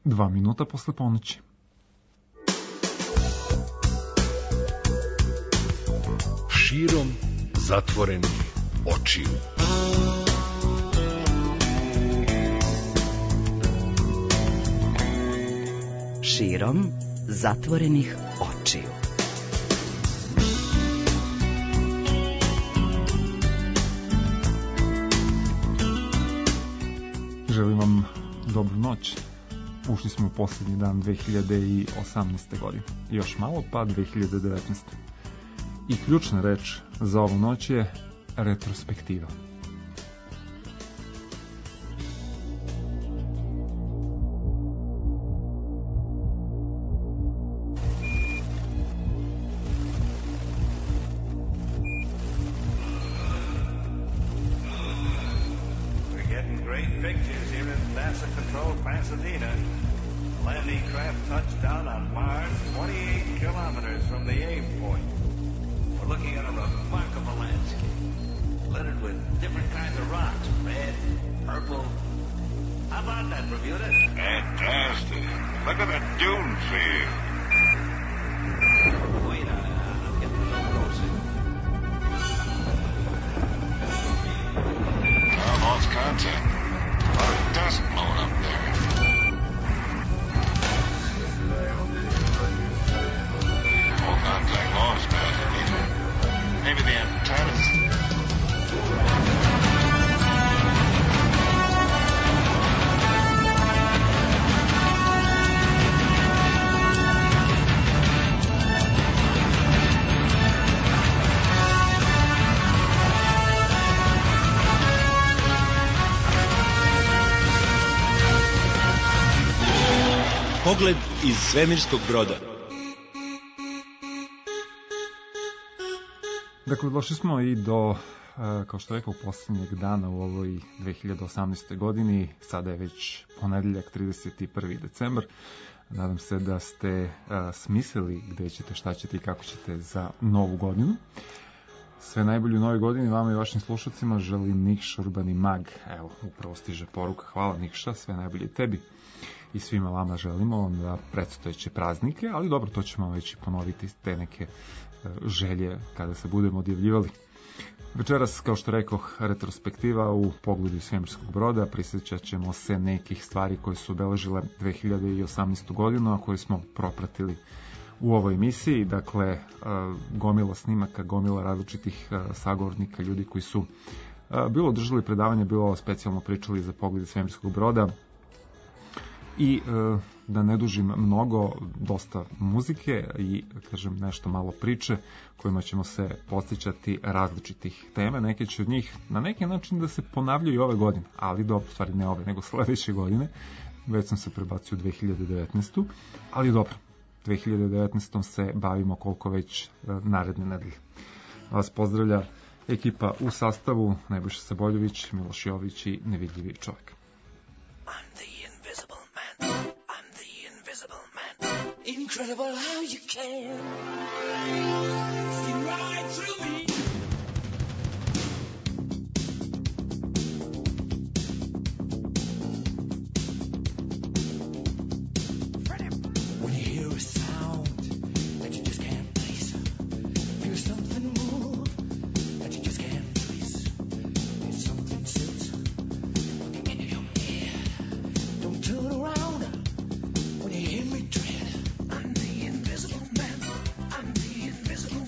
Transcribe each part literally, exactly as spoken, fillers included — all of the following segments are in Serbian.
Dva minuta posle ponoći. Širom zatvorenih očiju. Širom zatvorenih očiju. Želim vam dobru noć. Ušli smo u posljednji dan dve hiljade osamnaeste. godine. Još malo pa dve hiljade devetnaeste. I ključna reč za ovu noć je retrospektiva. Pogled iz svemirskog broda. Dakle, došli smo i do, kao što rekao, posljednjeg dana u ovoj dve hiljade osamnaeste. godini. Sada je već ponedeljak, trideset prvi decembar. Nadam se da ste a, smislili gde ćete, šta ćete i kako ćete za novu godinu. Sve najbolje u novoj godini vama i vašim slušacima želi Nikša Urbani Mag. Evo, upravo stiže poruka. Hvala Nikša, sve najbolje tebi. I svima vama želimo da predstojeće praznike, ali dobro, to ćemo već ponoviti te neke želje kada se budemo odjavljivali. Večeras, kao što rekoh, retrospektiva u pogledu svemirskog broda. Prisjećat ćemo se nekih stvari koje su obeležile dve hiljade osamnaestu. godinu, a koje smo propratili u ovoj emisiji. Dakle, gomila snimaka, gomila različitih sagovornika, ljudi koji su bilo držali predavanje, bilo specijalno pričali za pogled svemirskog broda. I e, da ne dužim mnogo, dosta muzike i, kažem, nešto malo priče kojima ćemo se podsjećati različitih tema. Neke će od njih na neki način da se ponavljaju ove godine, ali dobro, stvari ne ove, nego sledeće godine. Već sam se prebacio u dve hiljade devetnaestu. Ali dobro, dve hiljade devetnaestom se bavimo koliko već e, naredne nedelje. Vas pozdravlja ekipa u sastavu Nebojša Saboljević, Miloš Jović i Nevidljivi čovjek. I'm the invisible man. Incredible how you can see right through me. When you hear a sound that you just can't place, feel something move that you just can't trace. There's something sits in your ear. Don't turn around. When you hear me tread, I'm the invisible man. I'm the invisible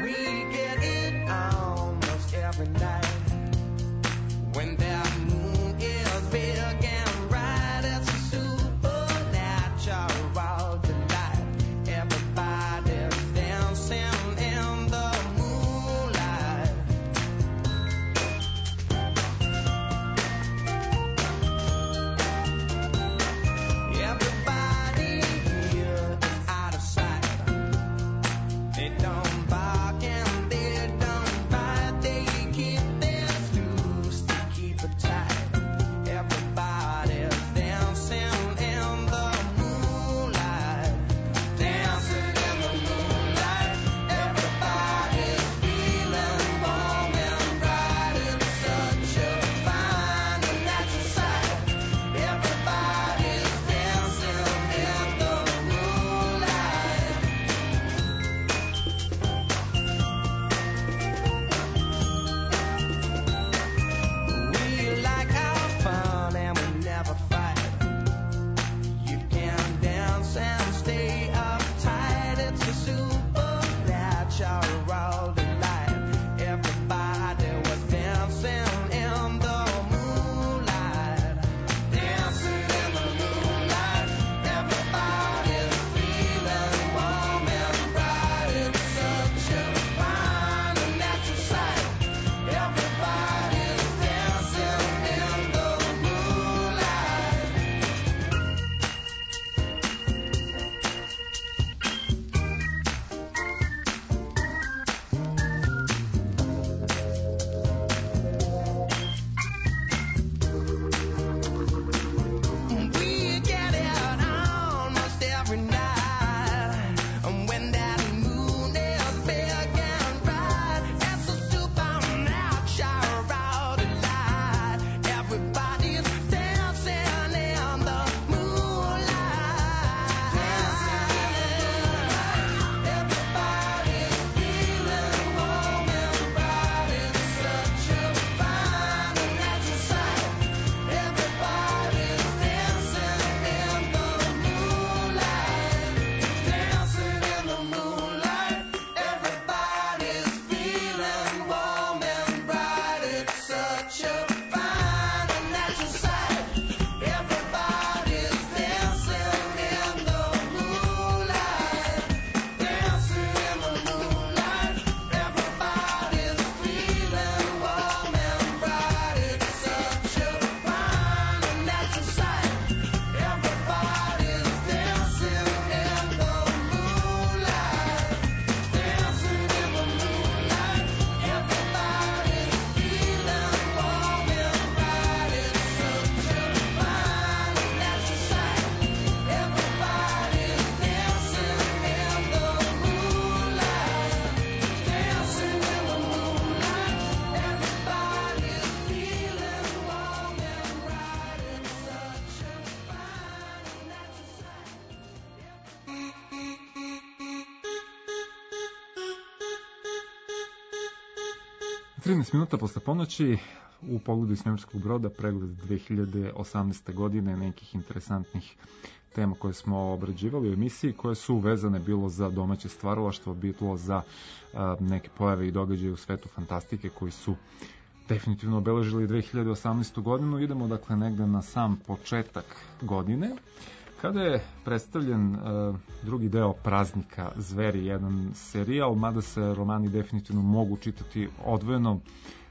trinaest minuta posle ponoći u pogledu svemirskog broda pregled dve hiljade osamnaeste. godine nekih interesantnih tema koje smo obrađivali u emisiji, koje su vezane bilo za domaće stvaralaštvo, bilo za a, neke pojave i događaje u svetu fantastike koji su definitivno obeležili dve hiljade osamnaestu. godinu. Idemo dakle negde na sam početak godine, kada je predstavljen uh, drugi deo Praznika zveri, jedan serijal, mada se romani definitivno mogu čitati odvojeno,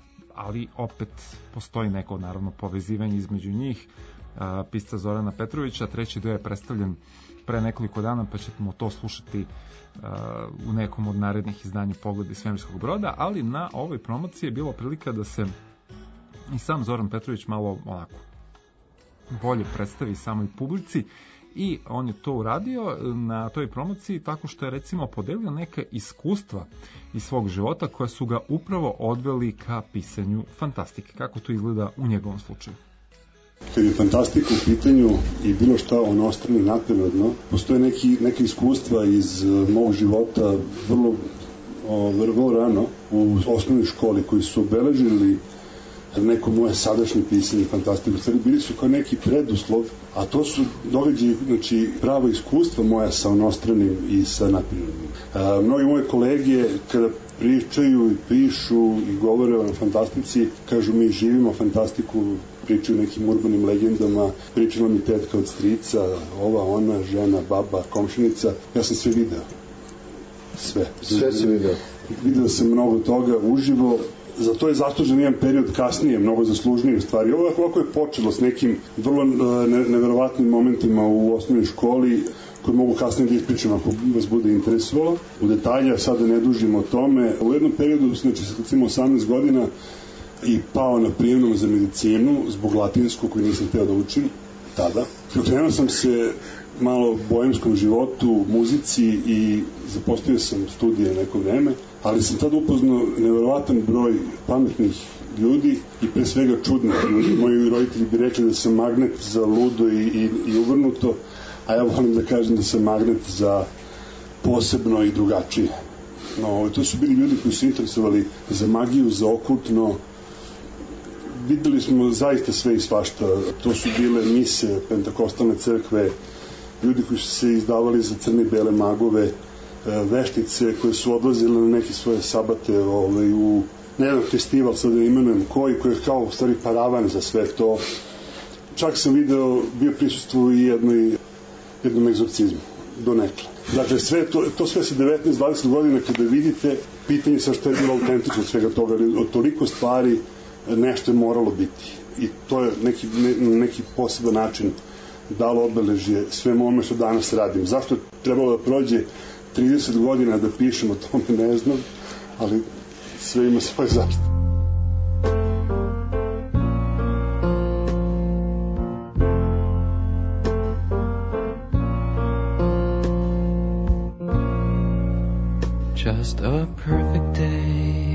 ali opet postoji neko naravno povezivanje između njih. Uh, pisca Zorana Petrovića, treći deo je predstavljen pre nekoliko dana, pa ćemo to slušati uh, u nekom od narednih izdanja Pogledi svemirskog broda, ali na ovoj promociji je bilo prilika da se i sam Zoran Petrović malo onako bolje predstavi samoj publici, i on je to uradio na toj promociji tako što je recimo podelio neka iskustva iz svog života koja su ga upravo odveli ka pisanju fantastike. Kako to izgleda u njegovom slučaju? Kad je fantastika u pitanju i bilo šta onostrano naknadno, postoje neki, neke iskustva iz uh, mog života vrlo, uh, vrlo rano u osnovnoj školi koji su obeležili neko moje sadašnje pisanje fantastiku. Stvari bili su kao neki preduslov, a to su događaji, znači pravo iskustva moja sa onostranim i sa naprednim. Uh, mnogi moje kolege, kada pričaju i pišu i govore o fantastici, kažu mi živimo fantastiku, pričaju nekim urbanim legendama, pričala mi tetka od strica, ova, ona, žena, baba, komšinica, ja sam sve video. Sve. Sve si video. Video sam mnogo toga uživo, za to je zaslužen jedan period kasnije, mnogo zaslužnije stvari. Ovo ovako je počelo s nekim vrlo ne, neverovatnim momentima u osnovnoj školi, koje mogu kasnije da ispričam ako vas bude interesovalo. U detalja sada ne dužimo o tome. U jednom periodu, znači kad sam osamnaest godina i pao na prijemnom za medicinu zbog latinskog koji nisam hteo da učim tada. Okrenuo sam se malo bojemskom životu, muzici i zapostavio sam studije neko vreme, ali sam tada upoznao neverovatan broj pametnih ljudi i pre svega čudnih ljudi. Moji roditelji bi rekli da sam magnet za ludo i, i, i uvrnuto, a ja volim da kažem da sam magnet za posebno i drugačije. No, to su bili ljudi koji su interesovali za magiju, za okultno. Videli smo zaista sve i svašta. To su bile mise, pentakostalne crkve, ljudi koji su se izdavali za crne i bele magove, veštice koje su odlazile na neke svoje sabate ovaj, u jedan festival, sad da imenujem koji, koji je kao u stvari paravan za sve to. Čak sam video, bio prisustvo i jednoj, jednom egzorcizmu, donekle. Dakle, sve to, to sve sa devetnaest dvadeset godina kada vidite, pitanje sa što je bilo autentično od svega toga, od toliko stvari nešto je moralo biti. I to je neki, ne, neki poseban način dalo obeležje svemu onome što danas radim. Zašto je trebalo da prođe trideset godina da pišem o tome, ne znam, ali sve ima svoje zašto. Just a perfect day.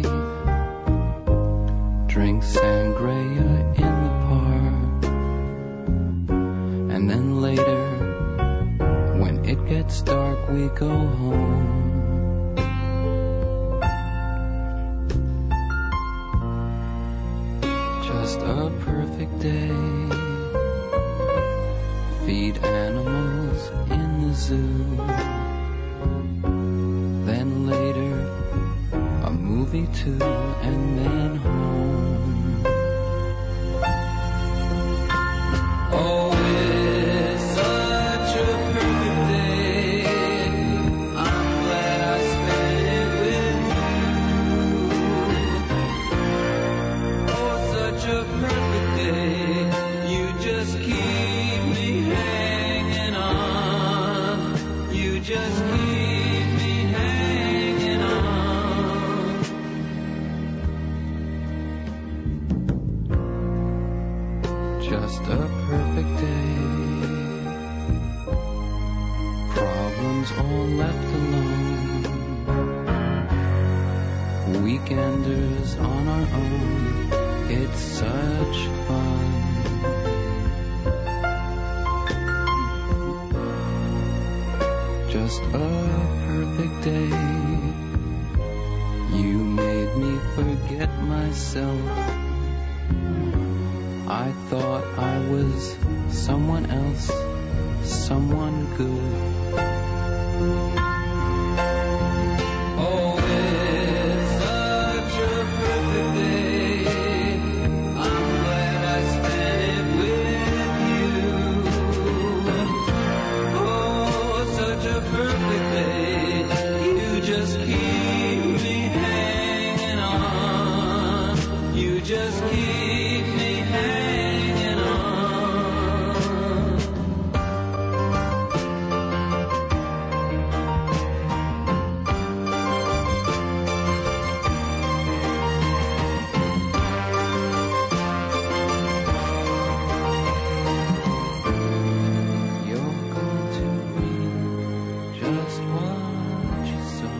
Drink sangria in the park. And then later, when it gets dark, we go home. Just a perfect day. Feed animals in the zoo. Then later, a movie too, and then home. Oh, it's such a perfect day. I'm glad I spent it with you. Oh, such a perfect day. You just keep me hanging on. You just keep me hanging on. Just a perfect day. Problems all left alone. Weekenders on our own. It's such fun. Just a perfect day. You made me forget myself. I thought I was someone else, someone good. Oh, it's such a perfect day. I'm glad I spent it with you. Oh, such a perfect day. You just keep me hanging on. You just keep me hanging on. You're going to read just what you saw.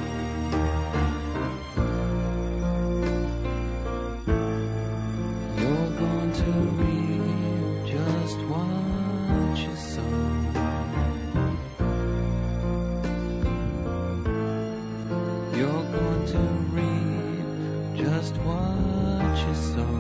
You're going to read just what you saw. You're going to read just what you saw.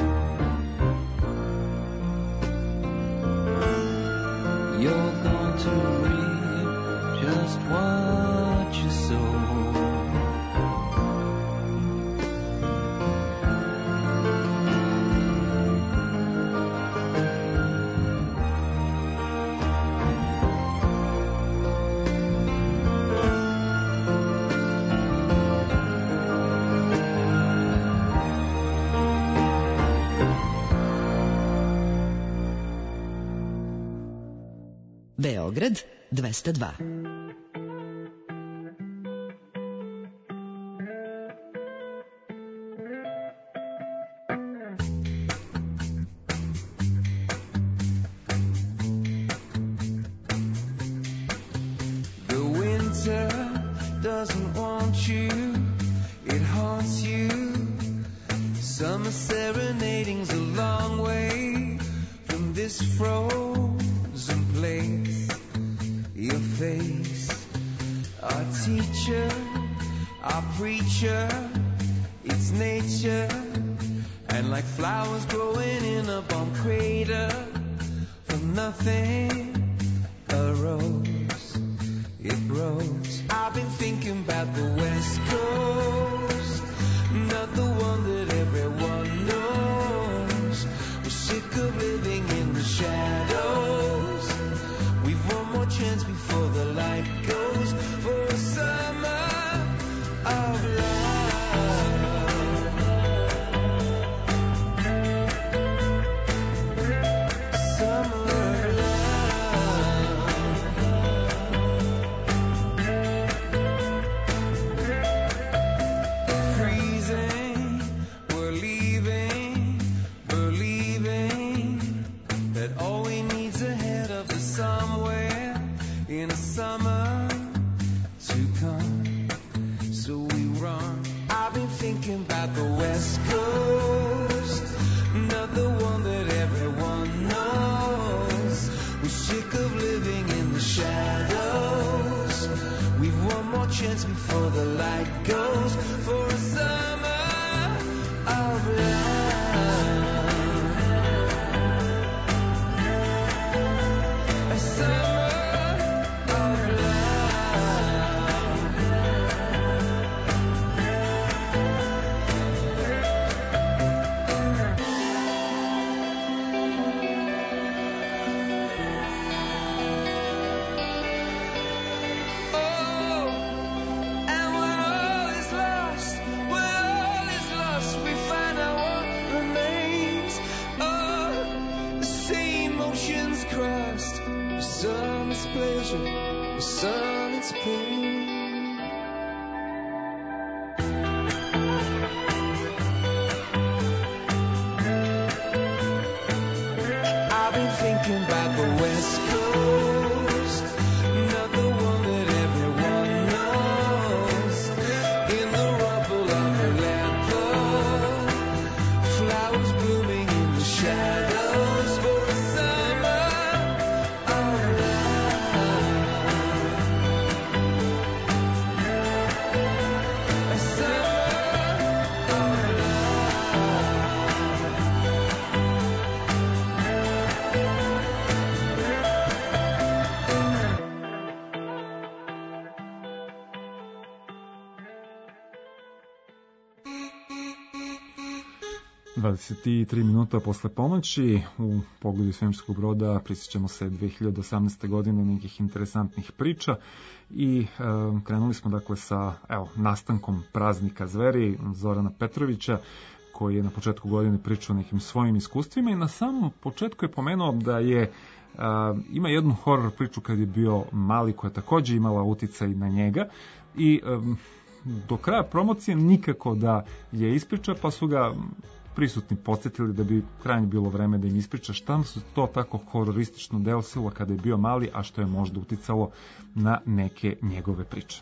You're going to read just what you saw. Beograd dvesta dva. dvadeset tri minuta posle ponoći u Pogledu svemirskog broda prisjećamo se dve hiljade osamnaeste. godine nekih interesantnih priča i e, krenuli smo dakle sa evo, nastankom praznika zveri Zorana Petrovića, koji je na početku godine pričao o nekim svojim iskustvima i na samom početku je pomenuo da je a, ima jednu horror priču kad je bio mali koja je takođe imala uticaj na njega i a, do kraja promocije nikako da je ispriča, pa su ga prisutni podsjetili da bi krajnje bilo vreme da im ispriča šta su to tako hororistično desilo kada je bio mali, a što je možda uticalo na neke njegove priče.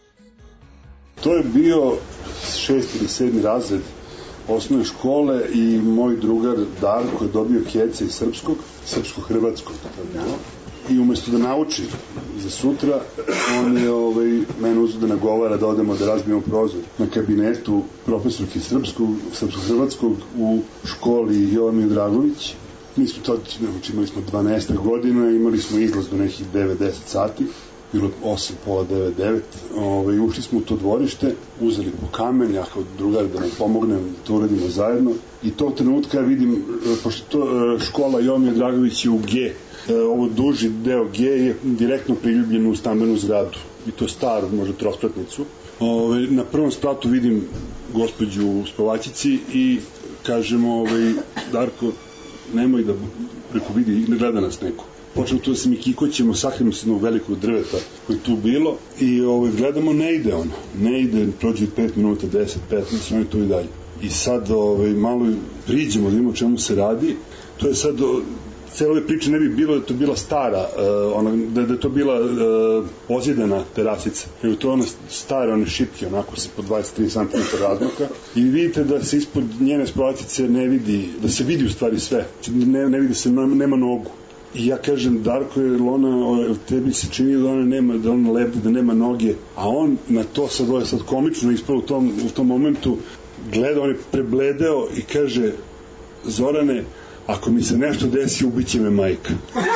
To je bio šesti ili sedmi razred osnovne škole i moj drugar Darko je dobio kjece iz srpskog, srpsko-hrvatskog. I umesto da nauči za sutra, on je ovaj, mene uzeo da nagovara da odemo da razbijemo prozor na kabinetu profesorke srpskog, srpsko-hrvatskog u školi Jovan Dragović. Mi smo tad, znači, imali smo dvanaest godina, imali smo izlaz do nekih devet deset sati, bilo osam, pola, devet, devet. Ove, ušli smo u to dvorište, uzeli po kamen, ja kao drugar da nam pomognem, da to uradimo zajedno. I tog trenutka vidim, pošto to škola Jovan Dragović je u G, ovo duži deo G je direktno priljubljen u stambenu zgradu. I to staru, možda trospratnicu. Ove, na prvom spratu vidim gospođu u spavačici i kažemo, ove, Darko, nemoj da preko vidi, ne gleda nas neko. počnemo tu da se mi kikoćemo, sahrimo se jednog velikog drveta koje je tu bilo i ovaj, gledamo, ne ide ono, ne ide, prođe pet minuta, deset, petnaest, ono je tu i dalje. I sad ovaj, malo priđemo da vidimo o čemu se radi, to je sad, cijela ove priče ne bi bilo da je to bila stara, uh, ona, da, da je to bila uh, ozidana terasica, nego to je ona stara, one šipke, onako se po dvadeset tri centimetra razmaka i vidite da se ispod njene spolatice ne vidi, da se vidi u stvari sve, ne, ne vidi se, nema nogu. I ja kažem, Darko, je ona, tebi se čini da ona nema, da ona lebdi, da nema noge, a on na to sad, ovo je sad komično ispalo u tom, u tom momentu, gleda, on je prebledeo i kaže, Zorane, ako mi se nešto desi, ubiće me majka.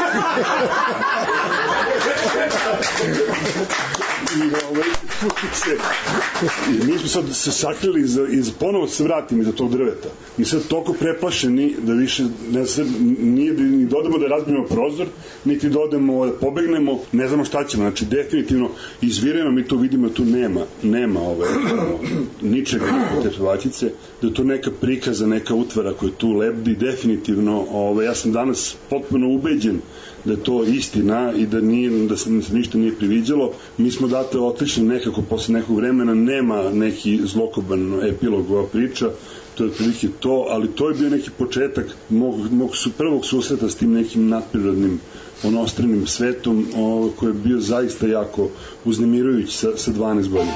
I, ovaj, se, i mi smo sad se sakrili iza, iza, ponovo se vratim iza tog drveta. Mi sad toliko preplašeni da više ne se, nije da ni dodamo da razbijemo prozor, niti dodamo da pobegnemo, ne znamo šta ćemo. Znači, definitivno izvireno mi to vidimo, tu nema, nema ove, ničega te tetovačice, da je to neka prikaza, neka utvara koja tu lebdi, definitivno, ove, ja sam danas potpuno ubeđen da je to istina i da, nije, da se ništa nije priviđalo. Mi smo date otišli nekako posle nekog vremena, nema neki zlokoban epilog ova priča, to je otprilike to, ali to je bio neki početak mog, mog su, prvog susreta s tim nekim nadprirodnim onostranim svetom, o, koji je bio zaista jako uznemirujući sa, sa dvanaest godina.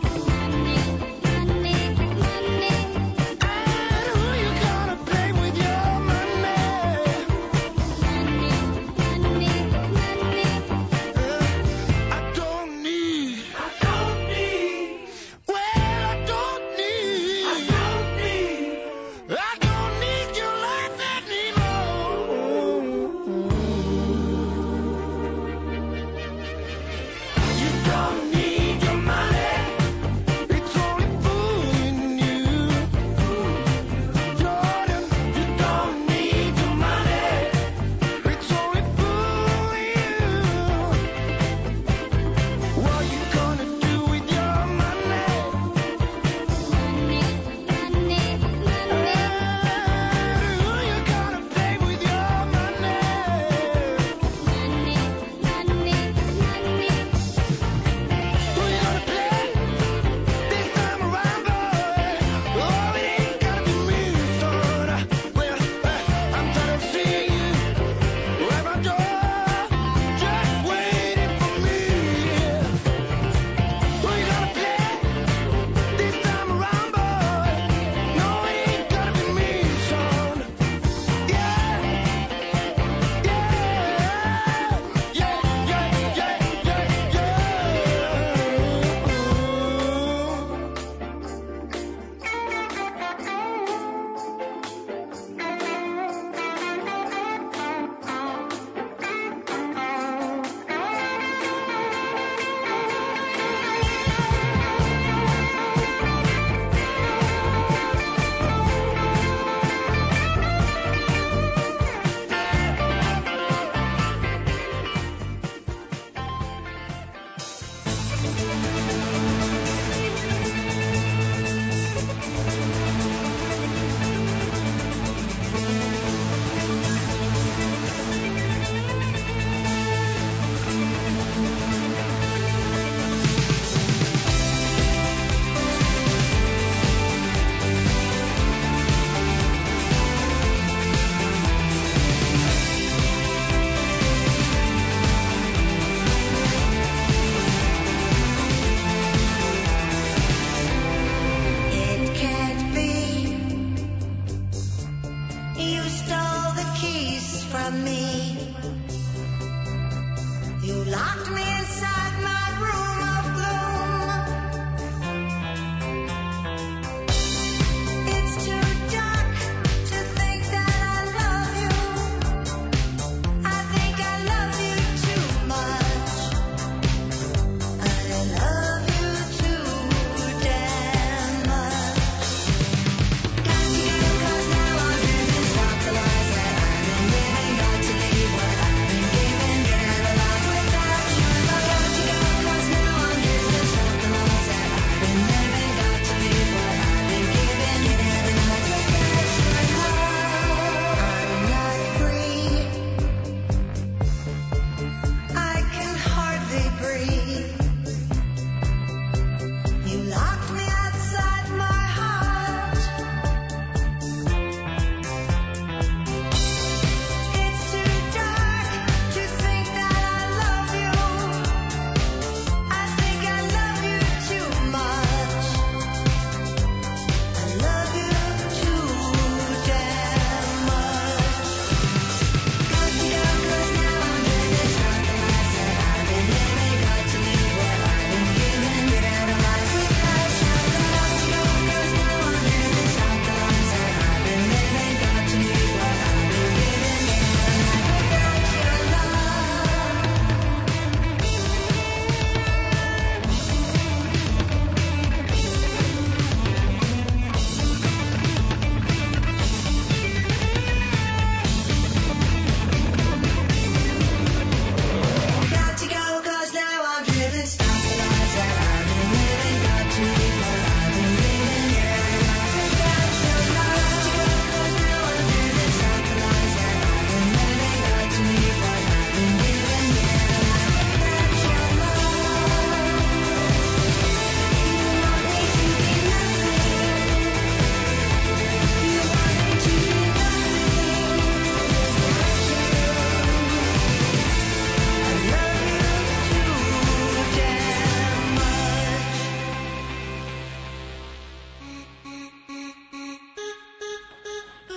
With your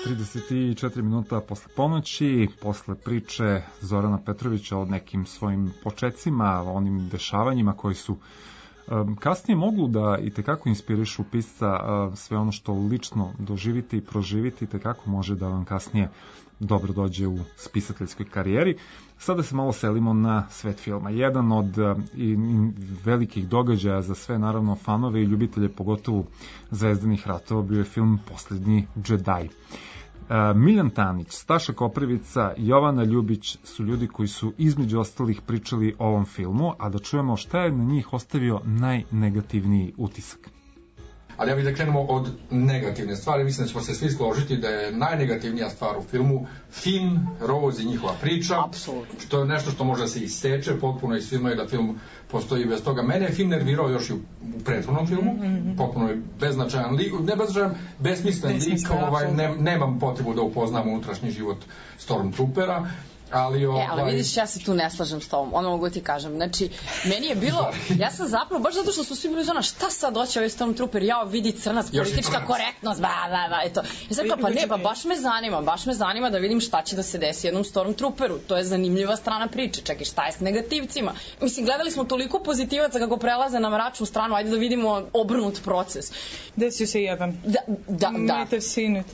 trideset četiri minuta posle ponoći, posle priče Zorana Petrovića o nekim svojim počecima, o onim dešavanjima koji su um, kasnije moglu da i tekako inspirišu pisca, uh, sve ono što lično doživite i proživite i tekako može da vam kasnije dobro dođe u spisateljskoj karijeri. Sada se malo selimo na svet filma. Jedan od uh, i, i velikih događaja za sve, naravno, fanove i ljubitelje, pogotovo Zvezdanih ratova, bio je film Poslednji džedaj. Uh, Miljan Tanić, Staša Koprivica, Jovana Ljubić su ljudi koji su između ostalih pričali o ovom filmu, a da čujemo šta je na njih ostavio najnegativniji utisak. Ali ja bih da krenemo od negativne stvari. Mislim da ćemo se svi složiti da je najnegativnija stvar u filmu Finn, Rose i njihova priča. Apsolutno. Što je nešto što može da se isteče potpuno iz filma i da film postoji bez toga. Mene je Finn nervirao još i u, u prethodnom filmu. Mm-hmm. Potpuno je beznačajan lik, ne beznačajan, besmislen lik. Ovaj, ne, nemam potrebu da upoznam unutrašnji život Stormtroopera. Ali, ovaj... E, ali vidiš, ja se tu ne slažem s tobom, ono mogu ti kažem. Znači, meni je bilo, ja sam zapravo, baš zato što su svi bili zona, šta sad doće ovaj Stormtrooper, jao, vidi crnac, politička korektnost, ba, ba, ba, eto. Ja sam rekao, pa ne, pa baš me zanima, baš me zanima da vidim šta će da se desi jednom Stormtrooperu, to je zanimljiva strana priče, čekaj, šta je s negativcima? Mislim, gledali smo toliko pozitivaca kako prelaze na mračnu stranu, ajde da vidimo obrnut proces. Desio se jedan. Da, da, da. Might seen it.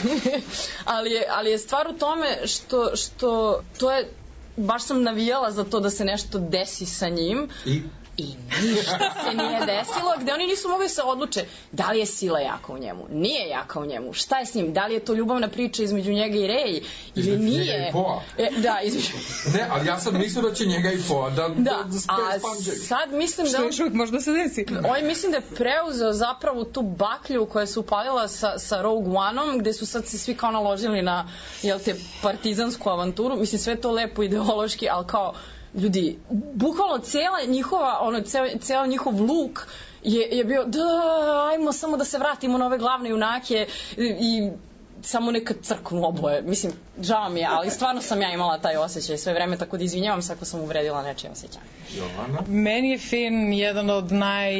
ali, je, ali je stvar u tome što, što to je, baš sam navijala za to da se nešto desi sa njim i, i ništa se nije desilo, gde oni nisu mogli se odluče da li je sila jaka u njemu, nije jaka u njemu, šta je s njim, da li je to ljubavna priča između njega i Rey ili između nije. Njega i Poa. E, da, između... ne, ali ja sam mislio da će njega i Poa da, da, da, da a sad mislim da... Što još uvijek možda se desi. Ovaj mislim da je preuzeo zapravo tu baklju koja se upalila sa, sa Rogue One-om, gde su sad se svi kao naložili na, jel te, partizansku avanturu. Mislim, sve to lepo ideološki, ali kao ljudi, bukvalno cijela njihova, ono, ceo, ceo njihov luk je, je bio, da, ajmo samo da se vratimo na ove glavne junake i, i samo neka crknu oboje. Mislim, žao mi je, ali stvarno sam ja imala taj osjećaj sve vreme, tako da izvinjavam se ako sam uvredila nečije osjećanje. Jovana? Meni je Finn jedan od naj...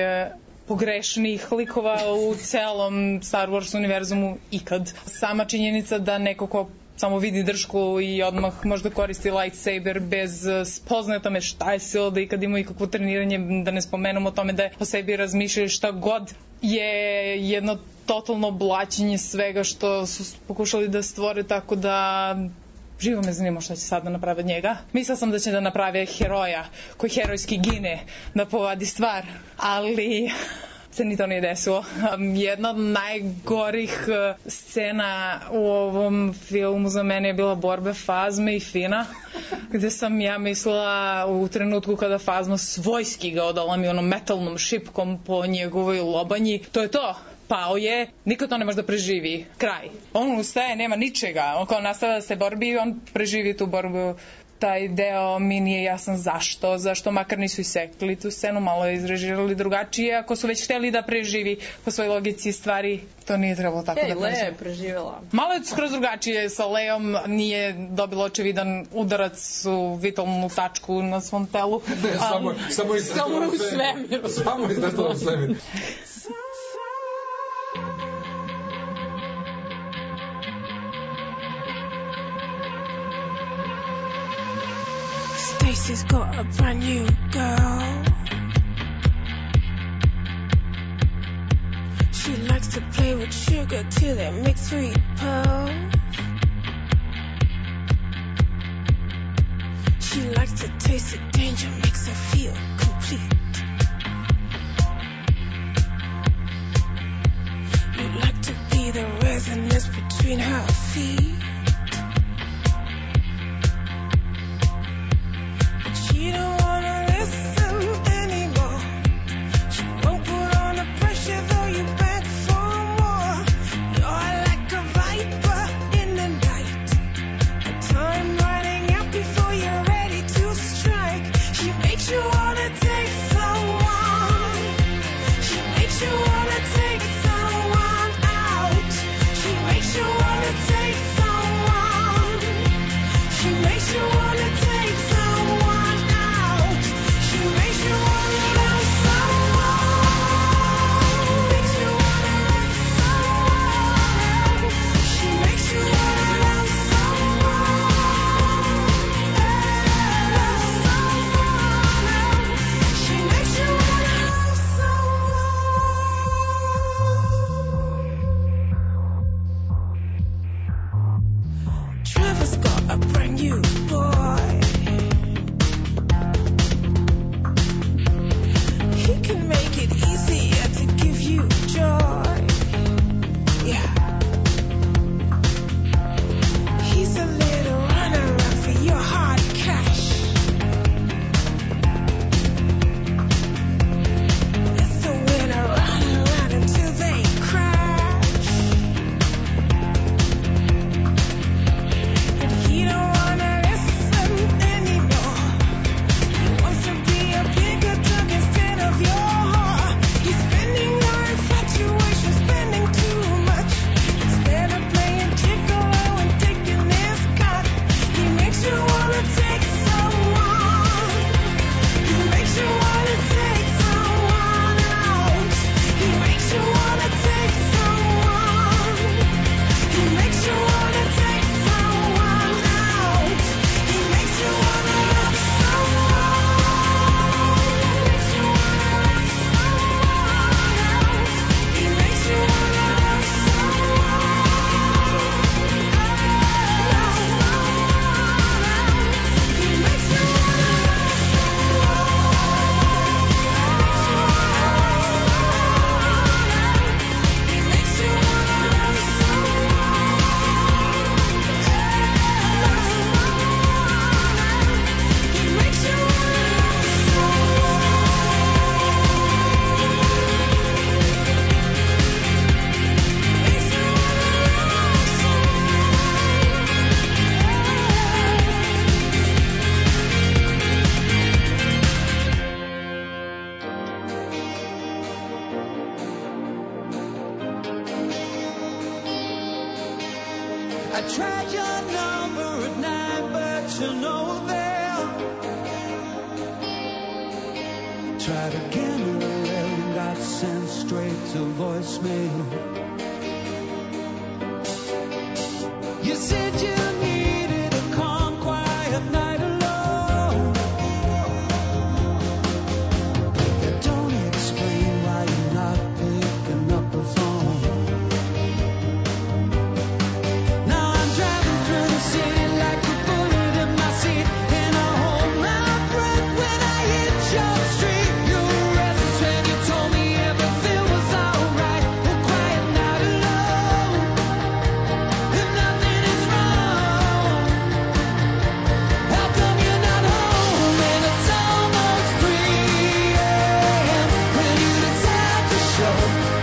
pogrešnijih likova u celom Star Wars univerzumu ikad. Sama činjenica da neko ko samo vidi dršku i odmah možda koristi lightsaber bez spoznaje o tome šta je sila, da ikad ima ikakvo treniranje, da ne spomenemo o tome da je o sebi razmišljaju šta god, je jedno totalno blaćenje svega što su pokušali da stvore, tako da živo me zanima šta će sad da naprave od njega. Mislila sam da će da naprave heroja koji herojski gine da povadi stvar, ali se ni to nije desilo. Jedna od najgorih scena u ovom filmu za mene je bila borba Fazme i Fina, gde sam ja mislila u trenutku kada Fazma svojski ga odalami onom metalnom šipkom po njegovoj lobanji. To je to. Pao je, nikad to ne može da preživi. Kraj. On ustaje, nema ničega. On kao nastavlja da se borbi i on preživi tu borbu. Taj deo mi nije jasan zašto, zašto makar nisu isekli tu scenu, malo izrežirali drugačije, ako su već hteli da preživi po svoj logici stvari, to nije trebalo tako hey, da preživi. Leia je preživjela. Malo je skroz drugačije, sa Leijom nije dobilo očevidan udarac u vitalnu tačku na svom telu. Ne, um, samo, samo u svemiru. Samo izletalo u svemiru. Stacy's got a brand new girl. She likes to play with sugar till it makes sweet pearls. She likes to taste the danger, makes her feel complete. You like to be the resonance between her feet. She don't wanna listen anymore. She won't put on the pressure though you beg for more. You're like a viper in the night, a time running out before you're ready to strike. She makes you wanna take someone. She makes you wanna take someone out. She makes you wanna take someone. I tried your number at night, but you're nowhere there. Tried again at eleven, got sent straight to voicemail. You said you needed a calm, quiet night alone. You don't explain why you're not picking up the phone. Now I'm driving through the city like a bullet in my seat, and I hold my breath when I hit your street. You were restless when you told me everything was alright. A quiet night alone, if nothing is wrong. How come you're not home when it's almost three a.m. when you decide to show?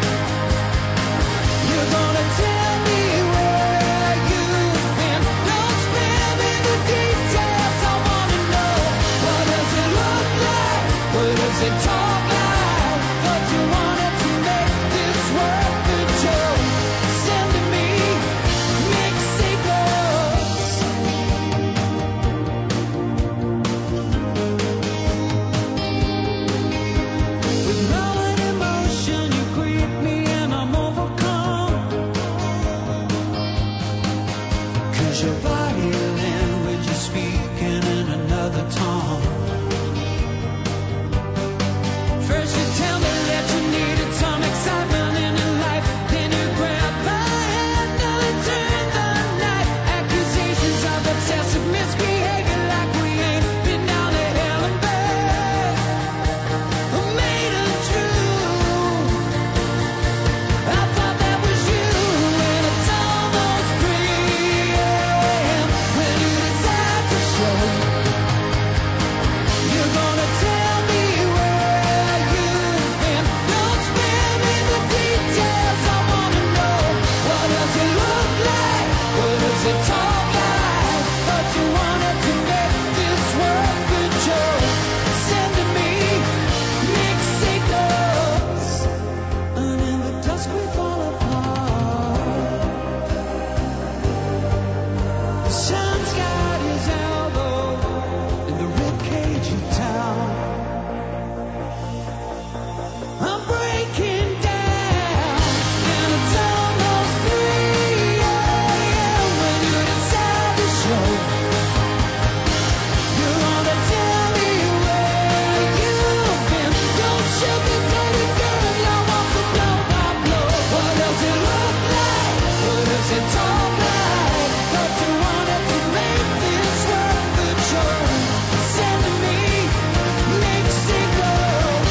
You're gonna tell me where you've been. Don't spare me the details, I wanna know. What does it look like? What does it talk like? But you wanted to make this work good, Joe. Send to me mixed signals. With love and emotion, you greet me and I'm overcome. 'Cause your body language is speaking in another tongue. First you tell me that you needed some excitement in your life, then you grab my hand, now it turned the night. Accusations of obsessive misbehavior like we ain't been down to hell and back. Made untrue. I thought that was you, and it's almost three a.m. when you decide to show. You're gonna tell me where you've been. Don't spare me the details, I wanna know. What does it look like? What does it talk like? But you wanted to make this work good, Joe. Send to me mixed signals. And in the dusk we fall apart. The sun's got his elbow in the ribcage of town. I'm breaking down, and it's almost three a.m. when you decide to show. You're gonna tell me where you've been. Don't shoot me, baby girl, you want to blow by blow. What does it look like? What does it talk like? But you wanted to make this work good, Joe. Send to me mixed signals.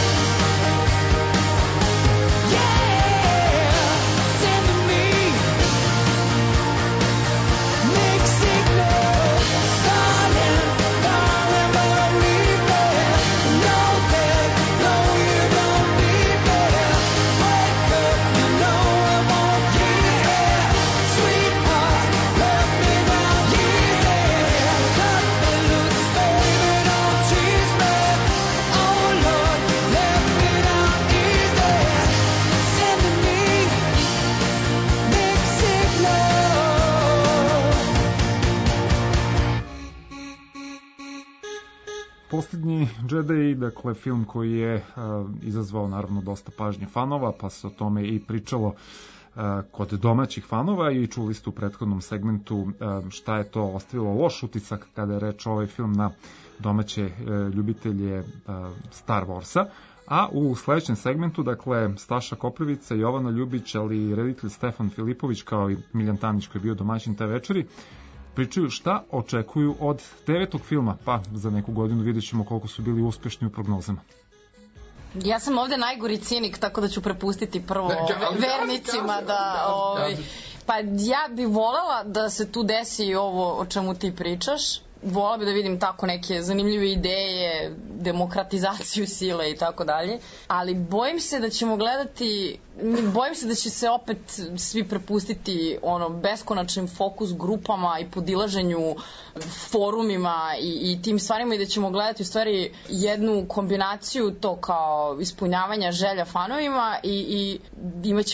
Yeah, send to me mixed signals. Darling, darling, believe me. No, babe, no, you don't need me. Wake up, you know I won't keep it. Sweetheart, let me down easy. Cut me loose, baby, don't tease me. Oh Lord, let me down easy. Send to me mixed signals. Posljednji Jedi, dakle film koji je a, izazvao naravno dosta pažnje fanova, pa se o tome i pričalo a, kod domaćih fanova i čuli ste u prethodnom segmentu a, šta je to ostavilo loš utisak kada je reč ovaj film na domaće e, ljubitelje a, Star Warsa. A u sledećem segmentu, dakle, Staša Koprivica, Jovana Ljubić, ali i reditelj Stefan Filipović, kao i Miljan Tanić koji je bio domaćin te večeri, pričaju šta očekuju od devetog filma, pa za neku godinu vidjet ćemo koliko su bili uspešni u prognozama. Ja sam ovde najgori cinik, tako da ću prepustiti prvo Ne, ja, ali vernicima kaži, da... kaži, Ovaj, kaži. pa ja bi volela da se tu desi ovo o čemu ti pričaš. Volela bi da vidim tako neke zanimljive ideje, demokratizaciju sile i tako dalje, ali bojim se da ćemo gledati, bojim se da će se opet svi prepustiti ono beskonačnim fokus grupama i podilaženju forumima i, i tim stvarima i da ćemo gledati u stvari jednu kombinaciju to kao ispunjavanja želja fanovima i, i imat ćemo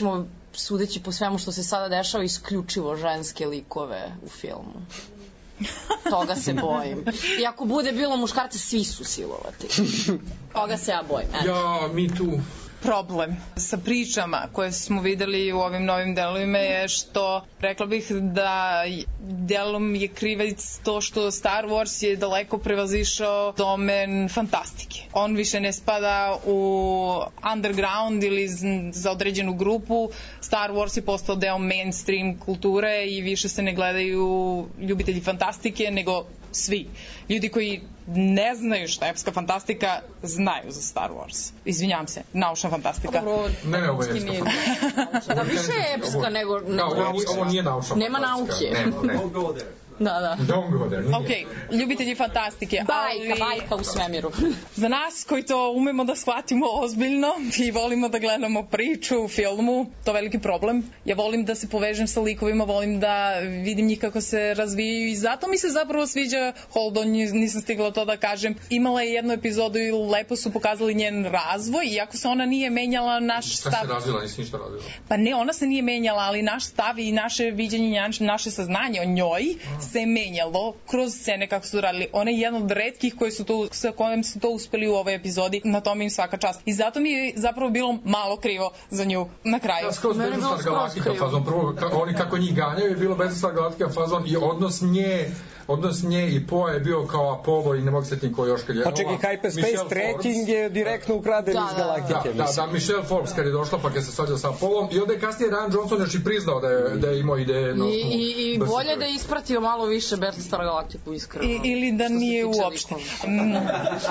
sudeći po svemu što se sada dešava, isključivo ženske likove u filmu. Toga se bojim. I ako bude bilo muškarca, svi su silovati. Toga se ja bojim. Eto. Ja, mi tu... Problem sa pričama koje smo videli u ovim novim delovima je što, rekla bih da delom je krivac to što Star Wars je daleko prevazišao domen fantastike. On više ne spada u underground ili za određenu grupu. Star Wars je postao deo mainstream kulture i više se ne gledaju ljubitelji fantastike, nego svi. Ljudi koji ne znaju šta je epska fantastika, znaju za Star Wars. Izvinjam se, naučna fantastika. Ne, ne, ovo je epska fantastika. Da, više je epska nego... Da, ovo, ovo nije naučna Nema nauke. Ne, ne. Da, da. Don't go there. Ok, ljubitelji fantastike. Bajka, ali... bajka u svemiru. Za nas koji to umemo da shvatimo ozbiljno i volimo da gledamo priču u filmu, to je veliki problem. Ja volim da se povežem sa likovima, volim da vidim njih kako se razvijaju i zato mi se zapravo sviđa Hold On, nisam stigla to da kažem. Imala je jednu epizodu i lepo su pokazali njen razvoj, iako se ona nije menjala naš stav. Šta se razvila, nisi ništa razvila? Pa ne, ona se nije menjala, ali naš stav i naše viđenje, naše saznanje o njoj se menjalo kroz scene kako su radili. Ona je jedna od retkih koji su to, sa kojim su to uspeli u ovoj epizodi. Na tome im svaka čast. I zato mi je zapravo bilo malo krivo za nju na kraju. Ja, skroz Battlestar Galactica fazon. Prvo, ka, oni kako njih ganjaju je bilo Battlestar Galactica fazon i odnos nje odnos nje i Poe je bio kao Apollo i ne mogu se tim ko još kad je... Pa čekaj, Hyperspace Tracking je direktno ukraden da, iz Galaktike. Da, da, da, Michelle Forbes kad je došla pa kad se svađao sa Apollom i onda je kasnije Rian Johnson još i priznao da je, da je imao ideje. No, I, i, i bolje da je ispratio malo više Battlestar Galactiku, iskreno. I, ili da nije uopšte. Ne.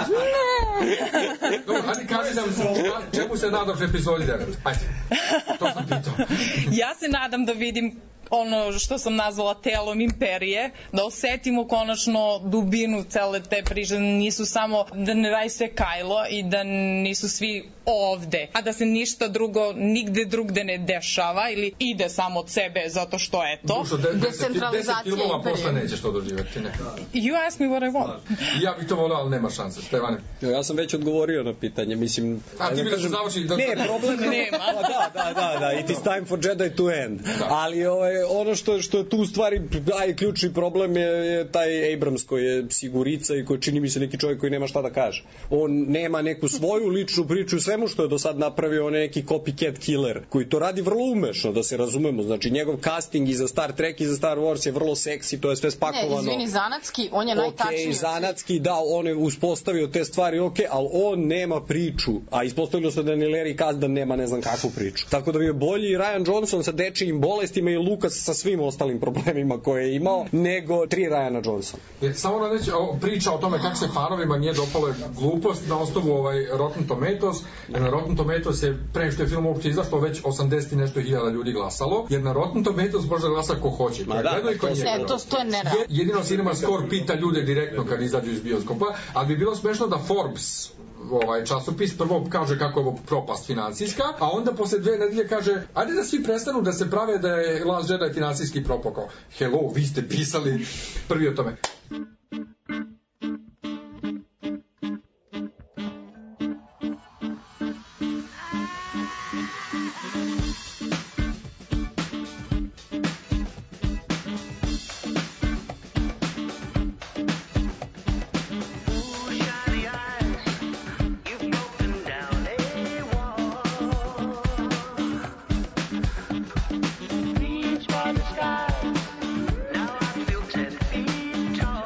Dobro, ajde kaži nam čemu se nadaš epizodi devet. Ajde, to sam pitao. Ja se nadam da vidim ono što sam nazvala telom imperije, da osetimo konačno dubinu cele te priče, nisu samo da ne radi sve Kylo i da nisu svi ovde, a da se ništa drugo nigde drugde ne dešava ili ide samo od sebe zato što eto. Dušo, de, deset filmova posle nećeš to doživjeti, ne. You ask me what I want. Ja bih to volao, ali nema šanse. Stevane. Ja sam već odgovorio na pitanje, mislim... A ti bi da se završi... Da... Ne, problem nema. Da, da, da, da, it is time for Jedi to end. Da. Ali ovaj, ono što, što je tu u stvari, aj, ključni problem je, je taj Abrams koji je sigurica i koji čini mi se neki čovjek koji nema šta da kaže. On nema neku svoju ličnu priču i svemu što je do sad napravio, on je neki copycat killer koji to radi vrlo umešno, da se razumemo. Znači, njegov casting i za Star Trek i za Star Wars je vrlo seksi, to je sve spakovano. Ne, izvini, zanatski, on je najtačniji. Ok, zanatski, da, on je uspostavio te stvari, ok, ali on nema priču, a ispostavilo se da ni Larry Kasdan nema ne znam kakvu priču. Tako da mi je bolji Rian Johnson sa dečijim bolestima i Lucas sa svim ostalim problemima koje je imao, nego tri Riana Johnsona. Je, samo da neće, o, priča o tome kako se fanovima nije dopalo glupost na osnovu ovaj Rotten Tomatoes, jer na Rotten Tomatoes je, pre što je film uopće izašlo, već osamdeset i nešto hiljada ljudi glasalo, jer na Rotten Tomatoes može da glasa ko hoće. Ma da, da, ko ne, to, to je nerealno. Jedino Cinema Score pita ljude direktno kad izađu iz bioskopa, ali bi bilo smešno da Forbes ovaj časopis prvo kaže kako je ovo propast financijska, a onda posle dve nedelje kaže ajde da svi prestanu da se prave da je Last Jedi financijski propao. Hello, vi ste pisali prvi o tome. Reach for the sky. Now I feel ten feet tall.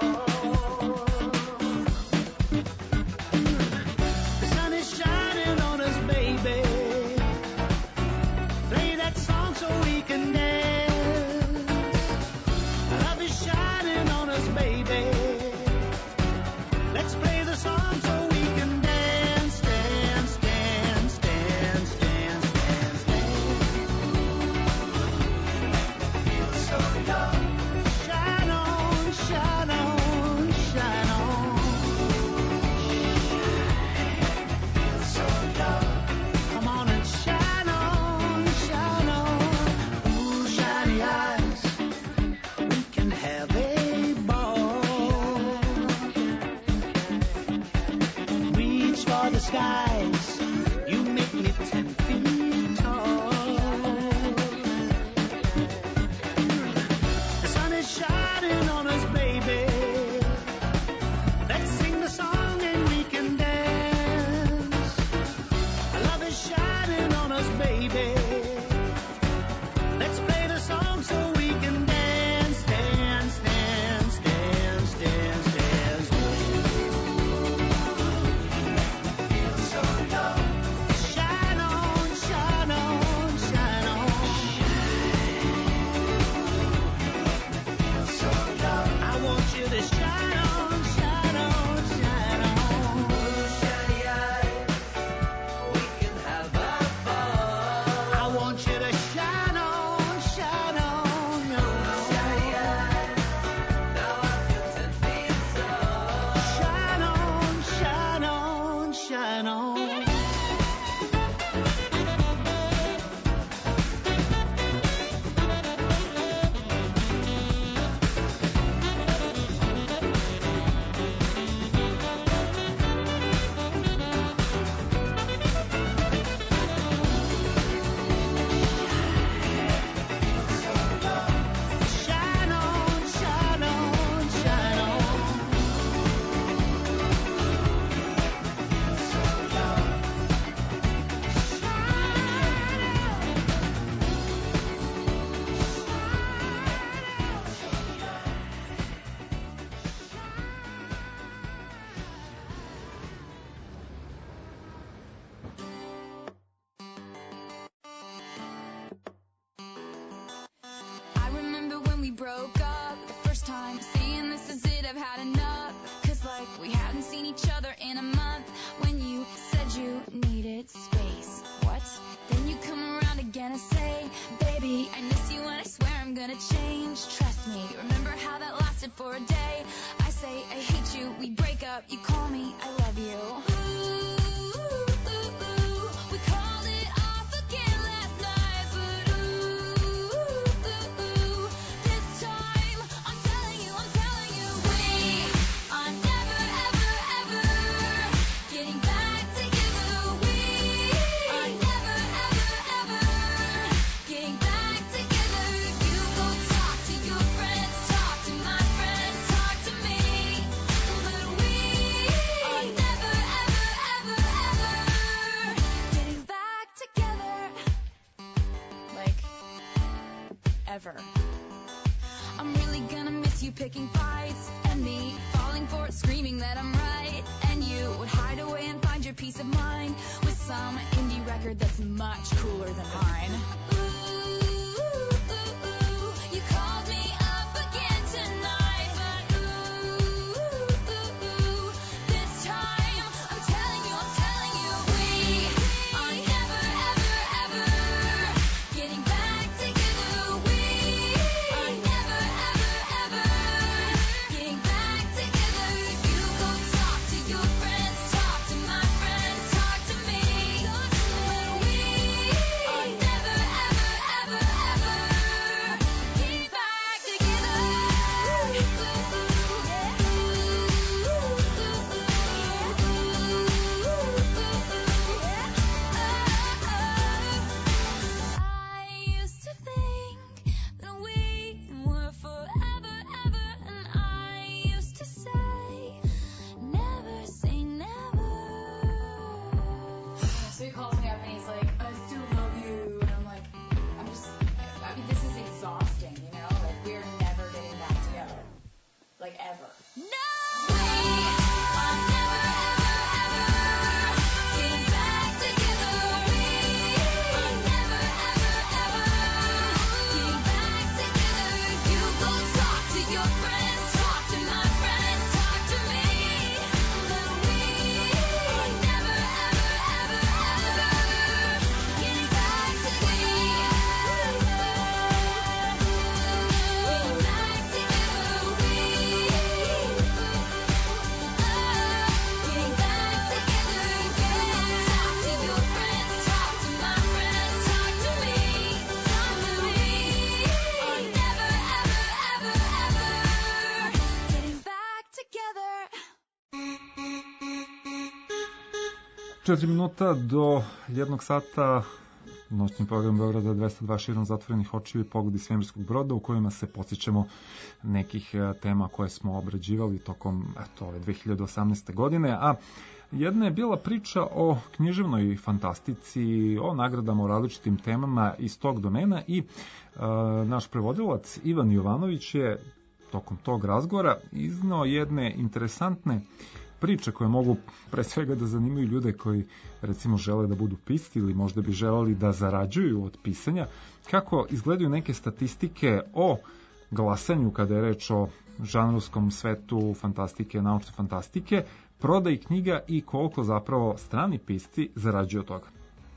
us, baby. Let's play the song so we can dance, dance, dance, dance, dance, dance. Feel so young. Shine on, shine on, shine on. Feel so young. I want you to shine on, shine on, shine on. Shiny eyes, we can have a ball. I want you to shine on, shine on, no. Shiny eyes, now I feel ten feet tall. Shine on, shine on, shine on. Shine on, shine on, shine on. I remember when we broke up the first time, saying this is it, I've had enough. Cause like we hadn't seen each other in a month. When you said you needed space, what? Then you come around again and say, baby, I miss you and I swear I'm gonna change. Trust me, remember how that lasted for a day? I say I hate you, we break up, you call me, I love you. Ooh, ooh, ooh, we called it off again last night, but ooh, ooh, ooh, this time I'm telling you, I'm telling you, we are never, ever, ever getting back together. We are never, ever, ever getting back together. You go talk to your friends, talk to my friends, talk to me, but we are never, ever, ever, ever getting back together. Like, ever. I'm really gonna miss you picking fights and me falling for it, screaming that I'm right. And you would hide away and find your peace of mind with some indie record that's much cooler than mine. Ooh, ooh, ooh, you called me up again tonight, but ooh, ooh, ooh, this time I'm telling you, I'm telling you, we are never, ever, ever getting back together. We are never, ever, ever getting back together. You go talk to your friends, talk to my friends, talk to me, but we are never, ever, ever, ever getting back together. I used to think that we were forever, ever, and I used to say, never say never. So he calls me up and he's like, I still love you. And I'm like, I'm just, I mean, this is exhausting, you know? Like, we're never getting back together. Like, ever. No! We are never, ever, ever getting back together. We are never, ever, ever getting back together. You go talk to your friends, talk to my friends, talk to me, but we are never, ever, ever, ever getting back together. Getting back together. We Četiri minuta do jednog sata noćni program Beograda dvesta dva širom zatvorenih očiju i Pogledi svemirskog broda, u kojima se podsjećamo nekih tema koje smo obrađivali tokom eto, ove dve hiljade osamnaeste. godine, a jedna je bila priča o književnoj fantastici, o nagradama, o različitim temama iz tog domena i e, naš prevodilac Ivan Jovanović je tokom tog razgovora iznao jedne interesantne priče koje mogu pre svega da zanimaju ljude koji recimo žele da budu pisci ili možda bi želeli da zarađuju od pisanja, kako izgledaju neke statistike o glasanju kada je reč o žanrovskom svetu fantastike, naučne fantastike, prodaj knjiga i koliko zapravo strani pisci zarađuju od toga.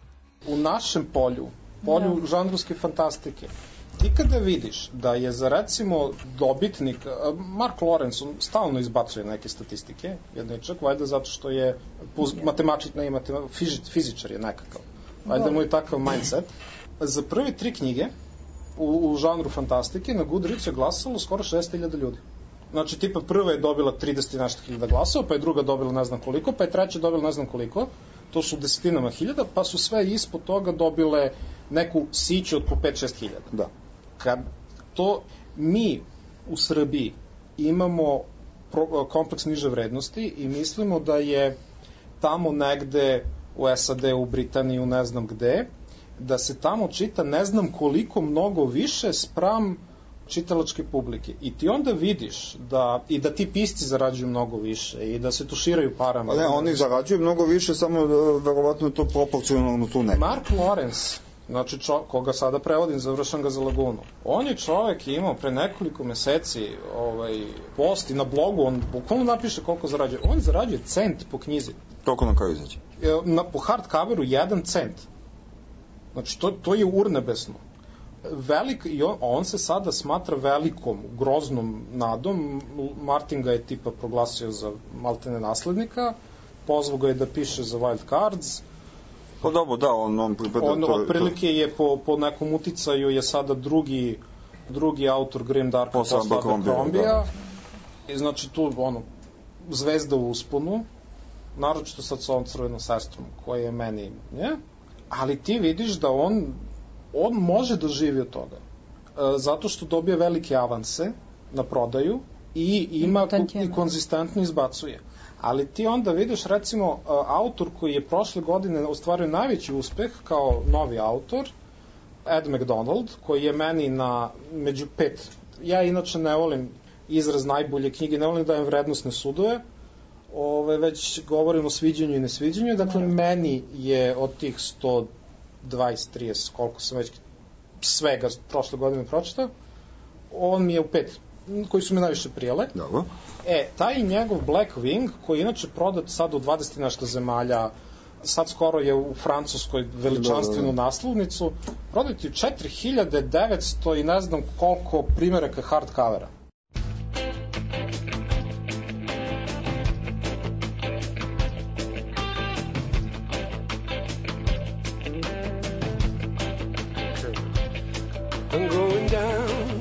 U našem polju, polju Da. žanrovske fantastike, ti kada vidiš da je za recimo dobitnik, Mark Lawrence, on stalno izbacuje neke statistike, jedničak, valjda zato što je matematič, ne, matem, fizič, fizičar je nekakav, valjda mu je takav mindset. Za prve tri knjige u, u žanru fantastike na Goodreads je glasalo skoro šest hiljada ljudi. Znači, tipa prva je dobila trideset i nešto hiljada glasova, pa je druga dobila ne znam koliko, pa je treća dobila ne znam koliko, to su desetinama hiljada, pa su sve ispod toga dobile neku siću od po pet šest hiljada. Da. Kad to mi u Srbiji imamo pro, kompleks niže vrednosti i mislimo da je tamo negde u S A D, u Britaniji, ne znam gde, da se tamo čita ne znam koliko mnogo više spram čitalačke publike. I ti onda vidiš da i da ti pisci zarađuju mnogo više i da se tuširaju parama. Ne, oni zarađuju mnogo više, samo verovatno to proporcionalno tu ne. Mark Lawrence, znači čo, koga sada prevodim, završam ga za Lagunu. On je čovek imao pre nekoliko meseci ovaj, post i na blogu, on bukvalno napiše koliko zarađuje. On zarađuje cent po knjizi. Toliko na kraju izađe? Na, po hardcoveru jedan cent. Znači, to, to je urnebesno. Velik, i on, on se sada smatra velikom, groznom nadom. Martin ga je tipa proglasio za maltene naslednika, pozvao ga je da piše za Wild Cards. Pa dobro, da, on... On, on otprilike je po, po nekom uticaju je sada drugi, drugi autor Grim Darka posle Abercrombija. I znači tu, ono, zvezda u usponu, naročito sad sa ovom crvenom sestrom, koja je meni, ne? Ali ti vidiš da on on može da živi od toga. E, zato što dobije velike avanse na prodaju i ima i konzistentno izbacuje. Ali ti onda vidiš recimo autor koji je prošle godine ostvario najveći uspeh kao novi autor, Ed McDonald, koji je meni na među pet. Ja inače ne volim izraz najbolje knjige, ne volim da dajem vrednostne sudove, ove, već govorim o sviđanju i nesviđanju. Dakle, meni je od tih sto dvadeset trideset, koliko sam već svega prošle godine pročitao, on mi je u pet, koji su mi najviše prijele. Dobro. E, taj njegov Black Wing, koji je inače prodat sad u dvadeset nešto zemalja, sad skoro je u Francuskoj veličanstvenu naslovnicu, prodat je četiri hiljade devetsto i ne znam koliko primjeraka hardcovera. I'm going down,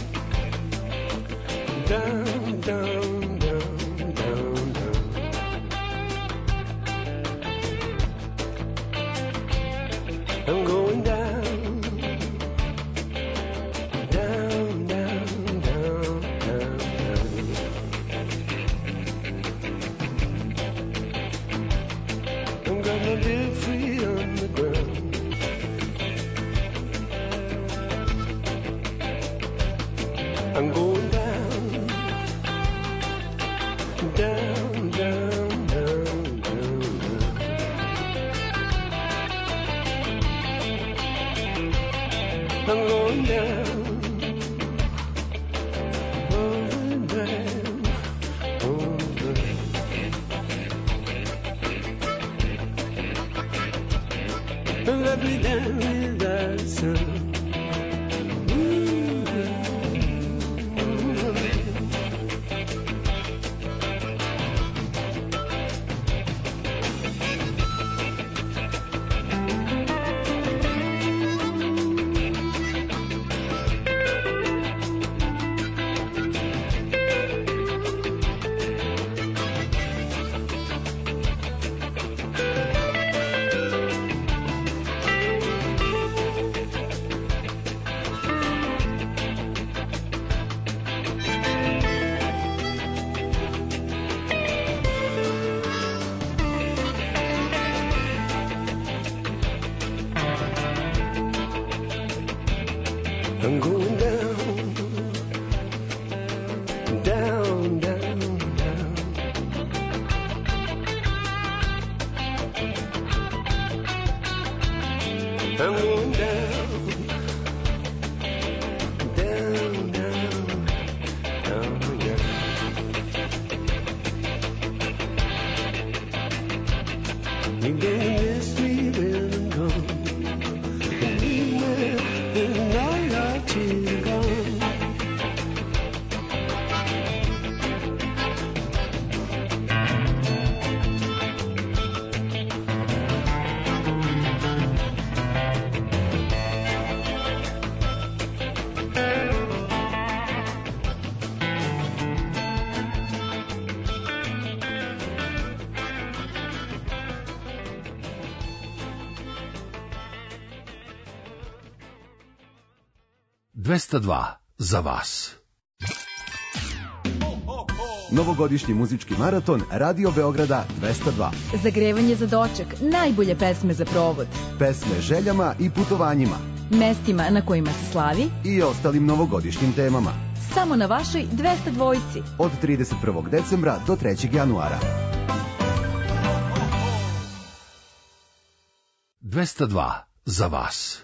down, down, down, down, down. I'm going down, down, down, down, down, down. I'm gonna live free on the ground. I'm going down, down, down, down, down, down. I'm going down, going down, going down. And let me down with that sun. I'm going down, down, down, down. I'm going down, down, down, down, yeah. You're gonna miss me when I'm gone. And leave me with all your tears gone. dvesta dva za vas. Novogodišnji muzički maraton Radio Beograda dvesta dva. Zagrevanje za doček, najbolje pesme za provod. Pesme željama i putovanjima. Mestima na kojima se slavi i ostalim novogodišnjim temama. Samo na vašoj dvesta dvojici. Od trideset prvog decembra do trećeg januara. dvesta dva za vas.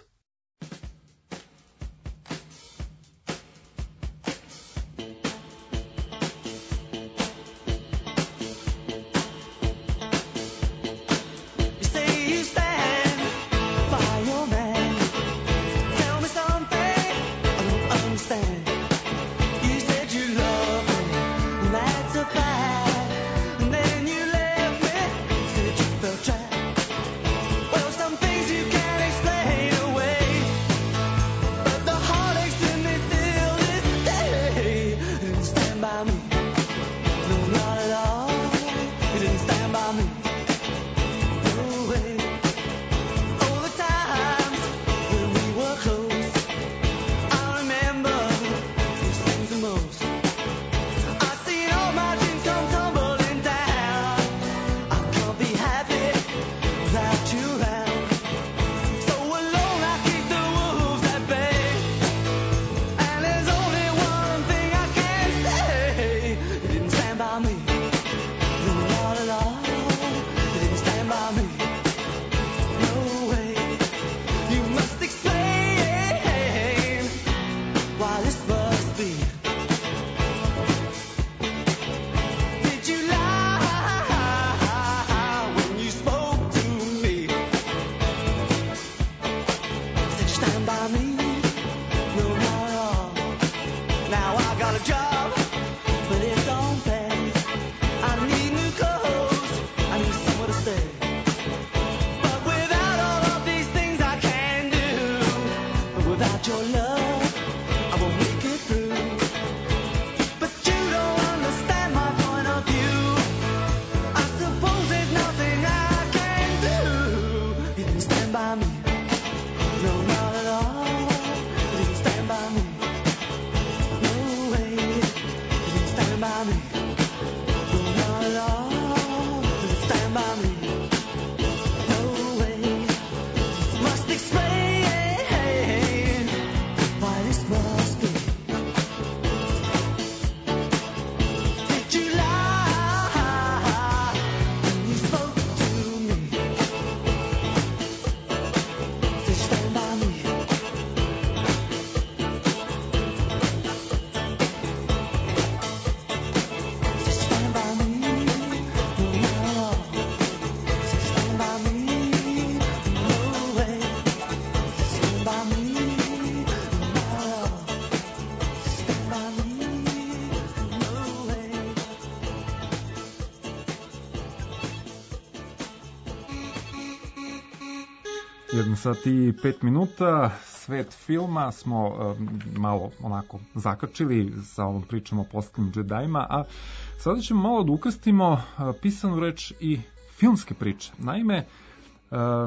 Jedan sat i pet minuta, svet filma smo um, malo onako zakačili sa ovom pričom o posljednjim džedajima, a sada ćemo malo da ukrstimo uh, pisanu reč i filmske priče. Naime, uh,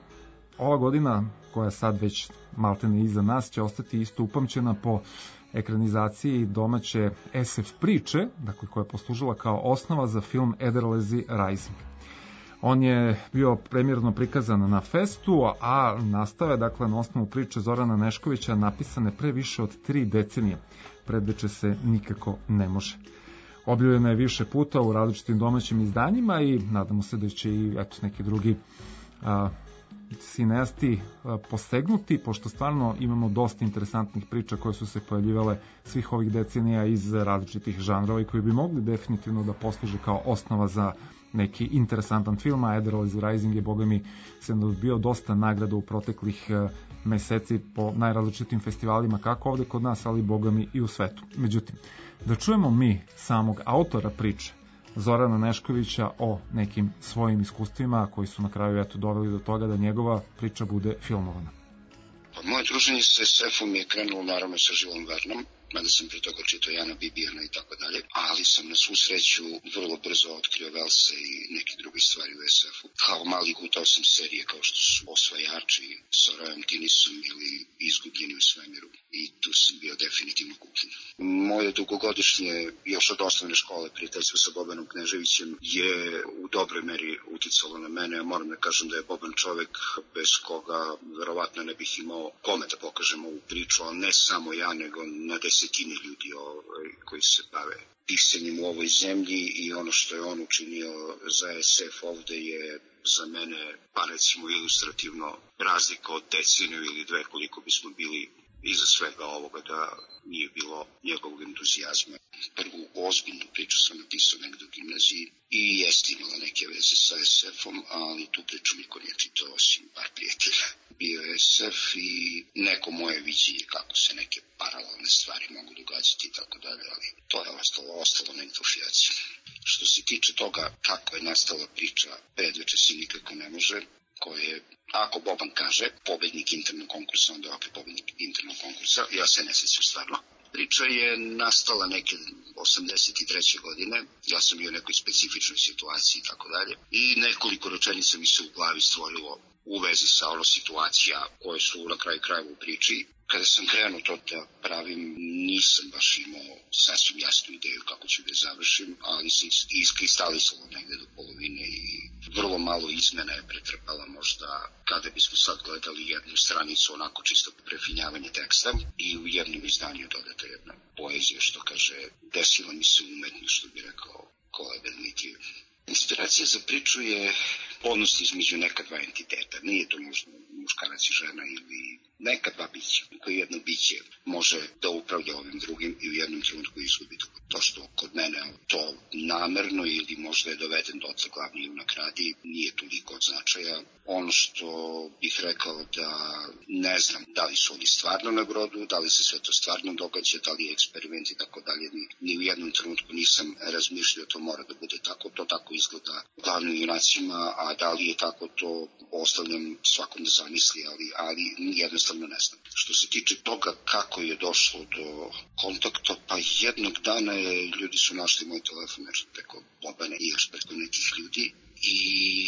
ova godina koja sad već maltene iza nas će ostati isto upamćena po ekranizaciji domaće es ef priče, dakle koja je poslužila kao osnova za film Ederlezi Rising. On je bio premjerno prikazan na festu, a nastave, dakle, na osnovu priče Zorana Neškovića napisane pre više od tri decenije. Predveče se nikako ne može. Objavljena je više puta u različitim domaćim izdanjima i nadamo se da će i eto, neki drugi a, cineasti a, posegnuti, pošto stvarno imamo dosta interesantnih priča koje su se pojavljivale svih ovih decenija iz različitih žanrova i koji bi mogli definitivno da posluže kao osnova za neki interesantan film, a Edelweiss Rising je, boga mi, se dobio dosta nagrada u proteklih a, meseci po najrazličitim festivalima, kako ovde kod nas, ali, boga mi, i u svetu. Međutim, da čujemo mi samog autora priče, Zorana Neškovića, o nekim svojim iskustvima koji su na kraju eto doveli do toga da njegova priča bude filmovana. Pa moje druženje sa es ef-om je krenulo naravno sa Živom Vernom, mada sam pre toga čitao Jana Bibijana i tako dalje, ali sam na svu sreću vrlo brzo otkrio Velsa i neke druge stvari u es ef-u. Kao mali gutao sam serije kao što su Osvajači sa Royom Tinnisom ili Izgubljeni u svemiru i tu sam bio definitivno kupljen. Moje dugogodišnje, još od osnovne škole, prijateljstvo sa Bobanom Kneževićem je u dobroj meri uticalo na mene. Moram da kažem da je Boban čovek bez koga verovatno ne bih imao kome da pokažem ovu priču, ali ne samo ja, nego na desetine ljudi koji se bave pisanjem u ovoj zemlji i ono što je on učinio za es ef ovde je za mene, pa recimo ilustrativno, razlika od deceniju ili dve koliko bismo bili iza svega ovoga da nije bilo njegovog entuzijazma. Prvu ozbiljnu priču sam napisao negde u gimnaziji i jeste imala neke veze sa es ef-om, ali tu priču niko nije čitao osim par prijatelja. Bio je es ef i neko moje viđenje kako se neke paralelne stvari mogu događati i tako dalje, ali to je ostalo, ostalo na entufijaciju. Što se tiče toga kako je nastala priča Predveče se nikako ne može, koje, ako Boban kaže, pobednik internog konkursa, onda ovakve pobednik internog konkursa, ja se ne sjećam stvarno. Priča je nastala neke osamdeset treće godine, ja sam bio u nekoj specifičnoj situaciji i tako dalje, i nekoliko rečenica mi se u glavi stvorilo u vezi sa ono situacija koje su na kraju krajeva u priči. Kada sam krenuo to da pravim, nisam baš imao sasvim jasnu ideju kako ću da završim, ali se iskristalisalo negde do polovine i vrlo malo izmena je pretrpala možda kada bismo sad gledali jednu stranicu onako čisto prefinjavanje teksta i u jednom izdanju dodata jedna poezija što kaže desilo mi se umetno, što bi rekao kolega Dmitrije. Inspiracija za priču je odnos između neka dva entiteta, nije to možda muškarac i žena ili neka dva bića, koje jedno biće može da upravlja ovim drugim i u jednom trenutku izgubi to što kod mene to namerno ili možda je doveden do oca glavni junak radi, nije toliko od značaja. Ono što bih rekao da ne znam da li su oni stvarno na brodu, da li se sve to stvarno događa, da li je eksperiment i tako dalje, ni, ni u jednom trenutku nisam razmišljao to mora da bude tako, to tako izgleda glavnim junacima, a da li je tako to ostavljam svakom da zamisli, ali, ali jednostavno ne znam. Što se tiče toga kako je došlo do kontakta, pa jednog dana je, ljudi su našli moj telefon nešto preko Bobane i još preko nekih ljudi i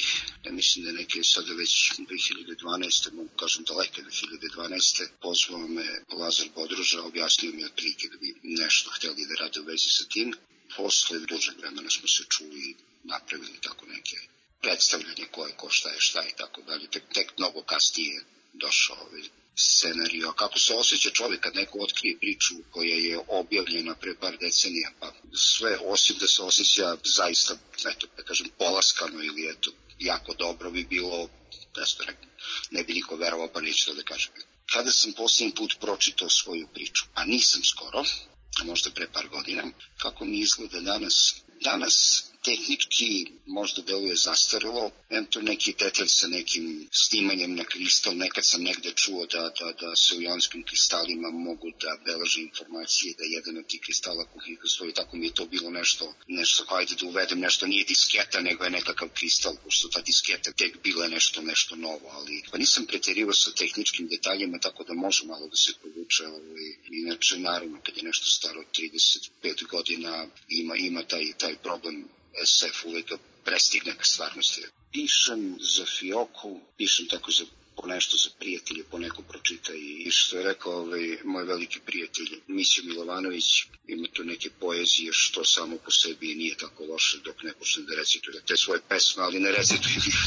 ja mislim da neke sada već dve hiljade dvanaeste, mogu kažem daleke dve hiljade dvanaeste, pozvao me Lazar Bodroža, objasnio mi otprilike da bi nešto hteli da rade u vezi sa tim. Posle dužeg vremena smo se čuli i napravili tako neke predstavljanje koje ko šta je šta i tako dalje. Tek, tek mnogo kasnije došao ovaj scenariju. A kako se osjeća čovjek kad neko otkrije priču koja je objavljena pre par decenija, pa sve osim da se osjeća zaista, eto, da kažem, polaskano ili eto, jako dobro bi bilo, presto ne bi niko verovao, pa neću to da kažem. Kada sam posljednji put pročitao svoju priču, a nisam skoro, a možda pre par godina, kako mi izgleda danas, danas tehnički možda deluje zastarilo, em to neki detalj sa nekim snimanjem na kristal, nekad sam negde čuo da, da, da se u jonskim kristalima mogu da beleže informacije, da jedan od tih kristala kuhinka stoji, tako mi je to bilo nešto, nešto kao ajde da uvedem nešto, nije disketa, nego je nekakav kristal, pošto ta disketa tek bila nešto, nešto novo, ali pa nisam preterivao sa tehničkim detaljima, tako da može malo da se povuče, ovaj, inače naravno kad je nešto staro trideset pet godina, ima, ima taj, taj problem es ef uvek prestigne ka stvarnosti. Pišem za Fioku, pišem tako za po nešto za prijatelje, po neko pročita i što je rekao ovaj, moj veliki prijatelj Misio Milovanović, ima tu neke poezije što samo po sebi nije tako loše dok ne počne da recituje te svoje pesme, ali ne recituje ih.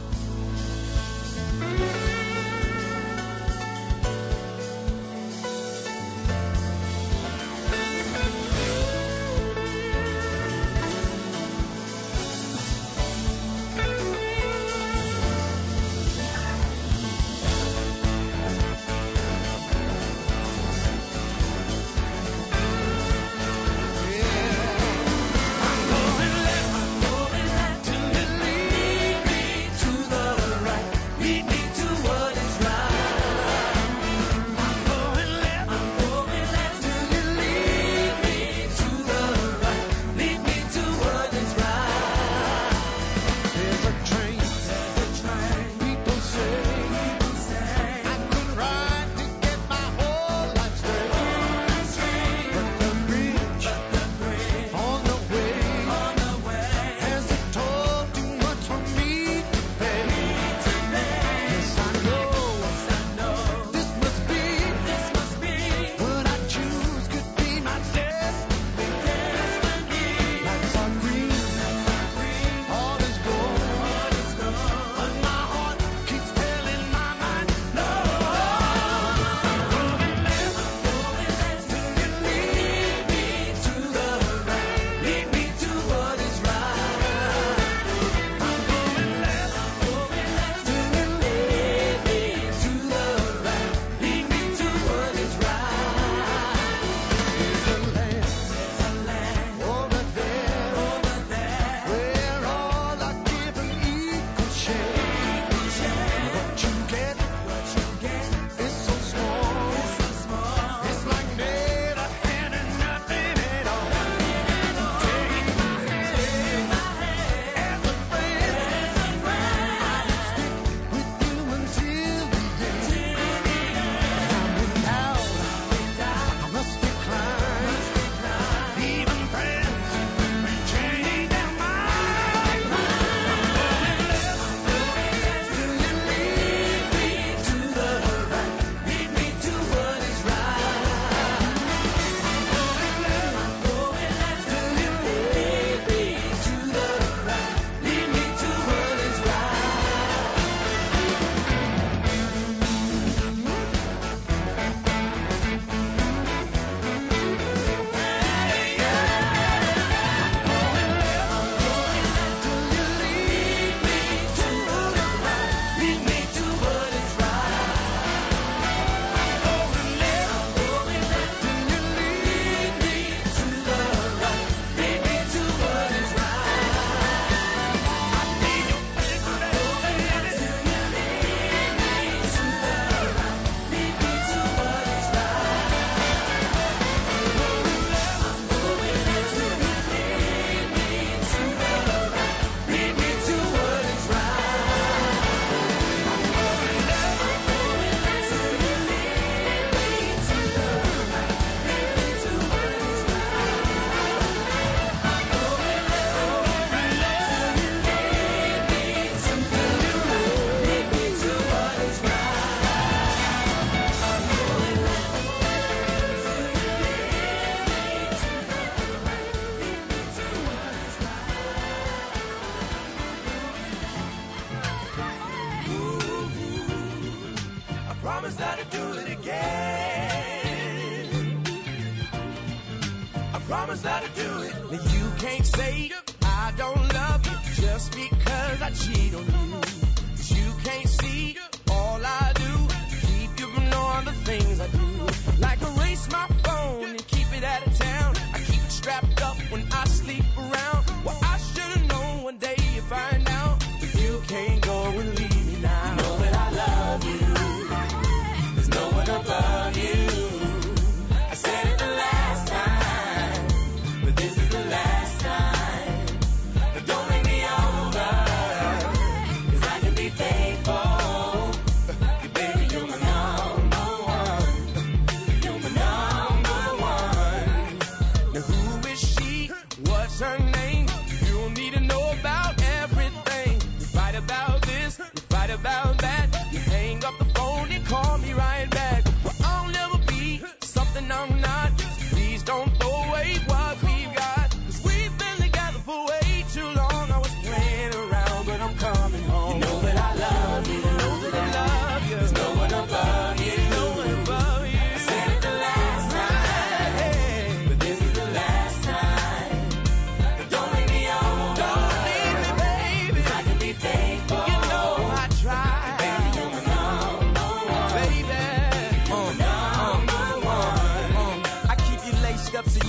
promise that I'd do it again. I promise that I'd do it. Now you can't say I don't love you just because I cheat on you. 'Cause you can't see all I do to keep you from knowing the things I do. Like erase my phone and keep it out of town. I keep it strapped up when I sleep around. Well, I should have known one day you find out. But you can't go and leave me now. You know that I love you. There's no one above you. I said it the last time, but this is the last time. But don't make me over, 'cause I can be faithful. You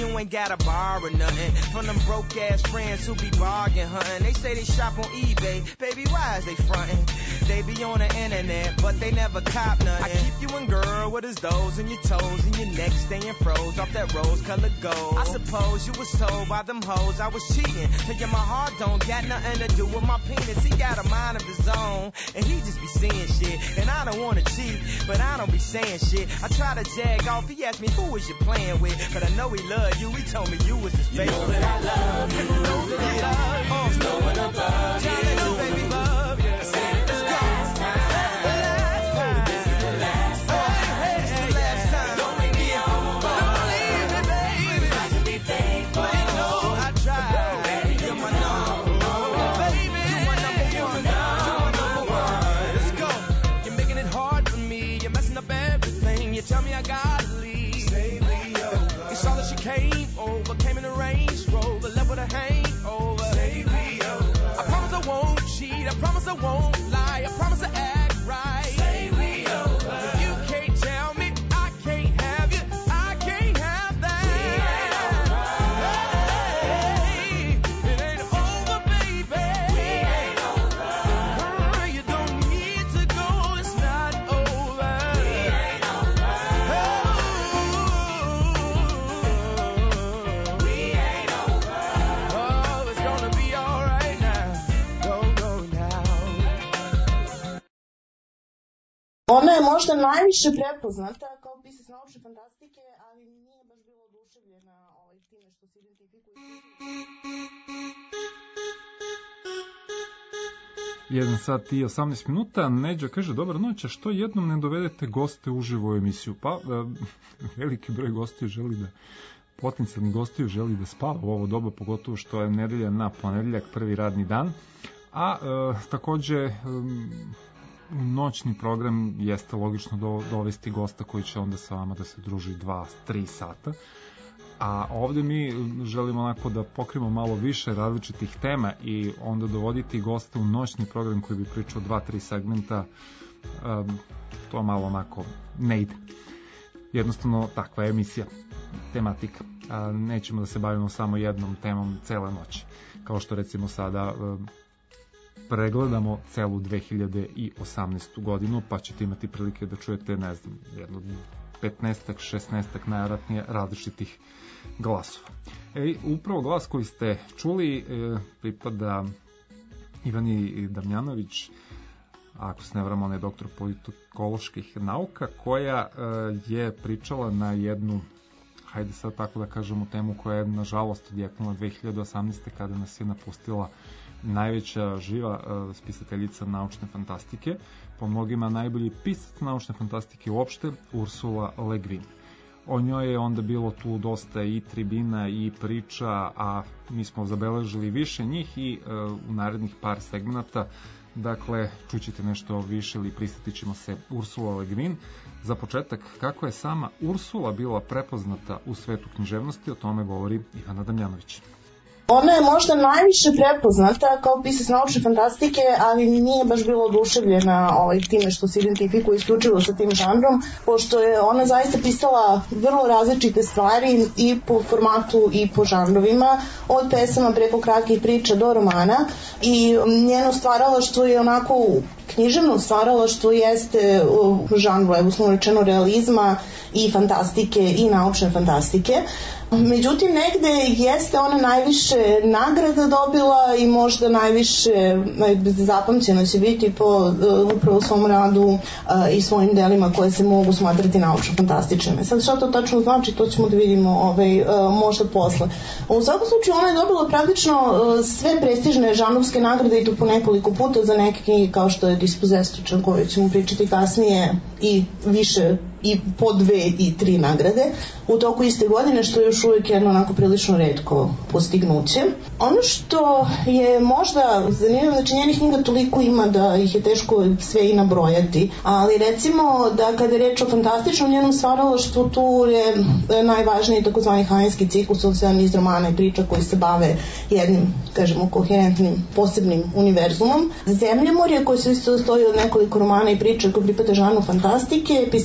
you ain't gotta borrow nothing from them broke ass friends who be bargain hunting. They say they shop on eBay, baby, why is they frontin'? They be on the internet, but they never cop nothing. I keep you in, girl, what is those in your toes and your neck staying froze off that rose-colored gold? I suppose you was told by them hoes I was cheating. Thinking my heart don't got nothing to do with my penis. He got a mind of his own, and he just be saying shit. And I don't wanna cheat, but I don't be saying shit. I try to jag off, he asked me who was you playing with, but I know he loved you, he told me you was his favorite. You know that I love you, you know that I love you, there's no one above you. Johnny, no baby, love you. I said it the last time. This is the last time. Hey, hey, hey, last time. Don't make me a fool. Don't leave me, baby. I can be faithful. But you know I tried. You're my number one. Baby, you're my number one. You're my number one. Let's go. You're making it hard for me. You're messing up everything. You tell me I gotta leave. Stay over. You saw that she came over, came in a Range Rover, left with a hangover. Stay over. I promise I won't cheat. I promise I won't lie. I promise to act right. Stay over. You can't tell me I can't have you. I can't have that. Hey, it ain't over, baby. We ain't over. Girl, you don't need to go. It's not over. We ain't over. Oh, we ain't over. Oh, it's gonna be alright now. Go, go now. Ona je možda najviše prepoznata kao pisac naučne fantastike, ali nije baš bila oduševljena ovaj, time što se identifikuje. jedan sat i osamnaest minuta. Neđa kaže, dobar noć, a što jednom ne dovedete goste uživo u emisiju? Pa, e, veliki broj gostiju želi da, potencijalni gostiju želi da spava u ovo doba, pogotovo što je nedelja na ponedeljak, prvi radni dan. A e, takođe, e, noćni program jeste logično do, dovesti gosta koji će onda sa vama da se druži dva tri sata. A ovde mi želimo onako da pokrimo malo više različitih tema i onda dovoditi goste u noćni program koji bi pričao dva tri segmenta, um, to malo onako ne ide. Jednostavno takva je emisija, tematika. A, nećemo da se bavimo samo jednom temom cele noći. Kao što recimo sada um, pregledamo celu dve hiljade osamnaestu godinu, pa ćete imati prilike da čujete, ne znam, jedno petnaestak, šesnaestak najvjerojatnije različitih glasova. E, upravo glas koji ste čuli e, pripada Ivani Damjanović, ako se ne varam, ona je doktor politikoloških nauka, koja e, je pričala na jednu, hajde sad tako da kažemo, temu koja je nažalost odjeknula dve hiljade osamnaeste. kada nas je napustila najveća živa e, spisateljica naučne fantastike, po mnogima najbolji pisac naučne fantastike uopšte, Ursula Le Guin. O njoj je onda bilo tu dosta i tribina i priča, a mi smo zabeležili više njih i e, u narednih par segmenata. Dakle, čućete nešto više ili pristatit ćemo se Ursula Le Guin. Za početak, kako je sama Ursula bila prepoznata u svetu književnosti, o tome govori Ivana Damjanović. Ona je možda najviše prepoznata kao pisac naučne fantastike, ali nije baš bila oduševljena ovaj, time što se identifikuje isključivo sa tim žanrom, pošto je ona zaista pisala vrlo različite stvari i po formatu i po žanrovima, od pesama preko kratkih priča do romana, i njeno stvaralaštvo je onako književno stvaralaštvo jeste u žanru, evo smo rečeno, realizma i fantastike i naučne fantastike. Međutim, negde jeste ona najviše nagrada dobila i možda najviše zapamćena će biti po uh, upravo svom radu uh, i svojim delima koje se mogu smatrati naučno fantastične. Sad šta to tačno znači, to ćemo da vidimo ovaj, uh, možda posle. U svakom slučaju ona je dobila praktično uh, sve prestižne žanrovske nagrade i to po nekoliko puta za neke knjige kao što je Dispossessed, o kojoj ćemo pričati kasnije, i više i po dve i tri nagrade u toku iste godine, što je još uvijek jedno onako prilično retko postignuće. Ono što je možda zanimljivo, znači njenih knjiga toliko ima da ih je teško sve i nabrojati, ali recimo da kada je reč o fantastičnom njenom stvaralaštvu, tu je najvažniji takozvani Hajnski ciklus od sedam niz romana i priča koji se bave jednim, kažemo, koherentnim, posebnim univerzumom. Zemljemorje, koji se isto stoji od nekoliko romana i priča koji pripada žanru fantastike, pisala je broj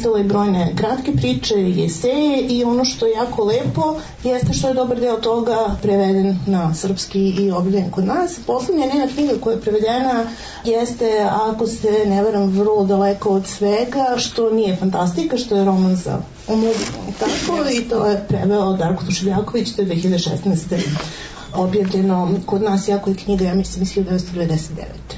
brojne kratke priče i eseje i ono što je jako lepo jeste što je dobar deo toga preveden na srpski i objavljen kod nas. Poslednja njena knjiga koja je prevedena jeste, ako se ne varam, vrlo daleko od svega, što nije fantastika, što je roman za omladinu. Tako, i to je preveo Darko Tušiljaković, to je dve hiljade šesnaeste. objavljeno kod nas, jako je knjiga, ja mislim, iz hiljadu devetsto devedeset devete.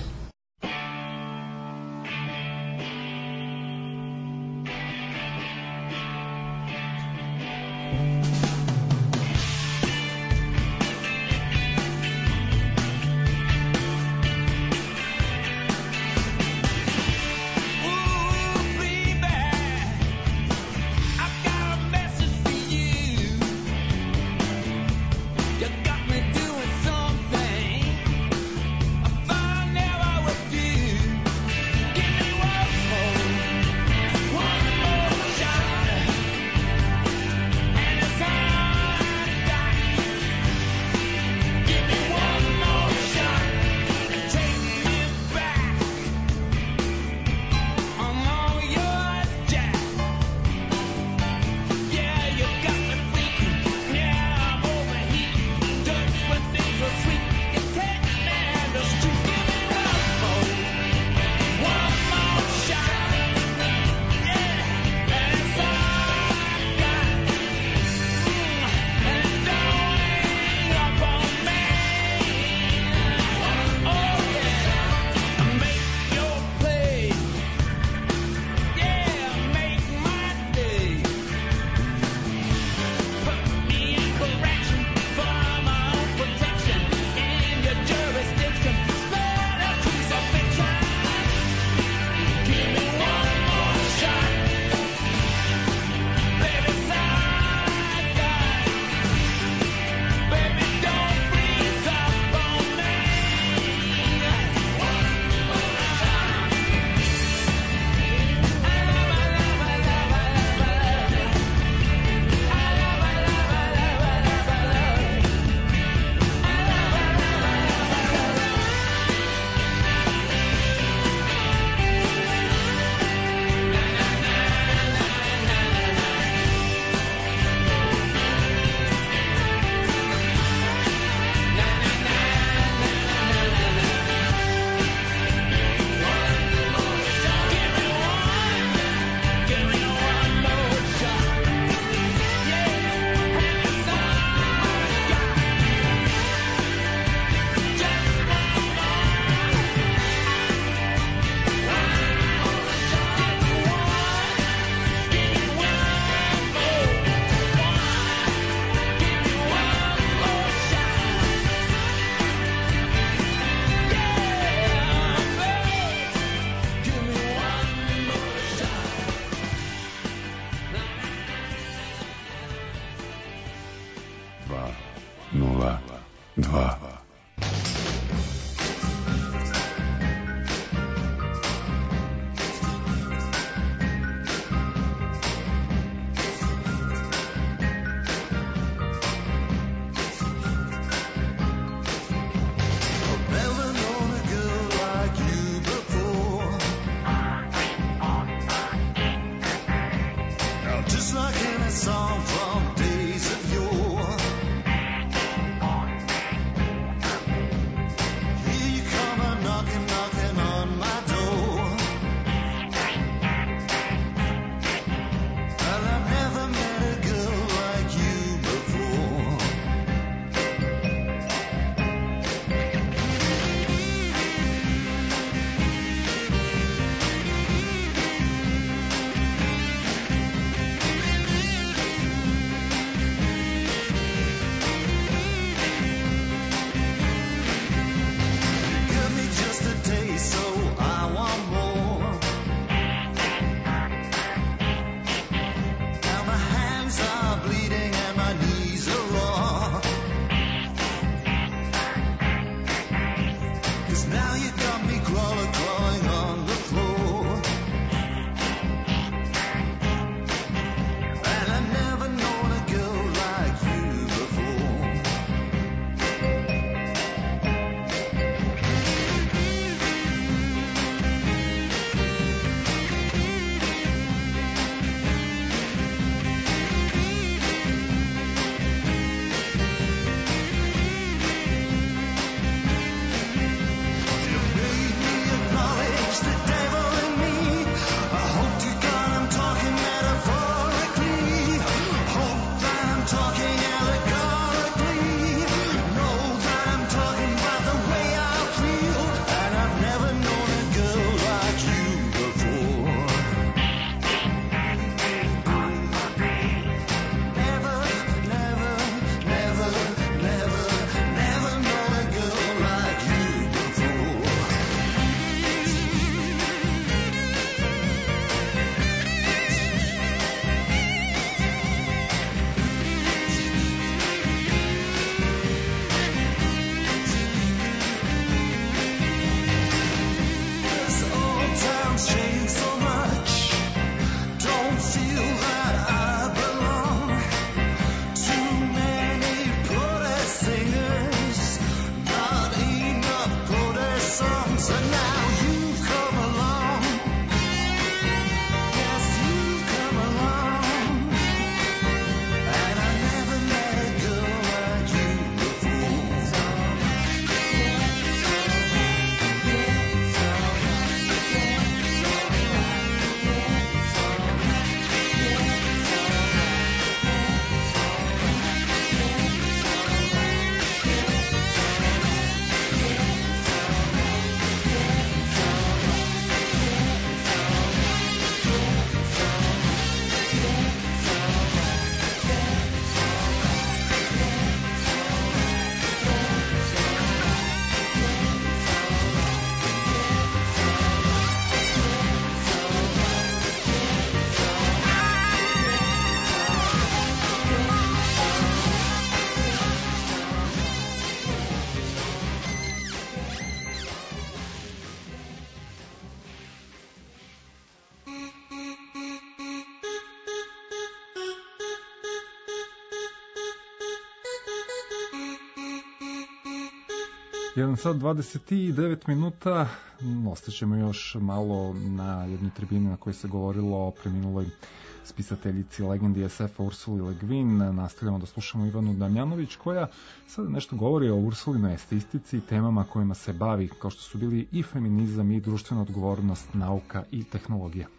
jedan sat dvadeset devet minuta, ostaćemo još malo na jednoj tribini na kojoj se govorilo o preminuloj spisateljici legendi es efa Ursuli Le Guin. Nastavljamo da slušamo Ivanu Damjanović, koja sada nešto govori o Ursulinoj estetici i temama kojima se bavi, kao što su bili i feminizam i društvena odgovornost, nauka i tehnologija.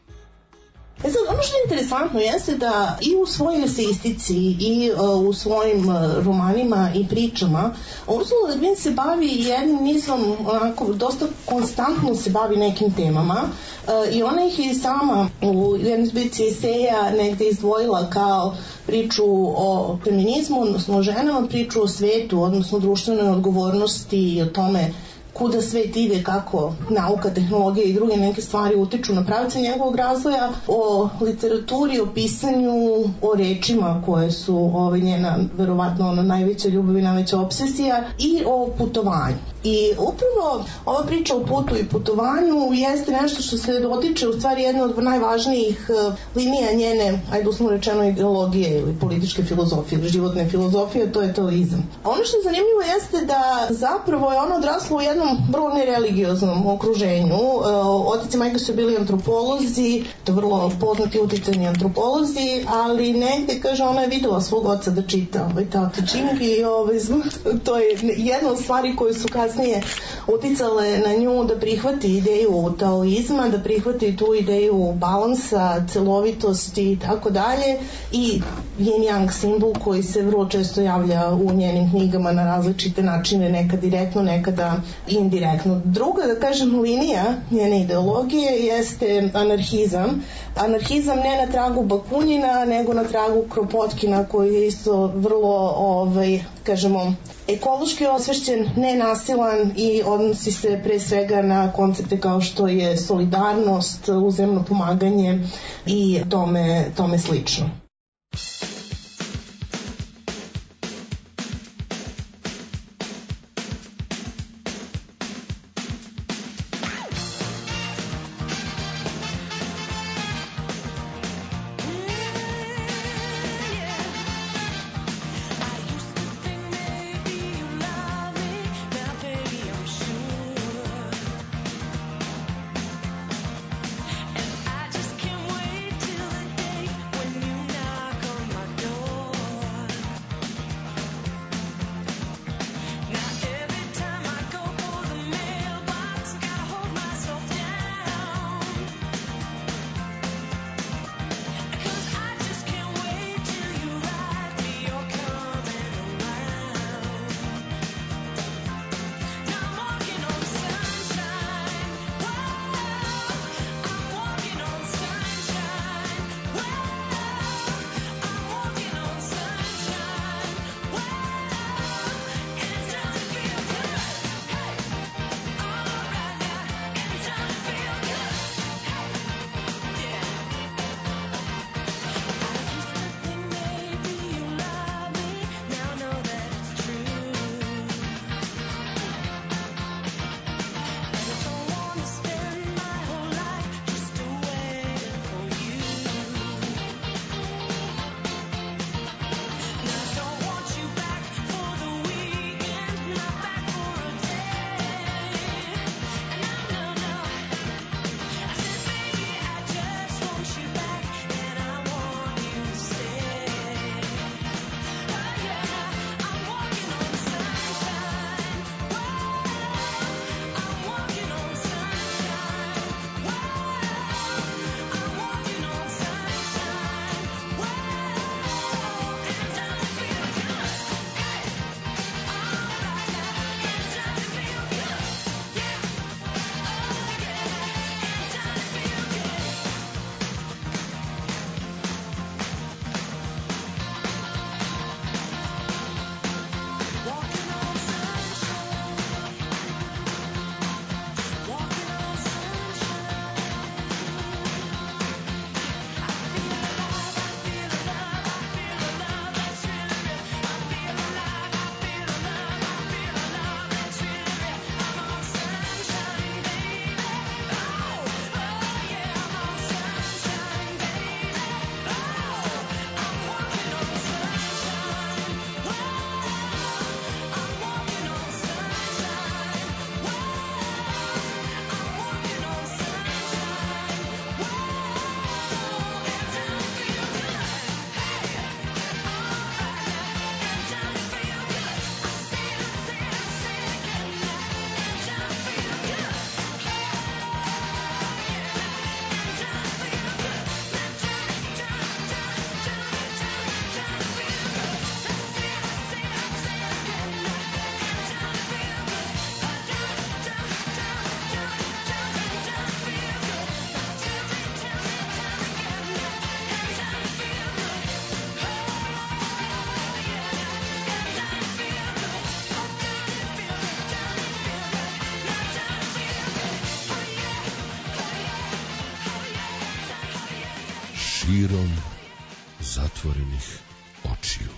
E sad, ono što je interesantno jeste da i u svojoj eseistici i uh, u svojim uh, romanima i pričama Ursula Le Guin se bavi jednim nizom, onako, dosta konstantno se bavi nekim temama uh, i ona ih je sama u jednoj zbirci eseja negde izdvojila kao priču o feminizmu, odnosno o ženama, priču o svetu, odnosno društvenoj odgovornosti i o tome kuda svet ide, kako nauka, tehnologija i druge neke stvari utiču na pravce njegovog razvoja, o literaturi, o pisanju, o rečima koje su ovaj, njena verovatno ono, najveća ljubav i najveća obsesija, i o putovanju. I upravo ova priča o putu i putovanju jeste nešto što se dotiče u stvari jedna od najvažnijih uh, linija njene, ajde uslovno rečeno, ideologije ili političke filozofije ili životne filozofije, to je taoizam. A ono što je zanimljivo jeste da zapravo je ona odrasla u jednom vrlo nereligioznom okruženju. Uh, otac i majka su bili antropolozi, to vrlo poznati uticajni antropolozi, ali negde, kaže, ona je videla svog oca da čita ovaj Tao Te Ching i ovaj, to je jedna od stvari koje su kasnije uticale na nju da prihvati ideju taoizma, da prihvati tu ideju balansa, celovitosti i tako dalje, i yin-yang simbol koji se vrlo često javlja u njenim knjigama na različite načine, nekad direktno, nekada indirektno. Druga, da kažem, linija njene ideologije jeste anarhizam. Anarhizam ne na tragu Bakunina, nego na tragu Kropotkina, koji je isto vrlo, ovaj, kažemo, ekološki osvešćen, nenasilan i odnosi se pre svega na koncepte kao što je solidarnost, uzajamno pomaganje i tome, tome slično. When you širom zatvorenih očiju.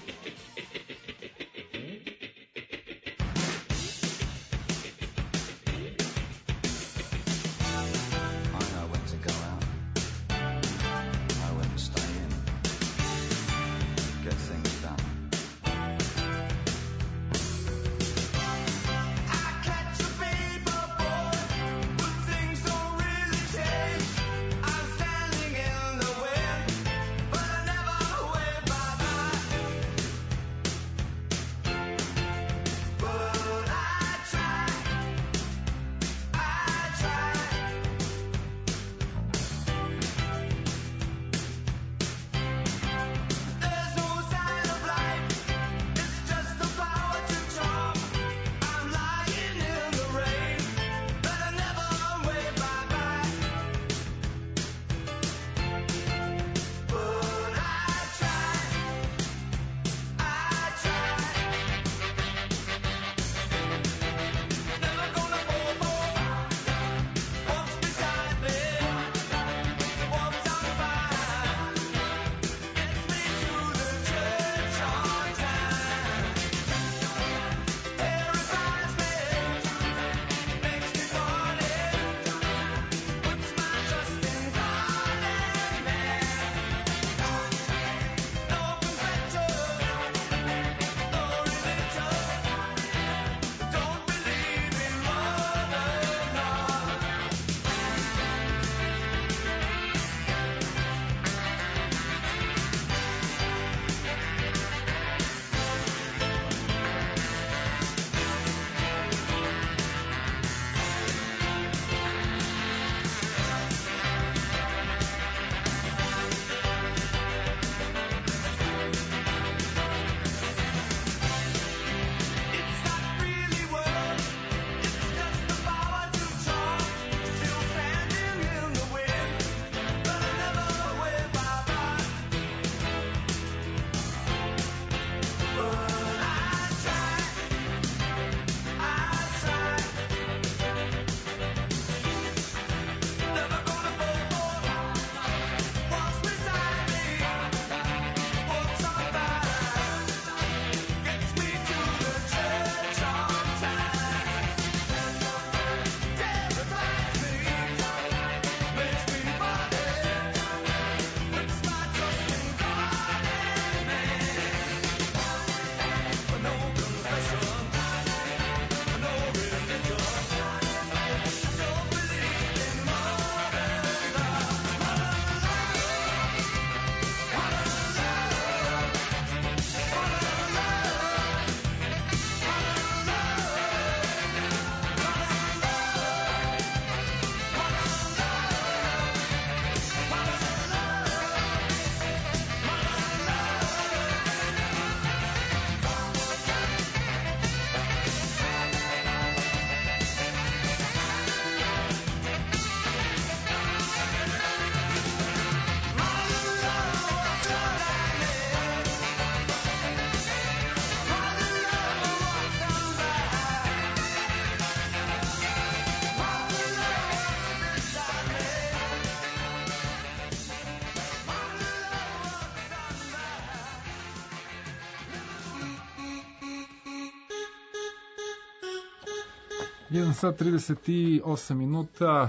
jedan sat trideset osam minuta,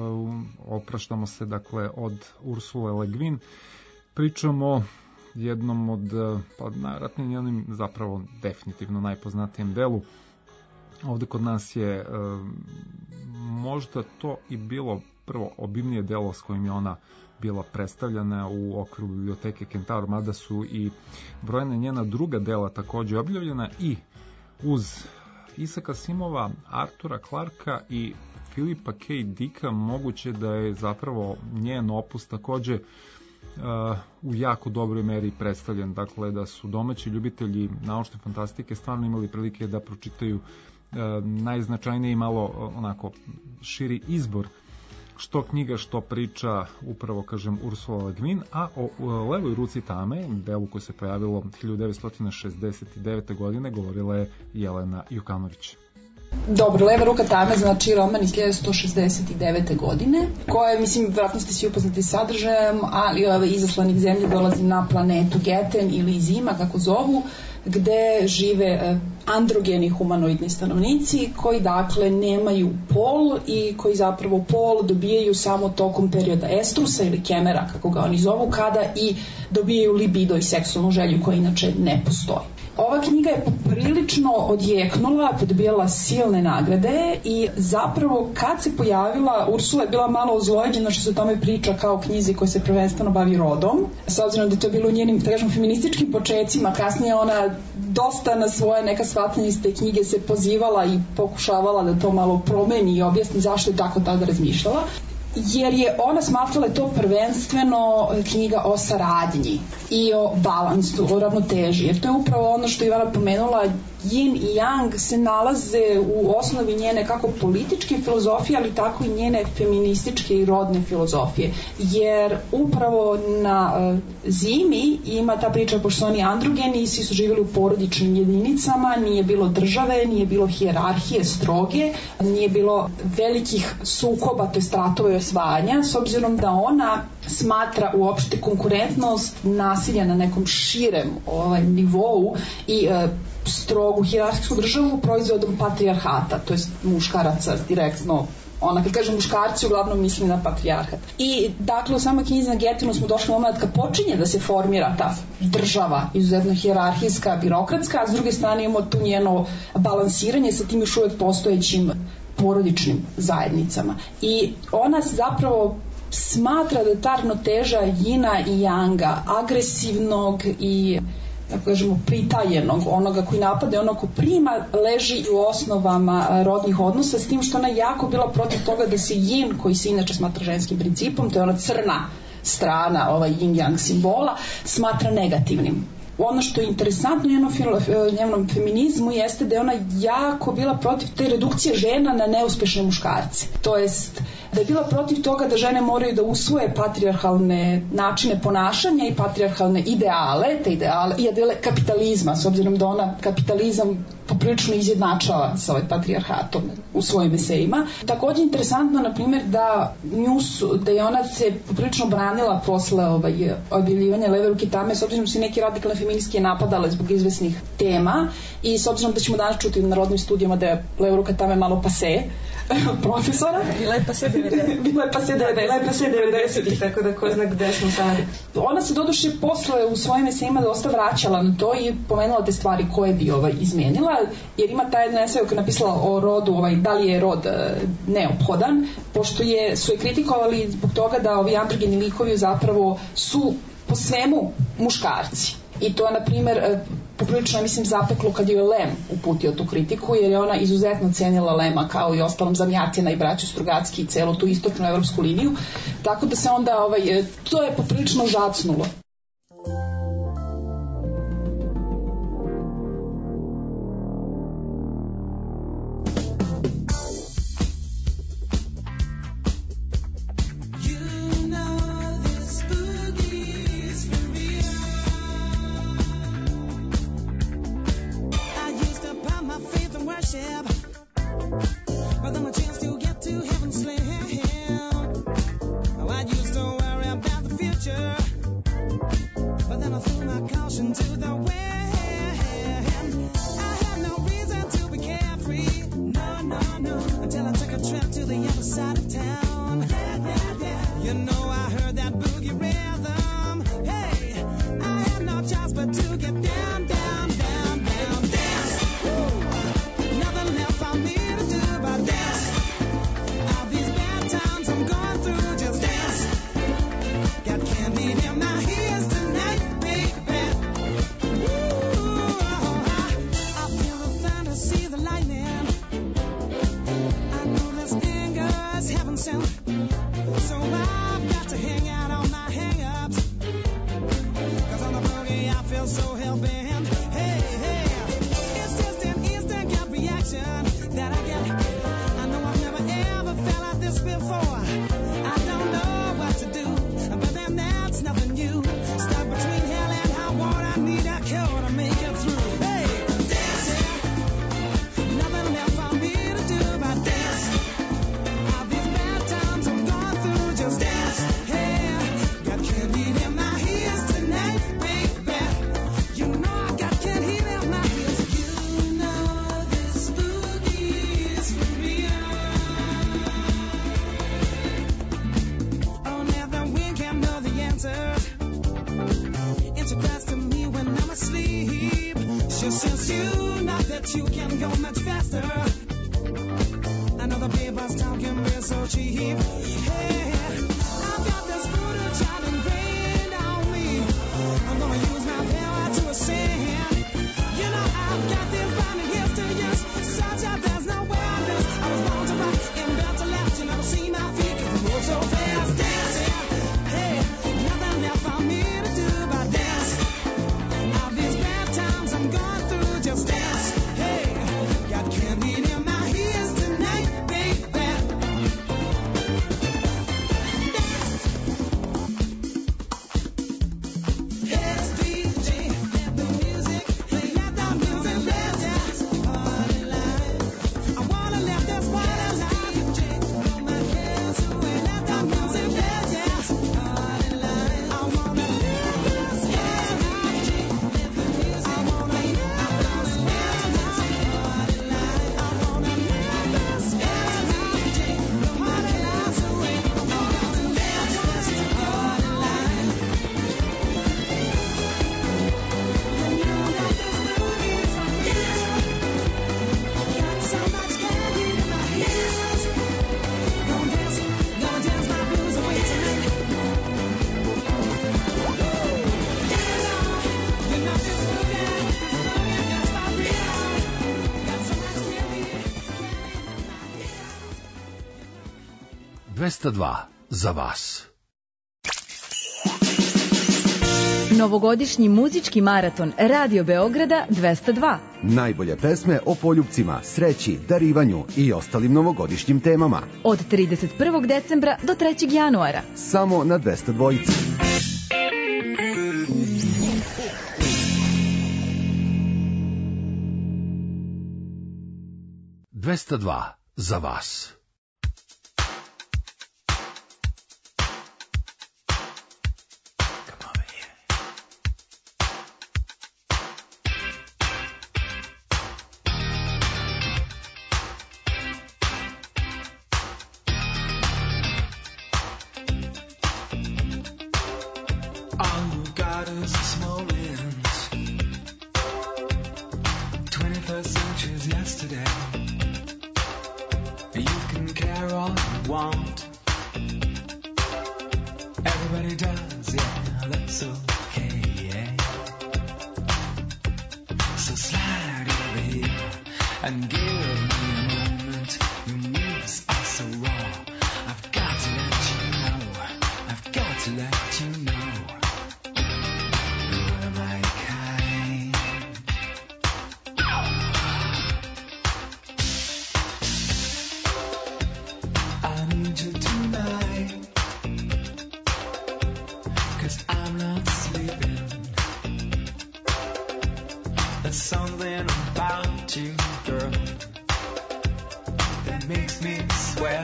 opraštamo se dakle od Ursule Le Guin, pričamo jednom od, pa najvratnije jednim zapravo definitivno najpoznatijem delu. Ovde kod nas je možda to i bilo prvo obimnije delo s kojim je ona bila predstavljena u okviru biblioteke Kentaur, mada su i brojna njena druga dela takođe objavljena i uz Isaka Asimova, Artura Clarka i Filipa K. Dicka moguće da je zapravo njen opus takođe uh, u jako dobroj meri predstavljen, dakle da su domaći ljubitelji naučne fantastike stvarno imali prilike da pročitaju uh, najznačajniji malo onako širi izbor što knjiga, što priča, upravo kažem Ursula Le Guin, a o, o Levoj ruci tame, delu koje se pojavilo hiljadu devetsto šezdeset devete. godine, govorila je Jelena Jukanović. Dobro, Leva ruka tame, znači roman iz hiljadu sto šezdeset devete. godine, koja je, mislim, vratno ste svi upoznati sadržajem, ali ovaj izaslanik zemlje dolazi na planetu Geten ili Zima, kako zovu, gde žive androgeni humanoidni stanovnici koji dakle nemaju pol i koji zapravo pol dobijaju samo tokom perioda estrusa ili kemera, kako ga oni zovu, kada i dobijaju libido i seksualnu želju koja inače ne postoji. Ova knjiga je poprilično odjeknula, dobijala silne nagrade i zapravo kad se pojavila, Ursula je bila malo ozlojeđena što se o tome priča kao knjizi koja se prvenstveno bavi rodom, s obzirom da je to bilo u njenim, da kažem, feminističkim počecima. Kasnije ona dosta na svoje neka shvatanja iz te knjige se pozivala i pokušavala da to malo promeni i objasni zašto je tako tada razmišljala, jer je ona smatrala to prvenstveno knjiga o saradnji i o balansu, o ravnoteži, jer to je upravo ono što je Ivana pomenula, Yin i Yang se nalaze u osnovi njene kako političke filozofije, ali tako i njene feminističke i rodne filozofije, jer upravo na uh, Zimi ima ta priča, pošto su oni androgeni, svi su živjeli u porodičnim jedinicama, nije bilo države, nije bilo hijerarhije stroge, nije bilo velikih sukoba, to je stratova i osvajanja, s obzirom da ona smatra uopšte konkurentnost nasilja na nekom širem ovaj, nivou i uh, strogu hijerarhijsku državu proizvodom patrijarhata, to jest muškaraca direktno. Ona kad kaže muškarci uglavnom misli na patrijarhat. I dakle u samoj knjizi na Getinu smo došli u moment kad počinje da se formira ta država izuzetno hijerarhijska, birokratska, a s druge strane imamo tu njeno balansiranje sa tim još uvek postojećim porodičnim zajednicama. I ona zapravo smatra da ta ravnoteža Jina i Janga, agresivnog i tako kažemo pritajenog, onoga koji napade, onog ko prima, leži u osnovama rodnih odnosa, s tim što ona jako bila protiv toga da se Yin, koji se inače smatra ženskim principom, to je ona crna strana ovaj yin-yang simbola, smatra negativnim. Ono što je interesantno u njenom, njenom feminizmu jeste da je ona jako bila protiv te redukcije žena na neuspešne muškarce. To jest da je bila protiv toga da žene moraju da usvoje patrijarhalne načine ponašanja i patrijarhalne ideale, te ideale i ideale kapitalizma, s obzirom da ona kapitalizam poprilično izjednačava sa ovaj patrijarhatom u svojim esejima. Takođe interesantno, na primjer, da nju su, da je ona se poprilično branila posle ovaj, objavljivanja Leve ruke tame, s obzirom da su neki radikalne feministke napadale zbog izvesnih tema i s obzirom da ćemo danas čuti na narodnim studijama da je Leva ruka tame malo pase profesora. Bila je pase devedesetih. Bila je pase devedesetih, tako da ko zna gde smo sad. Ona se doduše posle u svojim esejima dosta vraćala na to i pomenula te stvari koje bi ovaj, izmenila, jer ima taj jedan esej koji je napisala o rodu, ovaj, da li je rod neophodan, pošto je, su je kritikovali zbog toga da ovi androgeni likovi zapravo su po svemu muškarci. I to je, na primjer, poprilično, mislim, zapeklo kad je Lem uputio tu kritiku, jer je ona izuzetno cenila Lema kao i ostalom Zamjatina i braću Strugacki i celu tu istočnu evropsku liniju, tako da se onda, ovaj, to je poprilično žacnulo. Nothing left for me to ever since you, not that you can go much faster. I know the paper's talking real so cheap. Hey, I've got this brutal child ingrained on me. I'm gonna use my power to ascend. You know I've got this burning gifts to use, such that there's no way I lose. I was born to rock and built to last. You never see my feet 'cause I move so fast, dancing. Hey, nothing left for me to do but dance. All these bad times I'm going through, just dance. Hey, got candy in my ears tonight, baby. Yes, D J, let the music play, let the music play, dance, party line. I wanna let this party line, D J, blow my cares away, let the music play, dance, party line. I wanna let this party line, let the music play, I wanna let this party line. I wanna let this party line, D J, blow my cares away, I wanna let this party line. Got so much candy in my ears. Gonna dance, gonna dance my blues away tonight. Get on, you know this boogie, boogie that's my rhythm. Got so much candy, dvesta dva za vas. Novogodišnji muzički maraton Radio Beograda dvesta dva. Najbolje pesme o poljupcima, sreći, darivanju i ostalim novogodišnjim temama. Od trideset prvog decembra do trećeg januara. Samo na dvesta dva. dvesta dva za vas. all we've got is this moment. twenty-first century's yesterday. You can care all you want. Everybody does, yeah, that's okay, yeah. So slide over here and give me a moment. Your moves are so raw. I've got to let you know. I've got to let you know. You're my kind. I need you tonight. 'Cause I'm not sleeping. There's something about you, girl, that makes me sweat.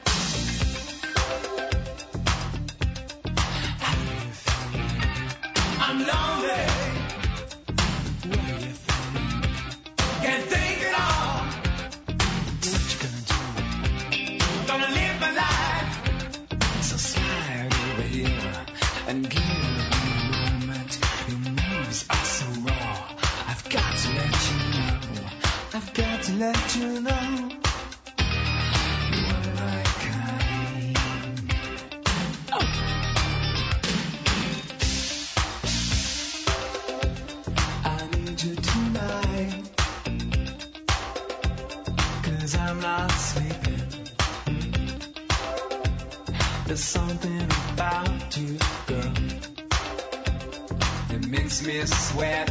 How do you feel? I'm lonely. What do you think? Can't think at all. What you gonna do? Gonna live my life. So slide over here and give me a moment. Your moves are so raw. I've got to let you know. I've got to let you know. You're my kind. Oh. I need you tonight. 'Cause I'm not sleeping. There's something about you, girl, that makes me sweat.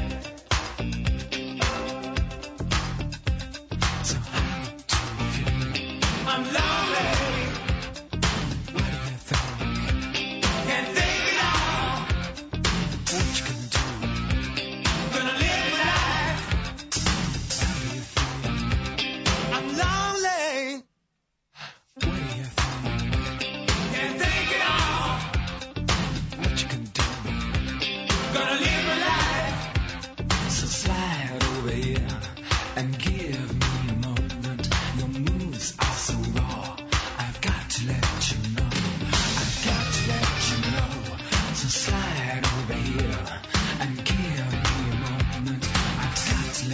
So how do you feel? I'm lonely. What do you think? Can't think it all. What you gonna do? Gonna live my life. How do you feel? I'm lonely. What do you think? Can't think it all. What you can do? Gonna live my life. So slide over here and give me a moment. Your moves are so raw. I've got to let you know. I've got to let you know. So slide over here and give me a moment. I've got to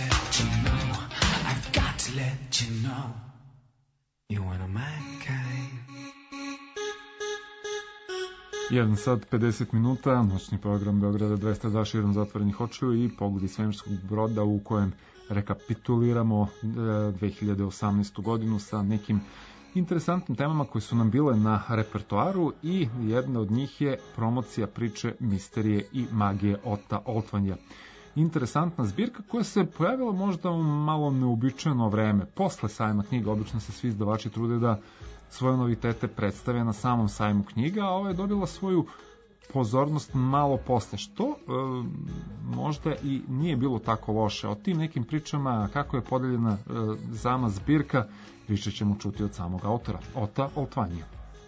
jedan sat pedeset minuta, noćni program Beograda dvesta dva širom zatvorenih očiju i Pogledi svemirskog broda u kojem rekapituliramo dve hiljade osamnaestu godinu sa nekim interesantnim temama koje su nam bile na repertoaru i jedna od njih je promocija priče Misterije i magije Ota Oltvanja. Interesantna zbirka koja se pojavila možda u malo neobičajeno vreme. Posle sajma knjiga, obično se svi izdavači trude da svoje novitete predstave na samom sajmu knjiga, a ova je dobila svoju pozornost malo posle, što e, možda i nije bilo tako loše. O tim nekim pričama, kako je podeljena e, sama zbirka, više ćemo čuti od samog autora, Ota Oltvanja.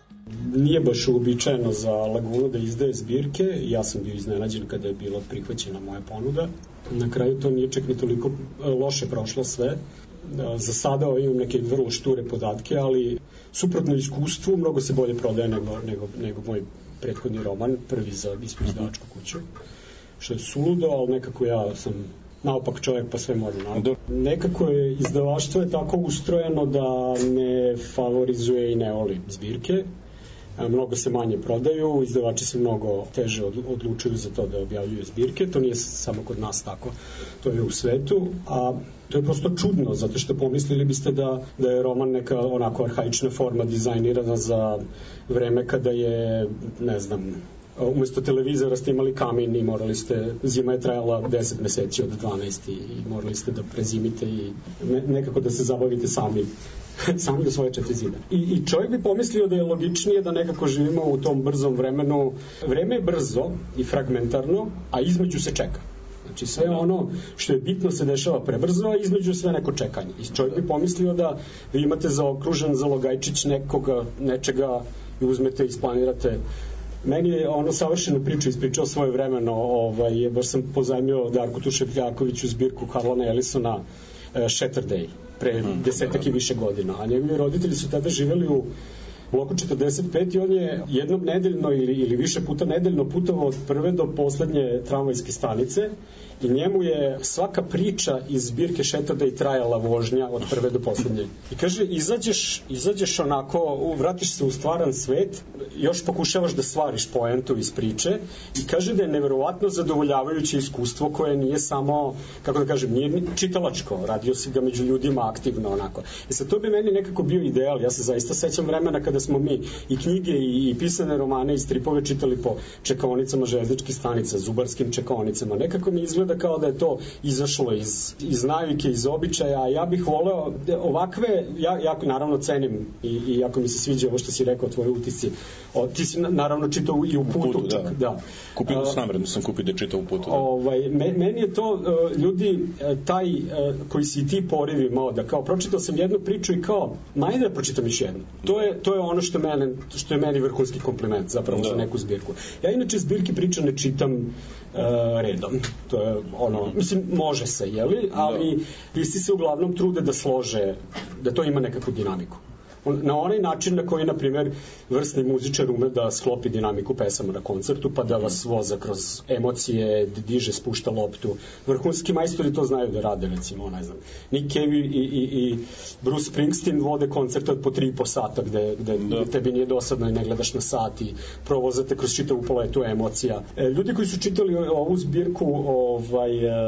Nije baš uobičajeno za Lagunu da izdaje zbirke, ja sam bio iznenađen kada je bila prihvaćena moja ponuda. Na kraju to nije čak ni toliko loše prošlo sve. Za sada imam neke vrlo šture podatke, ali suprotno iskustvu mnogo se bolje prodaje nego, nego, nego moj prethodni roman, prvi za izdavačku kuću, što je suludo, ali nekako ja sam naopak čovjek pa sve može naopak. Nekako je izdavaštvo je tako ustrojeno da ne favorizuje i ne voli zbirke, mnogo se manje prodaju, izdavači se mnogo teže odlučuju za to da objavljuju zbirke, to nije samo kod nas tako, to je u svetu, a to je prosto čudno, zato što pomislili biste da, da je roman neka onako arhaična forma dizajnirana za vreme kada je, ne znam, umesto televizora ste imali kamin i morali ste, zima je trajala deset meseci od dvanaest i morali ste da prezimite i ne, nekako da se zabavite sami sami do svoje četiri zime. I, I čovjek bi pomislio da je logičnije da nekako živimo u tom brzom vremenu. Vreme je brzo i fragmentarno, a između se čeka. Znači sve ono što je bitno se dešava prebrzo, a između sve neko čekanje. I čovjek bi pomislio da vi imate zaokružen zalogajčić nekoga, nečega i uzmete i isplanirate. Meni je ono savršenu priču ispričao svoje vremeno, ovaj, baš sam pozajmio Darku Tušepljakoviću zbirku Harlana Ellisona Shatterday, pre desetak i više godina, a njegovi roditelji su tada živeli u bloku četrdeset pet i on je jednom nedeljno ili, ili više puta nedeljno putovao od prve do poslednje tramvajske stanice i njemu je svaka priča iz zbirke Shatterday trajala vožnja od prve do poslednje. I kaže, izađeš, izađeš onako, vratiš se u stvaran svet, još pokušavaš da stvariš poentu iz priče i kaže da je neverovatno zadovoljavajuće iskustvo koje nije samo, kako da kažem, nije čitalačko, radio si ga među ljudima aktivno onako. I sad to bi meni nekako bio ideal, ja se zaista sećam vremena kada smo mi i knjige i, i pisane romane i stripove čitali po čekaonicama železničkih stanica, zubarskim čekaonicama. Nekako mi izgleda kao da je to izašlo iz, iz navike, iz običaja, a ja bih voleo ovakve, ja, ja naravno cenim i, i jako mi se sviđa ovo što si rekao, tvoje utisci. O, ti si naravno čitao i u putu. putu da. da. Kupio sam namredno, sam kupio da čitao u putu. Da. Ovaj, me, meni je to, uh, ljudi, uh, taj uh, koji si ti porivi imao, da kao pročitao sam jednu priču i kao, majde da pročitam još jednu. To je, to je ono što, mene, što je meni vrhunski kompliment zapravo da. za neku zbirku. Ja inače zbirke priča ne čitam uh, redom. To je ono, mislim, može se, jeli? Ali pisci se uglavnom trude da slože, da to ima nekakvu dinamiku. Na onaj način na koji, na primjer, vrsni muzičar ume da sklopi dinamiku pesama na koncertu, pa da vas voza kroz emocije, diže, spušta loptu. Vrhunski majstori to znaju da rade, recimo, ne znam. Nick Cave i, i, i Bruce Springsteen vode koncerte od po tri i po sata, gde, gde da. tebi nije dosadno i ne gledaš na sat i provozate kroz čitavu paletu emocija. E, ljudi koji su čitali ovu zbirku ovaj,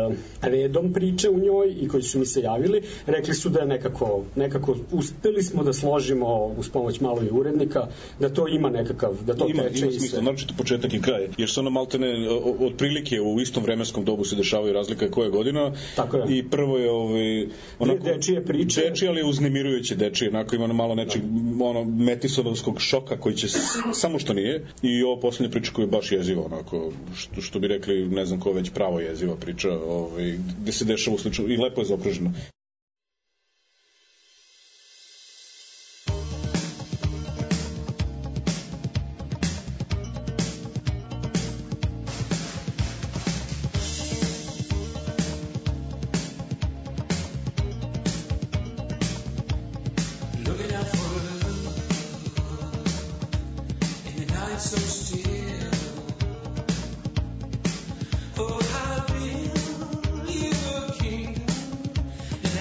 redom priče u njoj i koji su mi se javili, rekli su da je nekako, nekako uspeli smo da složimo uz pomoć malo i urednika, da to ima nekakav, da to ima, teče ima i smisla, sve. naročito početak i kraj, jer se ono maltene otprilike u istom vremenskom dobu se dešavaju razlika koja godina. Tako je. I prvo je ovaj onako dečije priče, dečije, ali uznemirujuće dečije, onako ima malo nečeg ono metisodovskog šoka koji će samo što nije, i ovo poslednja priča koja je baš jeziva, onako što, što bi rekli, ne znam ko već, pravo jeziva priča, ovaj gde se dešava u slučaju i lepo je zaokruženo. Oh, I build you a kingdom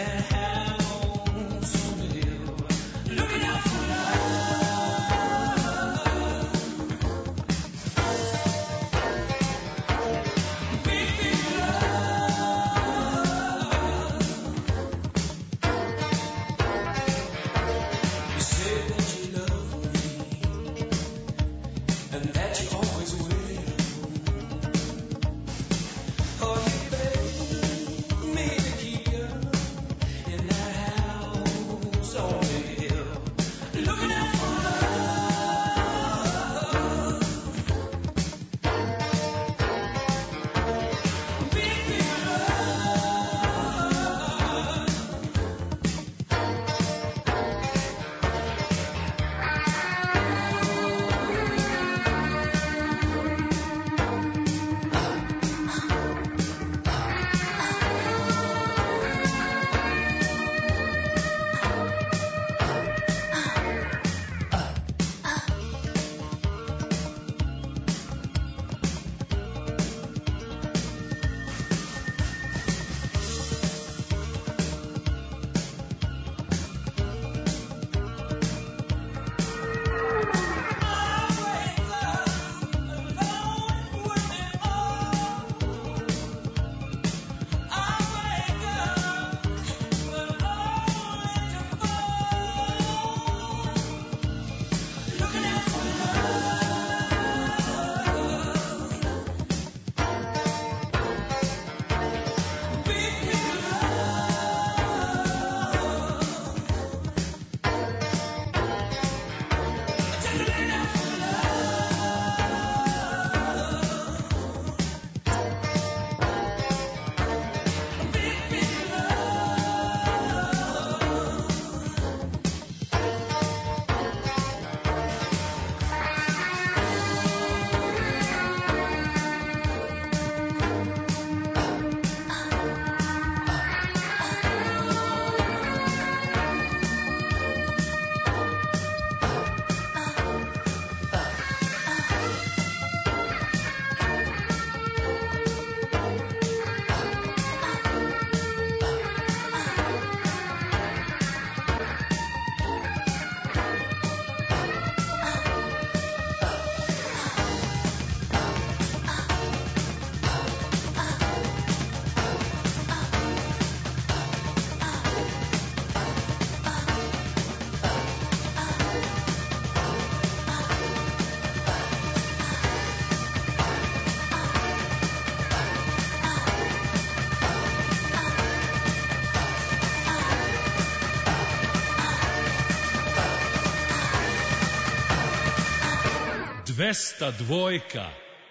dvesta dvojka.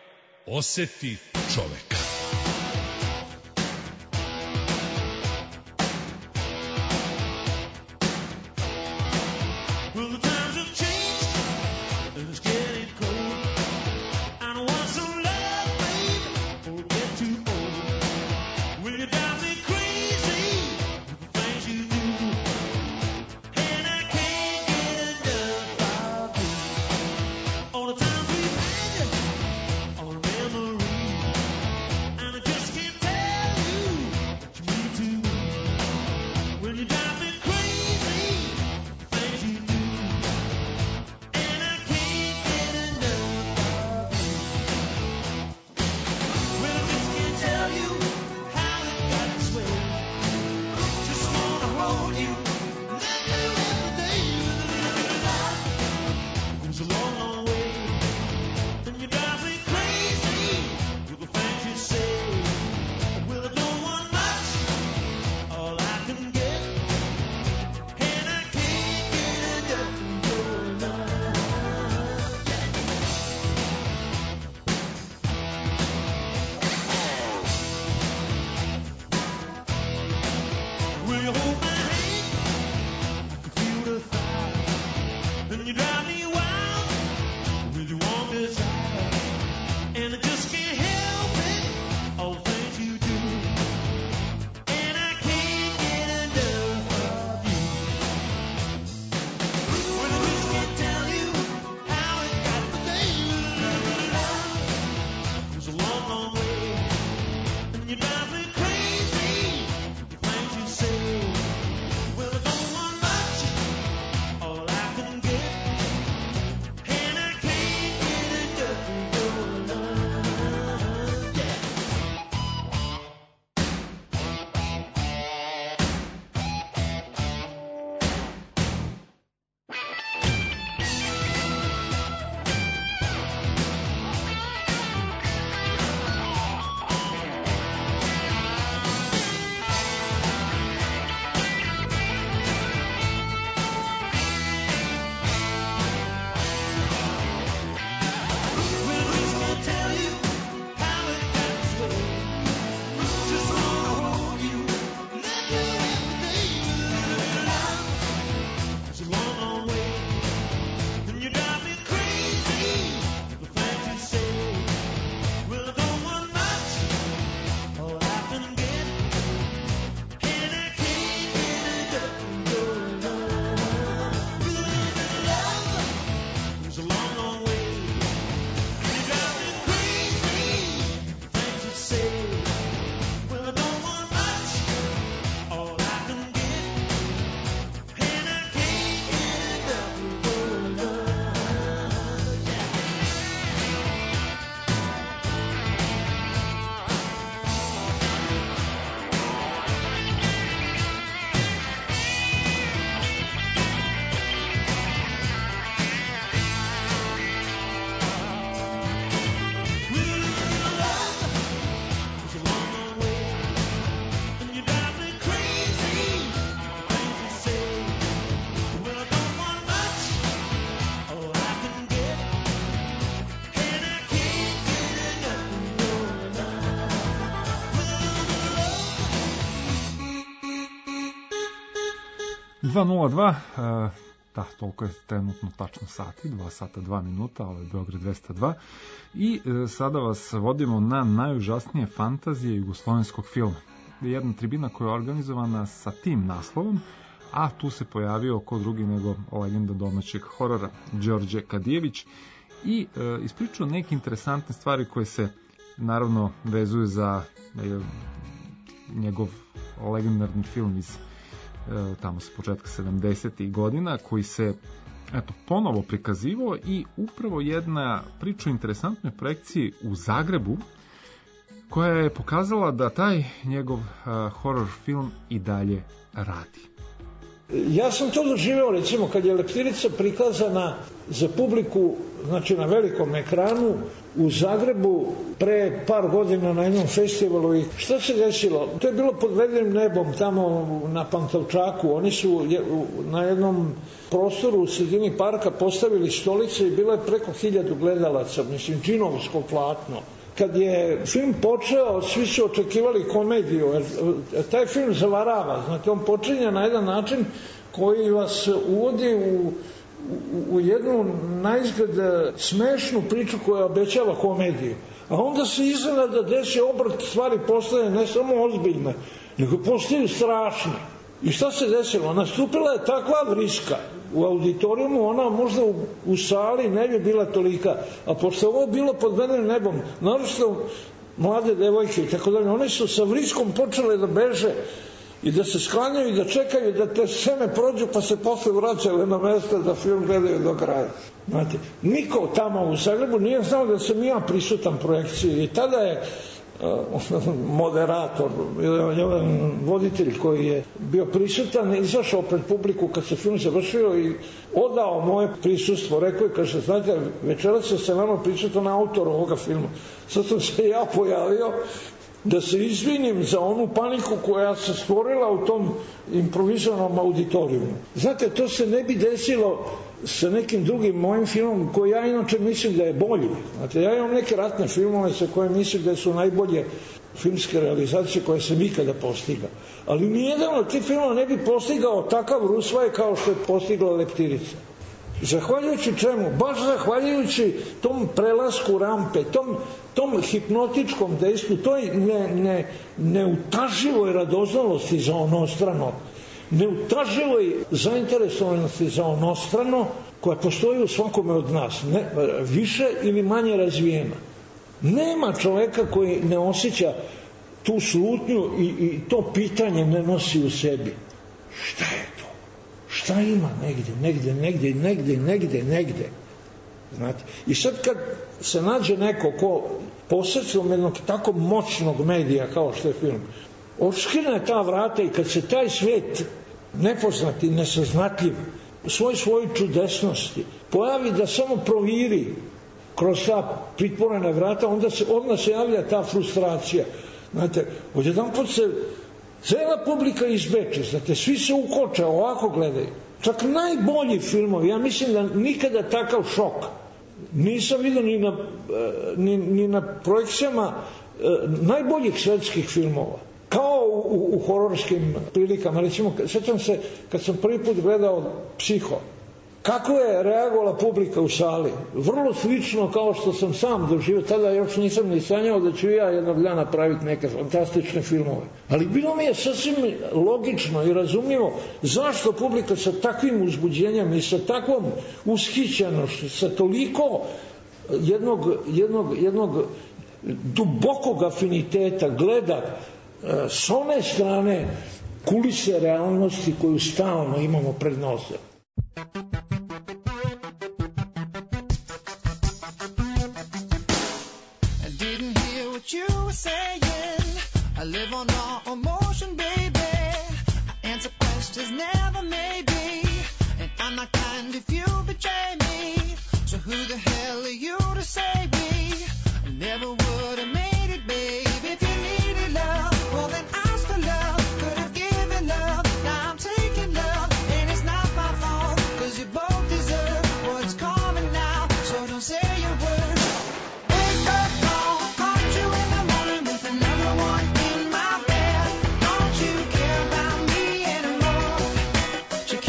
Oseti čoveka. Well, the times have changed, and it's getting cold. I don't want some love, baby, or get too old. Will you drive me crazy with the things you do? And I can't get enough of you. All the times we've had, all the memories. dva nula dva, da, toliko je trenutno tačno sati, dva sata dva minuta, ovo je Beograd dvesta dva, i e, sada vas vodimo na najužasnije fantazije jugoslovenskog filma. Jedna tribina koja je organizovana sa tim naslovom, a tu se pojavio ko drugi nego legenda domaćeg horora Đorđe Kadijević i e, ispričao neke interesantne stvari koje se naravno vezuju za e, njegov legendarni film iz e, tamo sa početka sedamdesetih godina, koji se eto, ponovo prikazivao, i upravo jedna priča o interesantnoj projekciji u Zagrebu koja je pokazala da taj njegov uh, horror film i dalje radi. Ja sam to doživeo, recimo, kad je Leptirica prikazana za publiku, znači na velikom ekranu u Zagrebu pre par godina na jednom festivalu. I šta se desilo? To je bilo pod vedrim nebom tamo na Pantovčaku. Oni su na jednom prostoru u sredini parka postavili stolice i bilo je preko hiljadu gledalaca, mislim, džinovsko platno. Kad je film počeo, svi su očekivali komediju, jer taj film zavarava. Znate, on počinje na jedan način koji vas uvodi u, u, u jednu naizgled smešnu priču koja obećava komediju. A onda se iznenada desi obrt, stvari postane ne samo ozbiljne, nego postaju strašne. I šta se desilo? Nastupila je takva vriska u auditorijumu, ona možda u, u sali ne bi bila tolika, a pošto ovo bilo pod vedrim nebom, naročito mlade devojke i tako dalje, one su sa vriskom počele da beže i da se sklanjaju i da čekaju da te scene prođu, pa se posle vraćaju na mesto da film gledaju do kraja. Znate, niko tamo u Zagrebu nije znao da sam ja prisutan projekciji, i tada je moderator, jedan voditelj koji je bio prisutan, izašao pred publiku kad se film završio i odao moje prisustvo. Rekao je, kaže, znate, večeras se sa nama prisutan autor ovoga filma. Sad sam se ja pojavio da se izvinim za onu paniku koja se stvorila u tom improvizovanom auditorijumu. Znate, to se ne bi desilo sa nekim drugim mojim filmom koji ja inače mislim da je bolji. Znate, ja imam neke ratne filmove sa koje mislim da su najbolje filmske realizacije koje sam ikada postigao. Ali nijedan od tih filmova ne bi postigao takav rusvaj kao što je postigla Leptirica. Zahvaljujući čemu? Baš zahvaljujući tom prelasku rampe, tom, tom hipnotičkom dejstvu, toj ne, ne, neutaživoj radoznalosti za onostrano, neutaživoj zainteresovanosti za onostrano koja postoji u svakome od nas, ne, više ili manje razvijena. Nema čoveka koji ne osjeća tu slutnju i, i to pitanje ne nosi u sebi. Šta je to? Šta ima negde, negde, negde, negde, negde, negde? Znate? I sad kad se nađe neko ko posredstvom jednog tako moćnog medija kao što je film, oškine ta vrata i kad se taj svijet nepoznati, nesaznatljiv, u svoj svojoj čudesnosti pojavi da samo proviri kroz ta pritvorena vrata, onda se, odmah se javlja ta frustracija. Znate, odjedan put se cela publika izbeče, znate, svi se ukoče, ovako gledaju. Čak najbolji filmovi, ja mislim da nikada takav šok nisam vidio ni na, ni, ni na projekcijama najboljih svetskih filmova. Kao u, u hororskim prilikama. Recimo, sjećam se kad sam prvi put gledao Psiho, kako je reagovala publika u sali? Vrlo slično kao što sam sam doživio. Tada još nisam ni sanjao da ću ja jednog dana praviti neke fantastične filmove. Ali bilo mi je sasvim logično i razumljivo zašto publika sa takvim uzbuđenjem i sa takvom ushićenošću, sa toliko jednog, jednog, jednog dubokog afiniteta gleda s one strane kulise realnosti koju stalno imamo pred nosem. I live on raw emotion, baby. I answer questions, never maybe. And I'm not kind if you betray me. So who the hell are you to save me? I never would have made it, babe. If you needed love, well then I still love. Could have given love, now I'm taking love. And it's not my fault, cause you both deserve what's coming now. So don't say a word. Wake up, call, caught you in the morning with another one.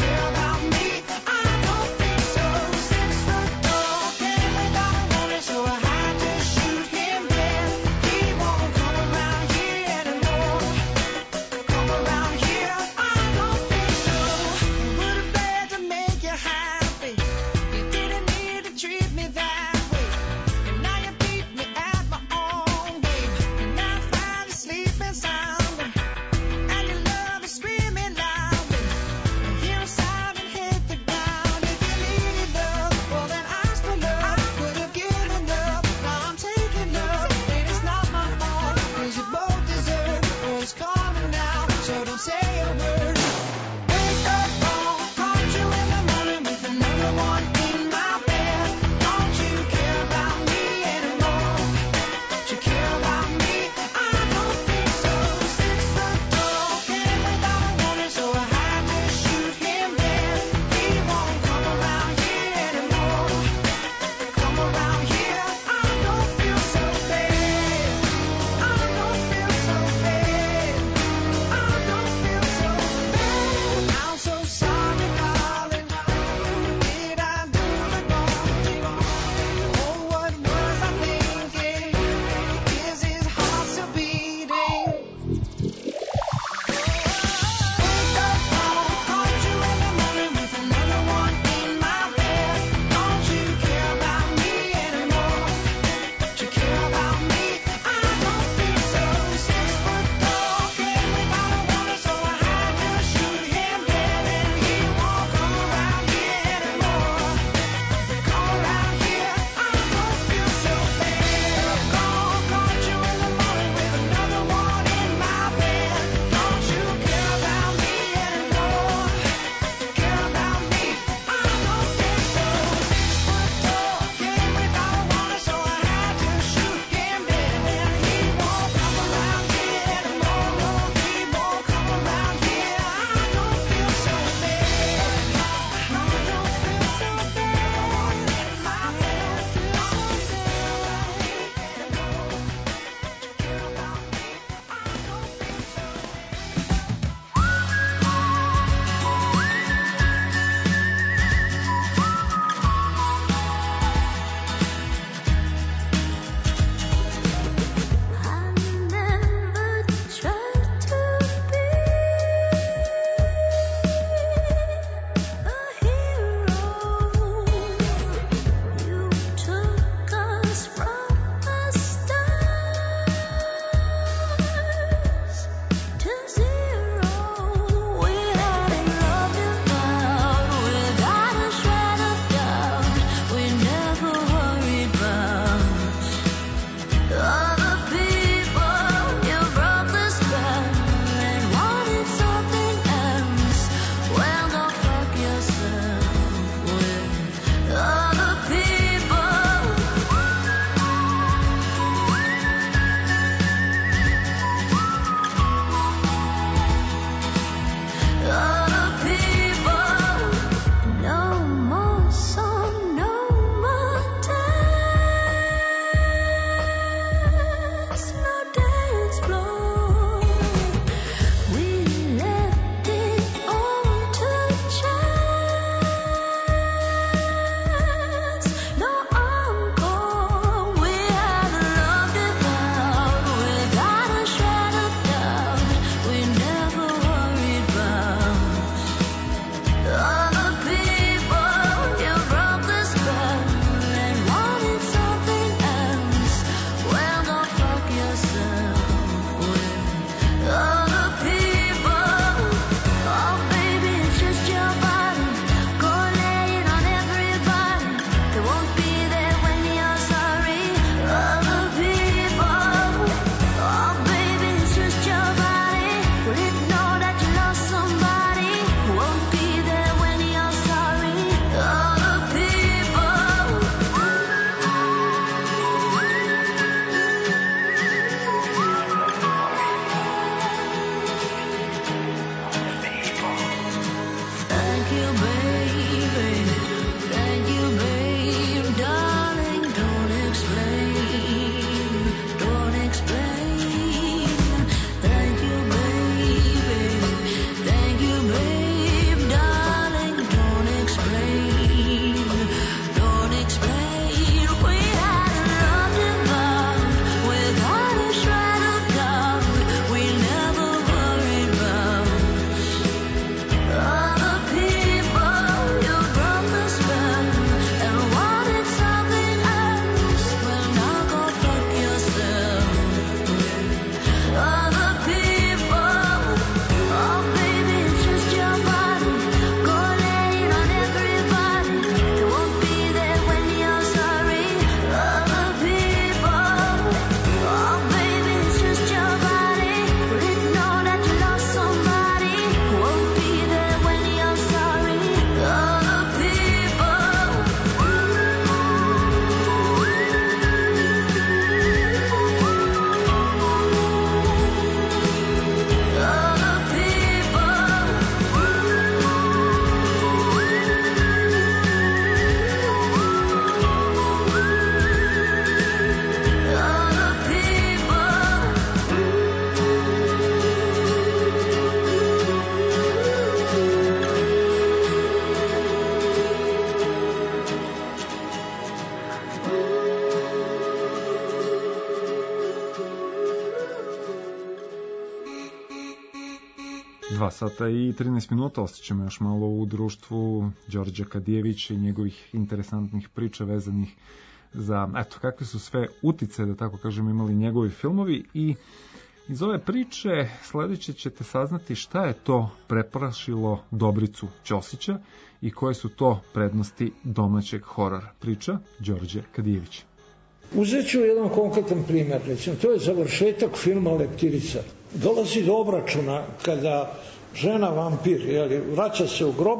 Dva sata i trinaest minuta, osjećamo još malo u društvu Đorđa Kadijevića i njegovih interesantnih priča vezanih za, eto, kakve su sve utice, da tako kažem, imali njegovi filmovi. I iz ove priče sledeće ćete saznati šta je to preplašilo Dobricu Ćosića i koje su to prednosti domaćeg horora. Priča Đorđe Kadijevića. Uzet ću jedan konkretan primjer, recimo, to je završetak filma Leptirica. Dolazi do obračuna kada žena vampir, jeli, vraća se u grob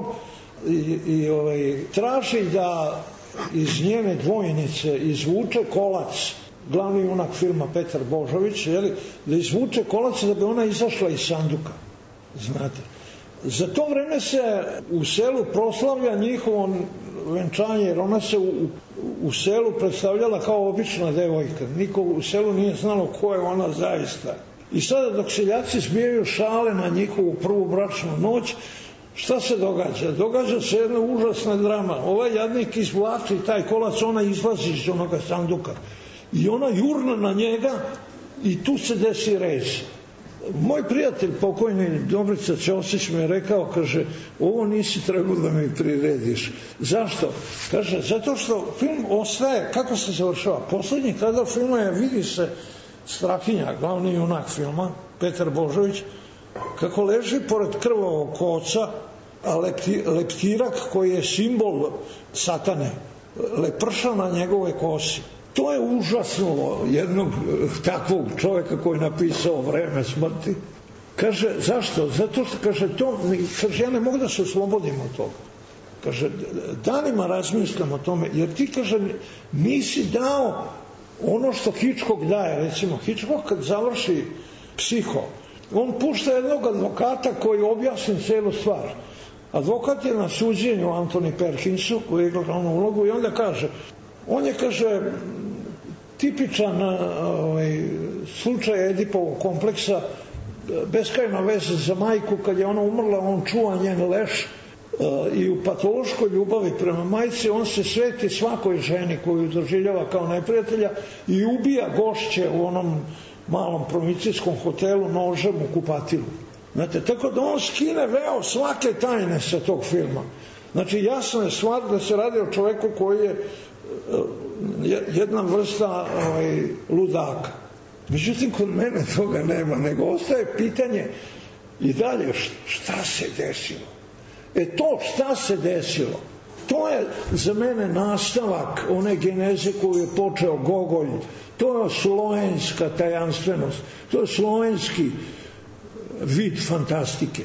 i, i ovaj, traži da iz njene dvojnice izvuče kolac, glavni junak filma Petar Božović, jeli, da izvuče kolac da bi ona izašla iz sanduka, znate. Za to vreme se u selu proslavlja njihovo venčanje, jer ona se u, u selu predstavljala kao obična devojka. Niko u selu nije znalo ko je ona zaista. I sada dok seljaci zbijaju šale na njihovu prvu bračnu noć, šta se događa? Događa se jedna užasna drama. Ovaj jadnik izvlači taj kolac, ona izlazi iz onoga sanduka. I ona jurna na njega i tu se desi rez. Moj prijatelj, pokojni Dobrica Ćosić, mi je rekao, kaže, ovo nisi trebao da mi prirediš. Zašto? Kaže, zato što film ostaje, kako se završava? Poslednji kadar filma je, vidi se Strahinja, glavni junak filma, Petar Božović, kako leži pored krvavog koca, a lepti, leptirak koji je simbol satane, leprša na njegove kosi. To je užasno jednog takvog čovjeka koji je napisao Vreme smrti. Kaže, zašto? Zato što, kaže, to, kaže, ja ne mogu da se oslobodim od toga. Kaže, danima razmislim o tome, jer ti, kaže, nisi dao ono što Hitchcock daje. Recimo, Hitchcock kad završi Psiho, on pušta jednog advokata koji objasni celu stvar. Advokat je na suđenju Anthony Perkinsu, koji je igrao glavnu ulogu, i onda kaže, on je, kaže, tipičan ovaj, slučaj Edipovog kompleksa, beskrajna veza za majku, kad je ona umrla, on čuva njen leš, i u patološkoj ljubavi prema majci on se sveti svakoj ženi koju doživljava kao neprijatelja i ubija gošće u onom malom provincijskom hotelu nožem u kupatilu. Znate, tako da on skine veo svake tajne sa tog filma. Znači, jasno je stvar da se radi o čoveku koji je jedna vrsta ovaj, ludaka. Međutim, kod mene toga nema, nego ostaje pitanje i dalje šta se desilo. E to šta se desilo, to je za mene nastavak one geneze koju je počeo Gogolj. To je slovenska tajanstvenost, to je slovenski vid fantastike.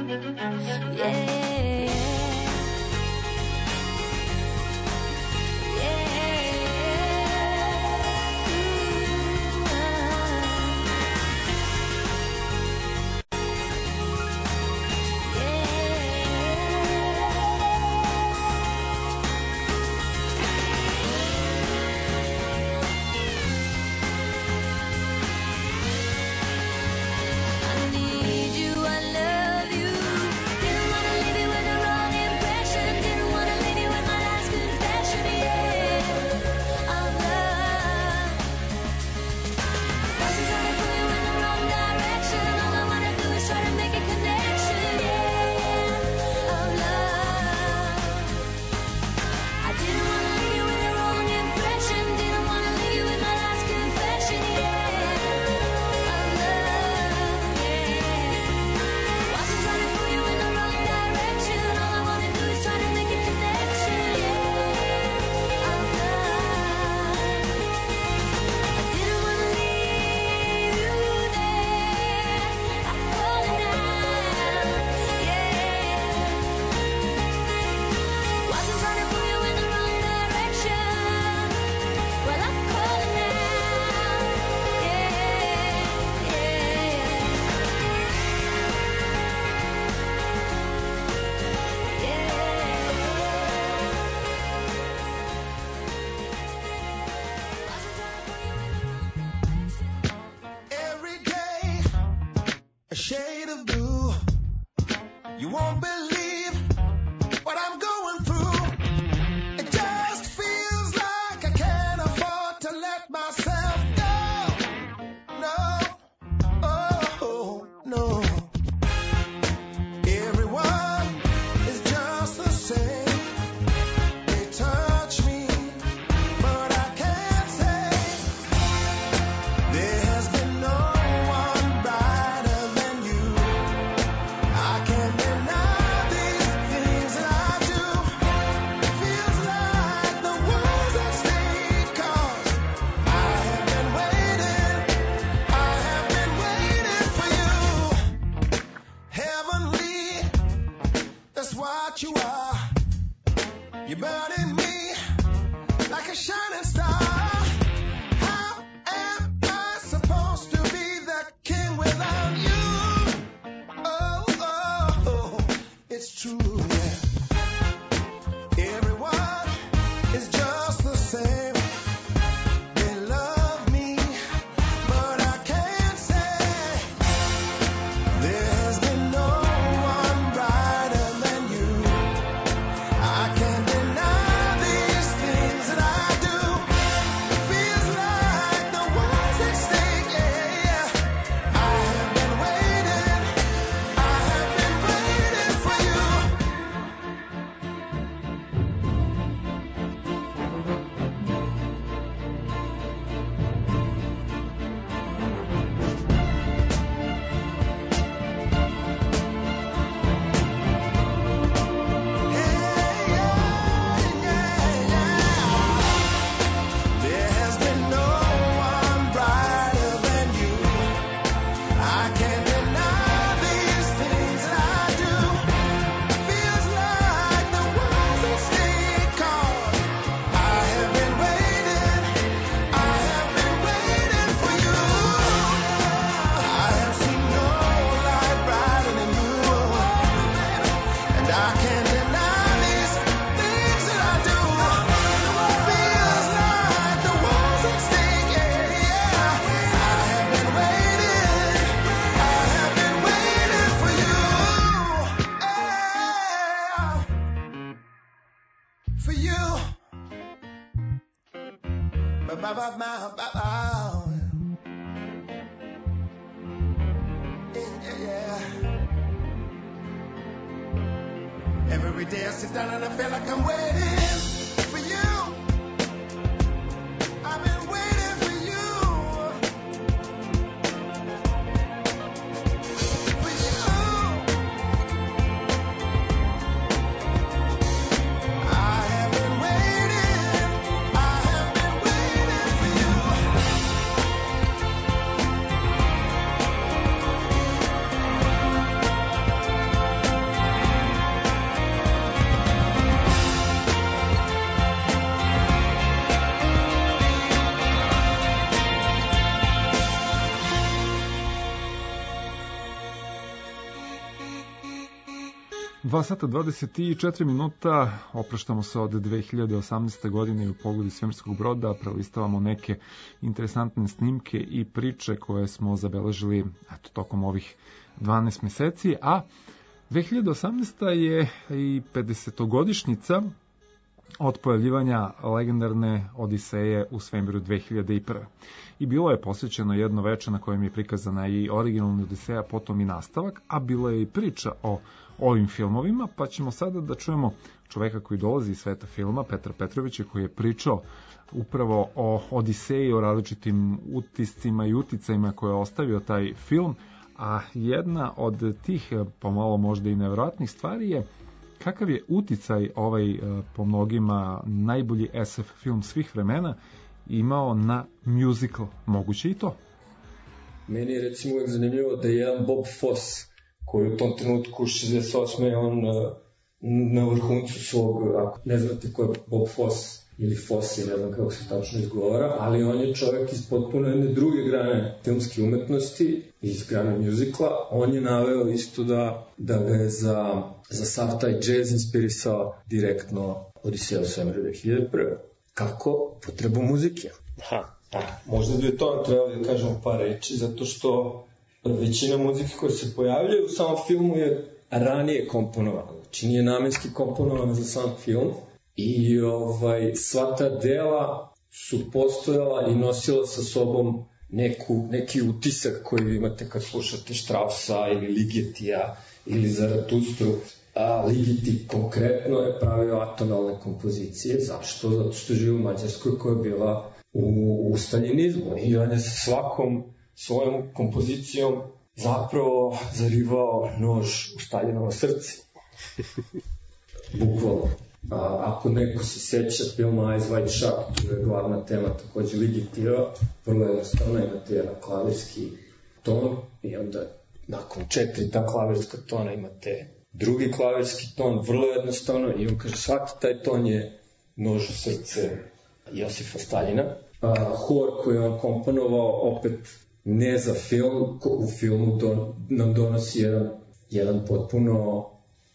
Shade of blue. You won't believe what I'm going through. It just feels like I can't afford to let myself go. No, oh, no. Everyone is just the same. They touch me, but I can't say there has been no one brighter than you. I can't deny these things that I do. It feels like the world's at stake, 'cause I have been waiting, I have been waiting for you. Heavenly, that's what you are. You're burning me like a shining star. How am I supposed to be the king without you? Oh, oh, oh, it's true, yeah. Everyone is just the same. They love me, but I can't say there has been no one brighter than you. I can't deny these things that I do. It feels like the world's at stake, yeah, yeah. I have been waiting, I have been waiting for you. There has been no one brighter than you. I can't deny these things that I do. It feels like the world's at stake, 'cause I have been waiting, I have been waiting for you. I have seen no light brighter than you, and I can't deny these things that I do. It feels like the world's at stake, yeah, yeah. I have been waiting, I have been waiting for you, yeah, for you. Ba ba ba ba ba ba. Yeah, yeah. Every day I sit down and I feel like I'm waiting for you. I've been waiting for you. For you. I have been waiting, I have been waiting for you. dva sata dvadeset četiri minuta, opraštamo se od dve hiljade osamnaeste. godine u pogodi svemirskog broda, prelistavamo neke interesantne snimke i priče koje smo zabeležili eto, tokom ovih dvanaest meseci, a dve hiljade osamnaesta. je i pedesetogodišnjica od pojavljivanja legendarne Odiseje u svemiru dve hiljade prve. I bilo je posvećeno jedno veče na kojem je prikazana i originalna Odiseja, potom i nastavak, a bila je i priča o ovim filmovima, pa ćemo sada da čujemo čoveka koji dolazi iz sveta filma, Petra Petrovića, koji je pričao upravo o Odiseji, o različitim utiscima i uticajima koje je ostavio taj film, a jedna od tih pomalo možda i nevjerojatnih stvari je kakav je uticaj ovaj po mnogima najbolji es ef film svih vremena imao na musical, moguće i to. Meni je recimo uvijek zanimljivo da je jedan Bob Fosse, koji u tom trenutku šezdeset osme on na vrhuncu svog, ako ne znate ko je Bob Fosse ili Fosse, ne znam kako se tačno izgovara, ali on je čovjek iz potpuno jedne druge grane filmske umetnosti, iz grane muzikla. On je naveo isto da, da ga je za, za sav taj džez inspirisao direktno Odiseja u svemiru dve hiljade prve. Kako? Potrebu muzike. Ha, ha. Možda bi o tome trebali da kažemo par reči, zato što većina muzike koja se pojavljaju u samom filmu je ranije komponovana. Znači nije namenski komponovana za sam film i ovaj, sva ta dela su postojala i nosila sa sobom neku, neki utisak koji vi imate kad slušate Straussa ili Ligetija ili Zaratustru. A Ligeti konkretno je pravio atonalne kompozicije. Zašto? Zato što živi u Mađarskoj koja je bila u, u staljinizmu i on je sa svakom svojom kompozicijom zapravo zarivao nož u Staljinovo srce. Bukvalno. A, ako neko se seća filma Eyes Wide Shut, to je glavna tema takođe Ligetija, vrlo jednostavno imate jedan klavirski ton i onda nakon četiri ta klavirska tona imate drugi klavirski ton, vrlo jednostavno, i on kaže svaki taj ton je nož u srce Josifa Staljina. A, hor koji je on komponovao opet ne za film, u filmu don, nam donosi jedan, jedan potpuno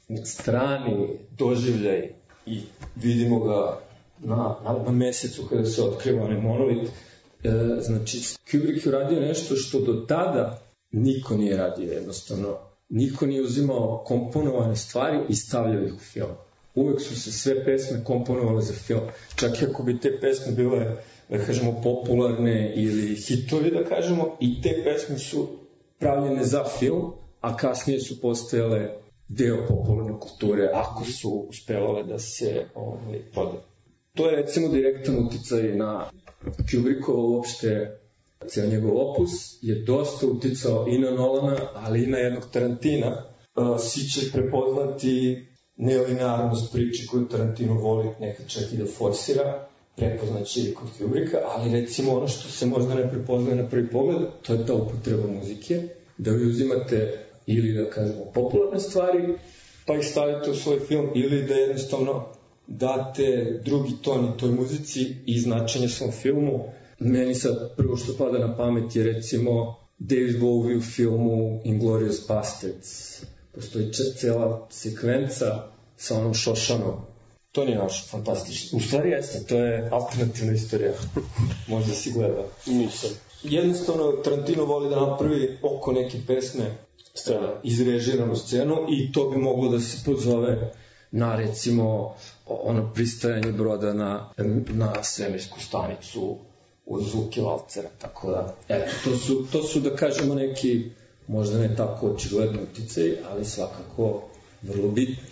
strani doživljaj i vidimo ga na, na, na mesecu kada se otkriva onaj monolit. E, znači, Kubrick je radio nešto što do tada niko nije radio jednostavno. Niko nije uzimao komponovane stvari i stavljao ih u film. Uvek su se sve pesme komponovale za film. Čak i ako bi te pesme bile, da kažemo, popularne ili hitovi, da kažemo, i te pesme su pravljene za film, a kasnije su postajale deo popularne kulture, ako su uspevale da se ovaj, prodaju. To je, recimo, direktan uticaj na Kubrickova uopšte. Cijel njegov opus je dosta uticao i na Nolana, ali i na jednog Tarantina. Svi će prepoznati nelinearnost priče koju Tarantino voli nekad čak i da forsira, prepoznaći i kod Kubricka, ali recimo ono što se možda ne prepoznaje na prvi pogled, to je ta upotreba muzike, da vi uzimate ili da kažemo popularne stvari, pa ih stavite u svoj film, ili da jednostavno date drugi ton i toj muzici i značenje svom filmu. Meni sad prvo što pada na pamet je recimo David Bowie u filmu Inglourious Basterds. Postoji cijela sekvenca sa onom Šošanom. To nije naš fantastično. U stvari jeste, to je alternativna istorija. Možda si gleda. Nisam. Jednostavno, Tarantino voli da napravi oko neke pesme scena, izrežiranu scenu i to bi moglo da se pozove na recimo ono pristajanje broda na, na svemirsku stanicu u zvuke valcera, tako da, eto, to su, to su, da kažemo, neki, možda ne tako očigledni uticaj, ali svakako vrlo bitni.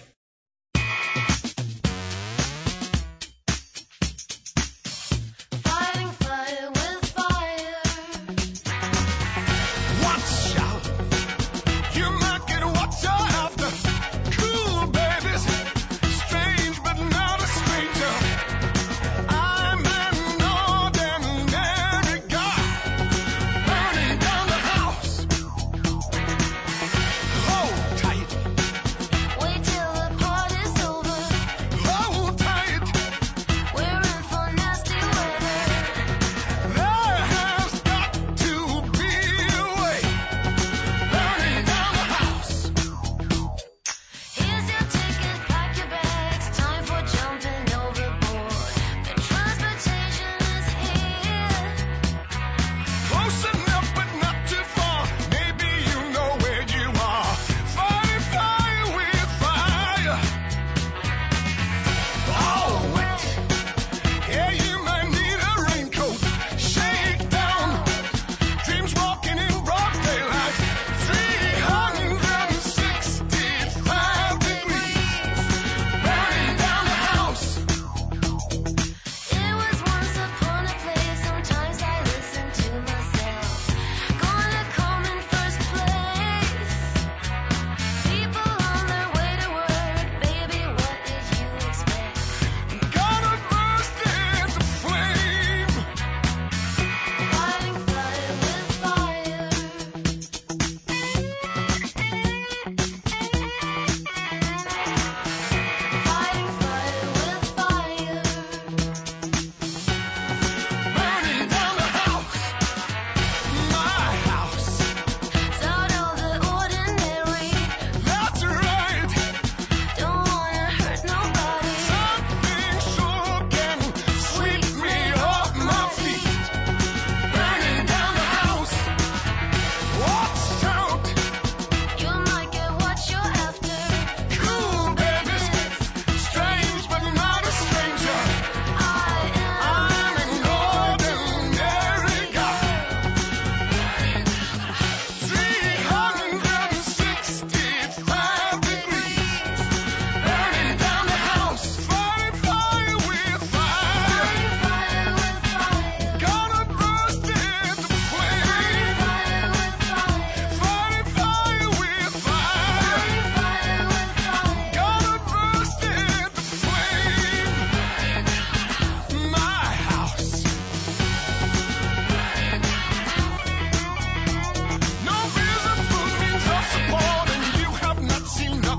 Wait till the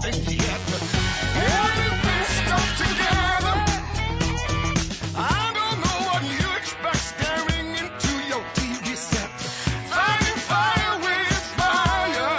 think yet. Everything's stuck together. I don't know what you expect staring into your T V set. Fighting fire with fire.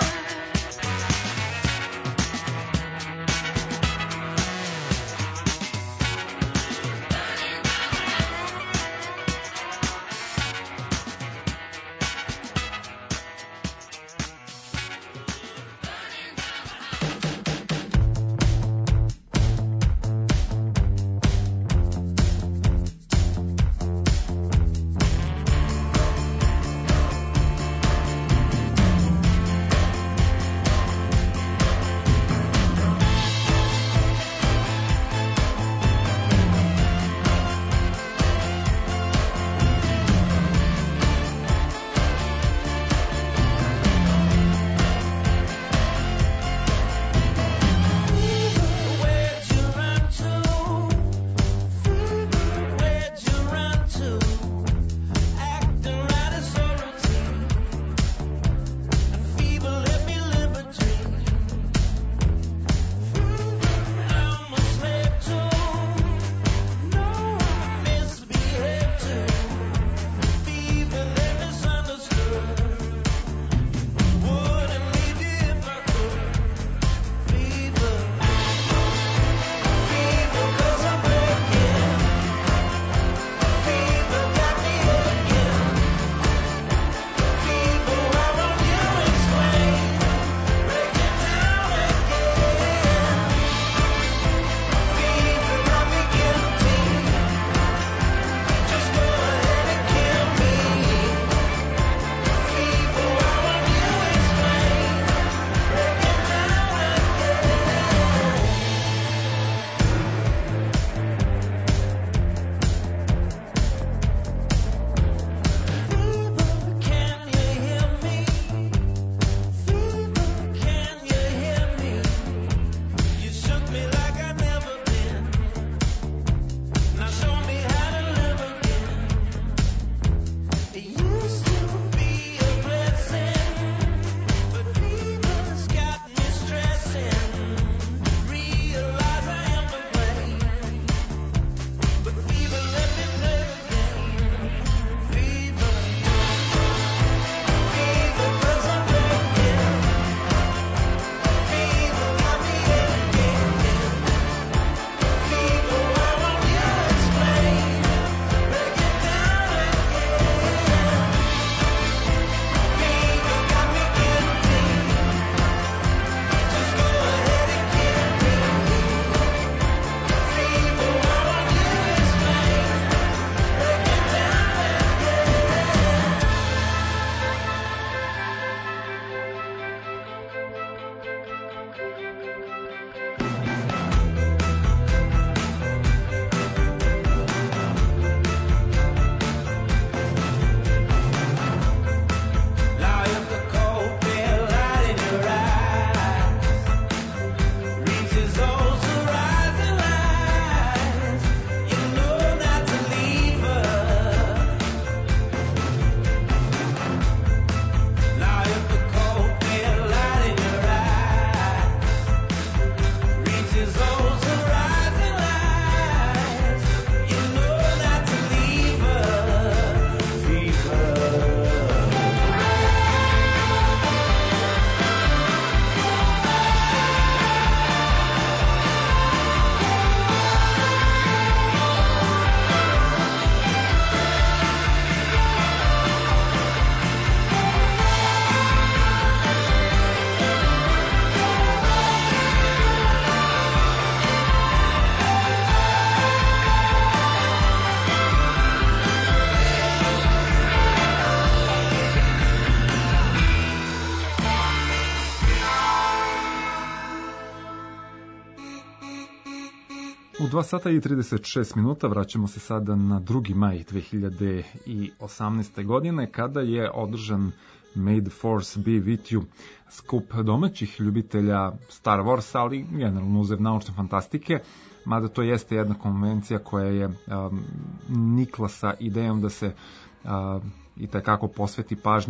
U dva sata i trideset šest minuta vraćamo se sada na drugi maj dve hiljade osamnaeste. godine kada je održan May the Force be with you, skup domaćih ljubitelja Star Wars, ali generalno uzev naučne fantastike, mada to jeste jedna konvencija koja je um, nikla sa idejom da se uh, i tekako posveti pažnja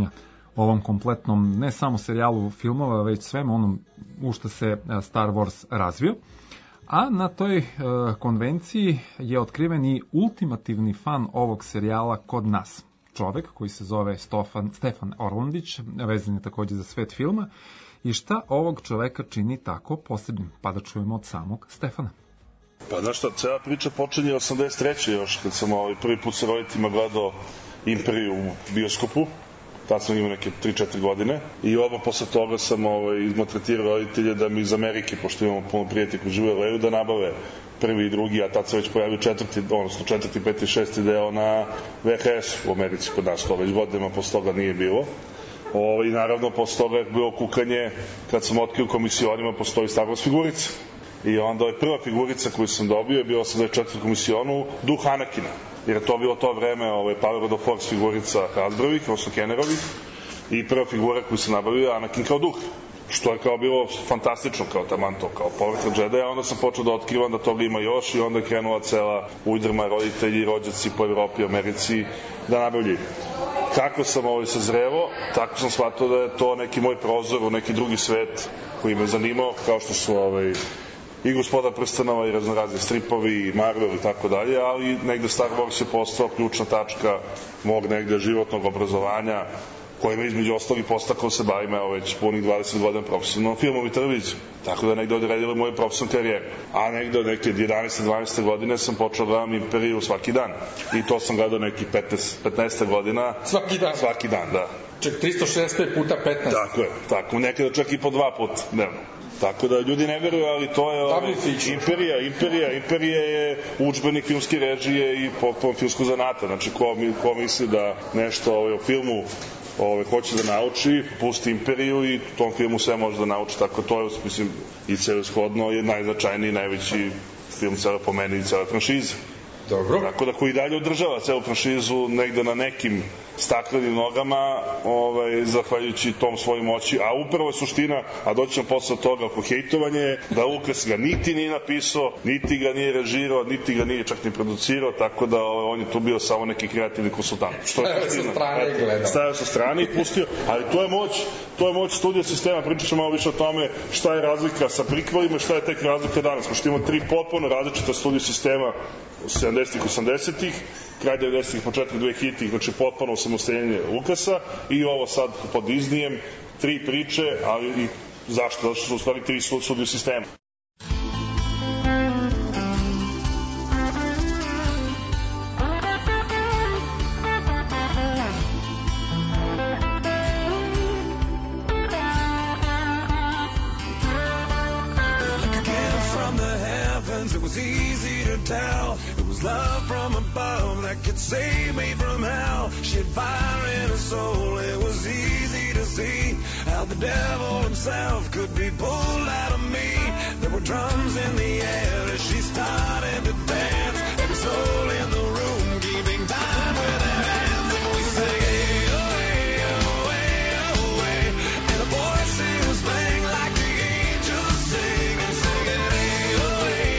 ovom kompletnom, ne samo serijalu filmova, već svemu onom u što se Star Wars razvio. A na toj e, konvenciji je otkriven i ultimativni fan ovog serijala kod nas. Čovek koji se zove Stofan, Stefan Orlandić, vezan je takođe za svet filma. I šta ovog čoveka čini tako posebnim? Pa da čujemo od samog Stefana. Pa znaš šta, cela priča počinje osamdeset treće još, kad sam ovaj, prvi put sa roditeljima gledao Imperiju u bioskopu. Tad sam imao neke tri četiri godine i oba posle toga sam ovaj, izmaltretirao roditelje da mi iz Amerike, pošto imamo puno prijatelja koji žive u L A-u, da nabave prvi i drugi, a tad se već pojavio četvrti, odnosno četvrti, peti, šesti deo na V H S u Americi kod nas, to već godinama posle toga nije bilo. O, I naravno posle toga je bilo kukanje kad sam otkrio komisionima postoji Star Wars figurica. I onda je prva figurica koju sam dobio je bio osamdeset četvrti komisionu Duh Anakina. Jer je to bilo to vreme ovaj, Power of the Force figurica Hasbrovih, odnosno Kennerovih. I prva figura koju sam nabavio je Anakin kao duh. Što je kao bilo fantastično, kao taman to, kao povratak Jedi, a onda sam počeo da otkrivam da toga ima još i onda je krenula cela ujdrma roditelji, rođaci po Evropi, Americi da nabavljaju. Kako sam ovaj sazrevo, tako sam shvatio da je to neki moj prozor u neki drugi svet koji me zanimao, kao što su ovaj, i Gospoda prstenova i raznorazni stripovi i Marvel i tako dalje, ali negde Star Wars je postao ključna tačka mog negde životnog obrazovanja koji me između ostalih postakao se bavim evo već punih dvadeset godina profesionalnom filmom i televizijom. Tako da negde odredila moju profesionalnu karijeru. A negde od neke jedanaeste dvanaeste godine sam počeo da gledam Imperiju svaki dan. I to sam gledao neki petnaest, petnaest godina. Svaki dan? Svaki dan, da. Čak tristo šezdeset pet puta petnaest. Tako je, tako. Nekada čak i po dva puta dnevno. Tako da ljudi ne veruju, ali to je ovaj, Imperija, Imperija, Imperija je udžbenik filmske režije i potpuno filmskog zanata. Znači, ko, ko misli da nešto ovaj, o filmu Ove, hoće da nauči, pusti Imperiju i u tom filmu sve može da nauči, tako to je, mislim, i celoshodno je najznačajniji, najveći film cele po meni i cele franšize. Dobro. Tako da koji dalje održava celu franšizu negde na nekim staklenim nogama, ovaj, zahvaljujući tom svojoj moći, a upravo je suština, a doći ćemo posle toga oko hejtovanje, da Lukas ga niti nije napisao, niti ga nije režirao, niti ga nije čak ni producirao, tako da ovaj, on je tu bio samo neki kreativni konsultant. Što je sa strane i gledao. Stavio sa strane i pustio, ali to je moć, to je moć studio sistema, pričat ćemo malo više o tome šta je razlika sa prikvalima, šta je tek razlika danas, pošto imamo tri potpuno različita studio sistema sedamdesetih, osamdesetih, kraj devedesetih, početak dvehiljaditih, znači potpuno osamostaljenje Lukasa i ovo sad pod Disneyem, tri priče, ali i zašto? Zato što su u stvari tri studio sistema. Tell it was love from above that could save me from hell. She had fire in her soul. It was easy to see how the devil himself could be pulled out of me. There were drums in the air as she started to dance. Every soul in the room keeping time with their hands, and we sang, hey, oh, hey, oh, hey, oh, hey. And the voices rang like the angels sing and sing it, hey, oh, hey.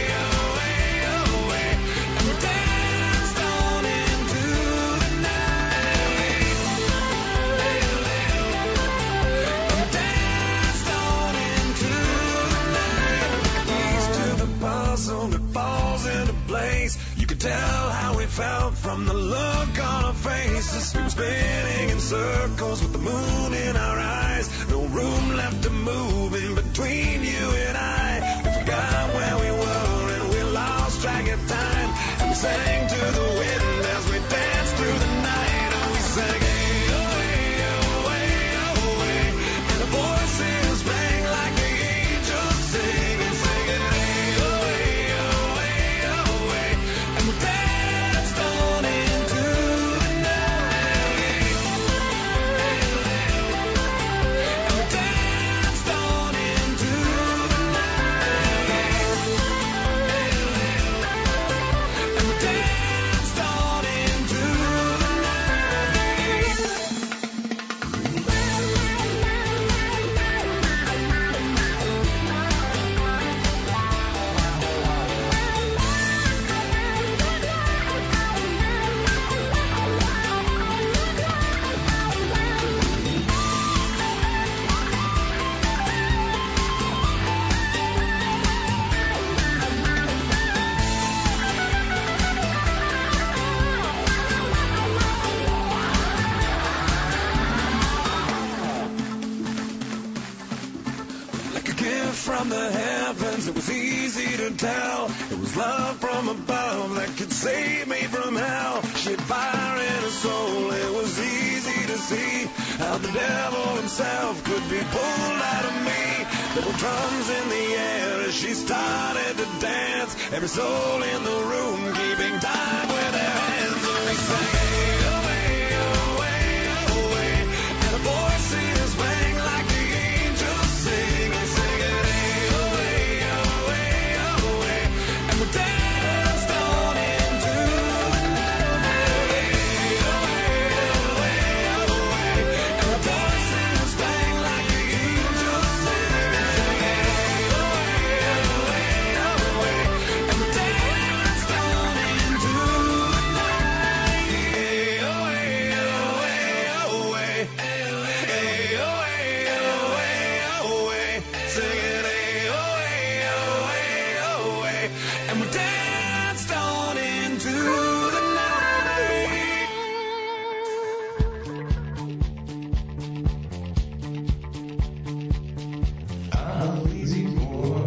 You could tell how we felt from the look on our faces. We were spinning in circles with the moon in our eyes. No room left to move in between you and I. We forgot where we were and we lost track of time. And we sang to the wind as we danced through the night. And we sang, hey, oh, hey, oh, hey, oh, hey. And the voices rang like the angels sing and sing it, hey, oh, hey, oh, hey, oh, hey. And we danced on into the night. And we danced on into the night. And we danced was easy to tell. It was love from above that could save me from hell. She had fire in her soul. It was easy to see how the devil himself could be pulled out of me. There were drums in the air as she started to dance. Every soul in the room keeping time with their hands. And we sang, away, away, away. And the voices rang like the angels sing. We sing it, away, away, away. And we danced on into the night. Away, away, away. And the voices rang like the angels sing. We sing it, away, away, away. And we danced on into the night. Away, away, away. Away, away, away. Sing it, away, away, away. And we danced on into the night. I'm a lazy boy.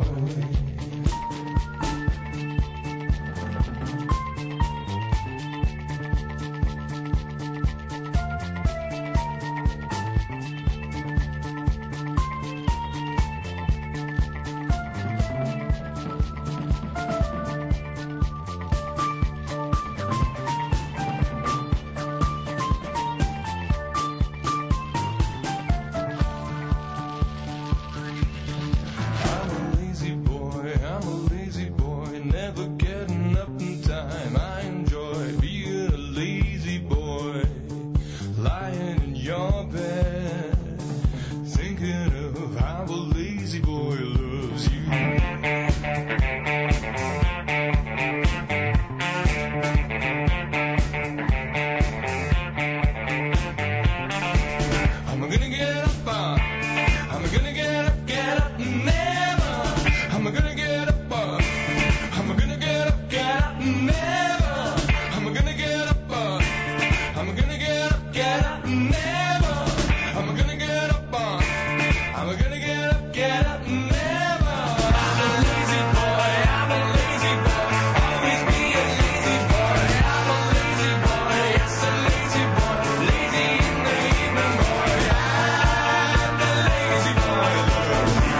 I'm a lazy boy, I'm a lazy boy, never getting up in time. I enjoy being a lazy boy, lying in your bed, thinking of how a lazy boy loves you. I'm gonna get up, uh, I'm gonna get up, get up, never. I'm gonna get up, uh, I'm gonna get up, get up, never. I'm gonna get up, uh, I'm gonna get up, get up, never. I'm gonna get up, uh, I'm gonna get up, get up, never. I'm a lazy boy, I'm a lazy boy, always be a lazy boy. I'm a lazy boy, yes a lazy boy, lazy in the evening, boy. I'm the lazy boy, loves you.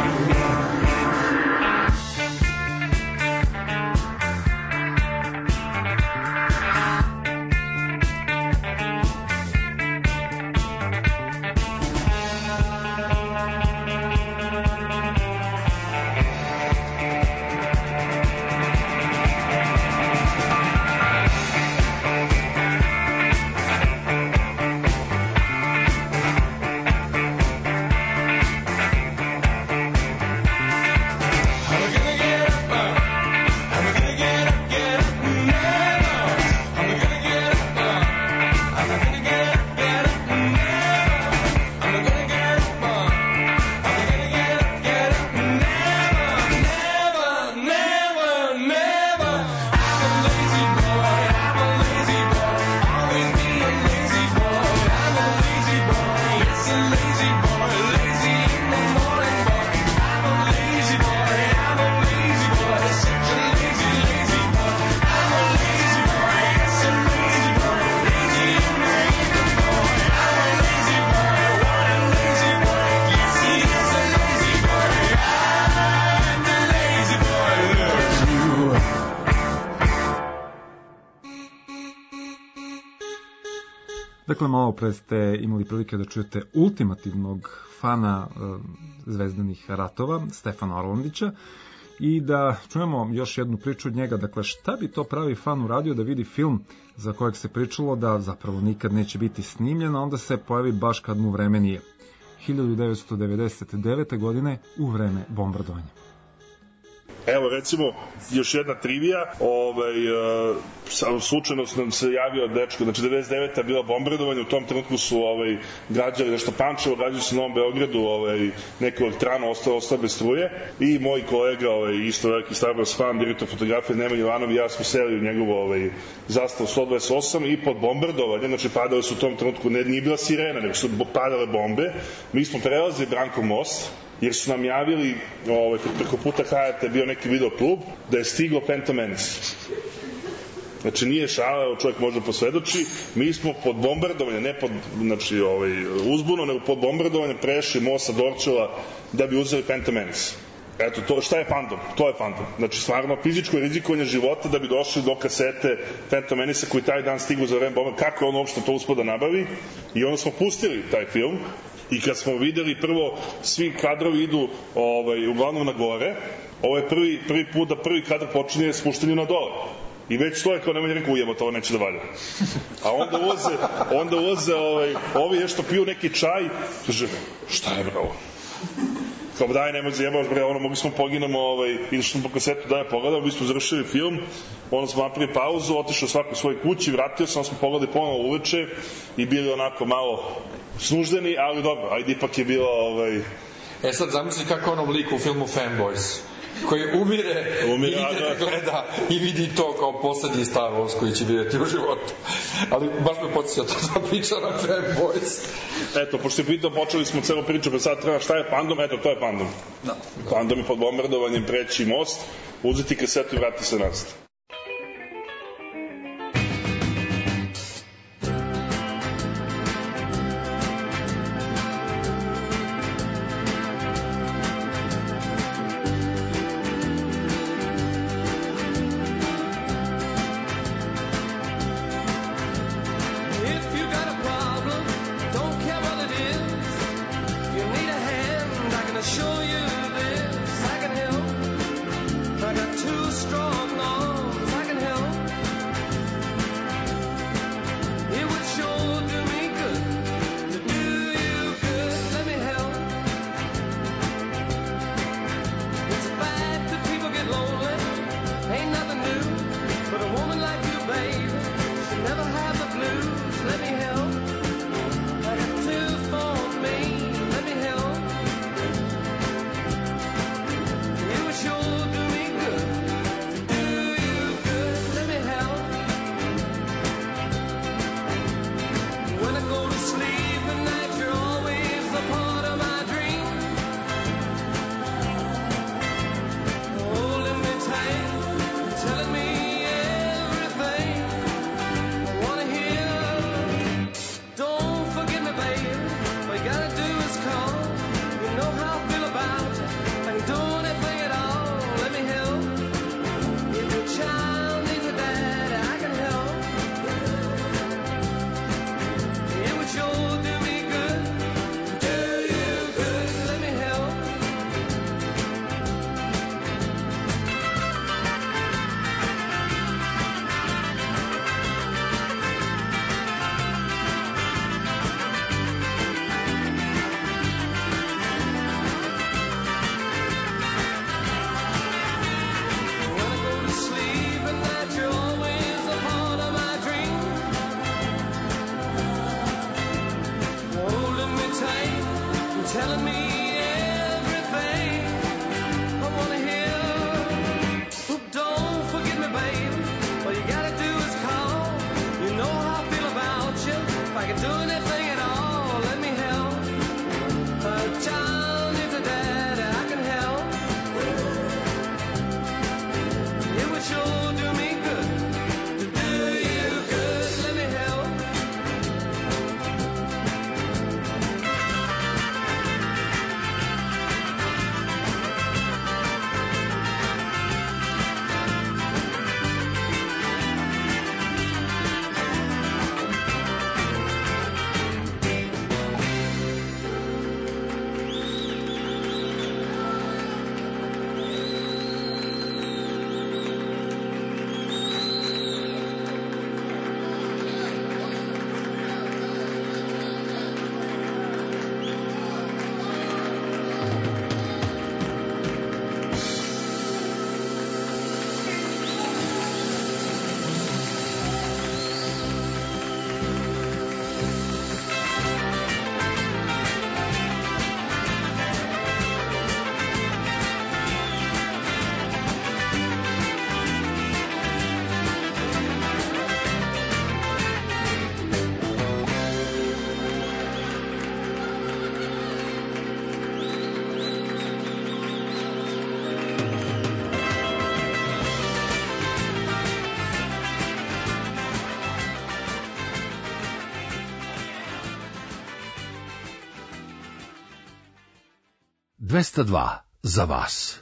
Dakle, malo pre ste imali prilike da čujete ultimativnog fana e, zvezdanih ratova, Stefana Orlandića, i da čujemo još jednu priču od njega. Dakle, šta bi to pravi fan uradio da vidi film za kojeg se pričalo da zapravo nikad neće biti snimljen, a onda se pojavi baš kad mu vreme nije. hiljadu devetsto devedeset devete. godine u vreme bombardovanja. Evo, recimo, još jedna trivija, ovaj, uh, slučajno nam se javio dečko, znači devedeset devete. bila bombardovanje, u tom trenutku su ovaj, građali nešto Pančevo, građali su u Novom Beogradu ovaj, neku elektranu, ostalo ostalo bez struje, i moj kolega, ovaj, isto veliki Star Wars fan, direktor fotografije Nemanja Jovanov i ja smo seli u njegovu ovaj, zastavu sto dvadeset osam i pod bombardovanje, znači padale su u tom trenutku, ne, nije bila sirena, nego su padale bombe, mi smo prelazili Branko most, jer su nam javili, ovaj, preko puta H R T bio neki video klub, da je stiglo Phantom Menace. Znači, nije šala, čovjek može posvedoči, mi smo pod bombardovanje, ne pod, znači, ovaj, uzbuno, nego pod bombardovanje prešli most sa Dorčela da bi uzeli Phantom Menace. Eto, to, šta je fandom? To je fandom. Znači, stvarno, fizičko rizikovanje života da bi došli do kasete Phantom Menace koji taj dan stigu za vreme bomba, kako je on uopšte to uspio da nabavi, i onda smo pustili taj film, i kad smo videli prvo, svi kadrovi idu ovaj, uglavnom na gore, ovo je prvi, prvi put da prvi kadar počinje spuštanju na dole. I već to je kao nemoj rekao ujemo, to neće da valja. A onda uvoze, onda uvoze ovaj, ovi nešto piju neki čaj, kaže, šta je bravo? Kao daj, nemoj zajebavaš, bre, ono, mogli smo poginemo, ovaj, ideš smo po kasetu, daj, pogledamo, mi smo završili film, onda smo napravili pauzu, otišao svako u svoj kući, vratio sam, onda smo pogledali ponovo uveče i bili onako malo snuždeni, ali dobro, ajde, ipak je bilo, ovaj... E sad, zamisli kako onom liku u filmu Fanboys, koji umire, umire i ide da gleda i vidi to kao poslednji Star Wars koji će vidjeti u životu. Ali baš me podsjeća to da priča na Fanboys. Eto, pošto je pitao, počeli smo celo priču, pa sad treba šta je fandom, eto, to je fandom. Da. Fandom je pod bombardovanjem preći most, uzeti kasetu i vrati se nazad. Show you this, I can help. I got two strong arms. dvesta dva za vas.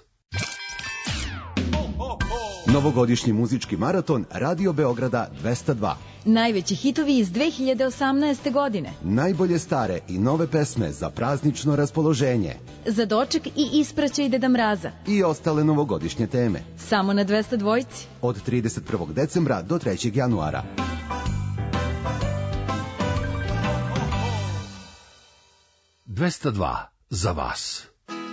Novogodišnji muzički maraton Radio Beograda dvesta dva. Najveći hitovi iz dve hiljade osamnaeste. godine. Najbolje stare i nove pesme za praznično raspoloženje. Za doček i ispraćaj Deda Mraza. I ostale novogodišnje teme. Samo na dvesta dva. Od trideset prvog decembra do trećeg januara. dvesta dva za vas.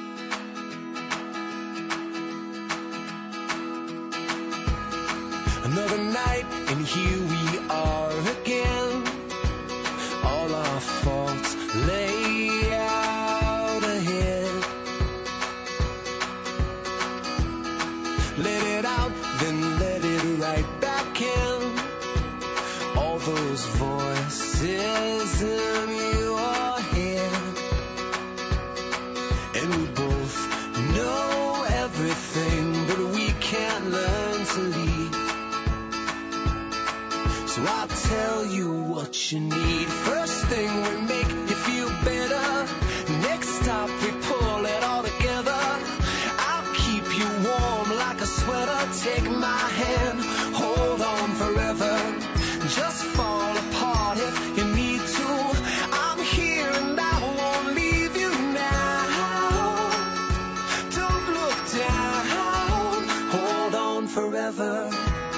Another night and here we are again. All our faults lay out ahead. Let it out, then let it right back in. All those voices in your head. And we both know everything, but we can't learn to lead. So I'll tell you what you need. First thing we make you feel better. Next stop we pull it all together. I'll keep you warm like a sweater. Take my hand, hold on forever. Just fall apart if you need to. I'm here and I won't leave you now. Don't look down, hold on forever.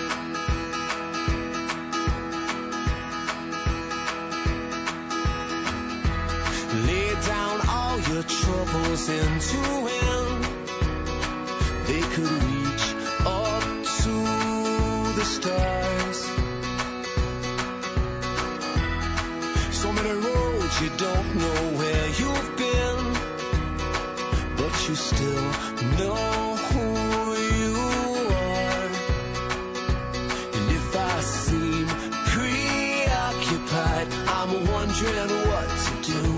Down all your troubles into him. They could reach up to the stars. So many roads you don't know where you've been, but you still know who you are. And if I seem preoccupied, I'm wondering what to do.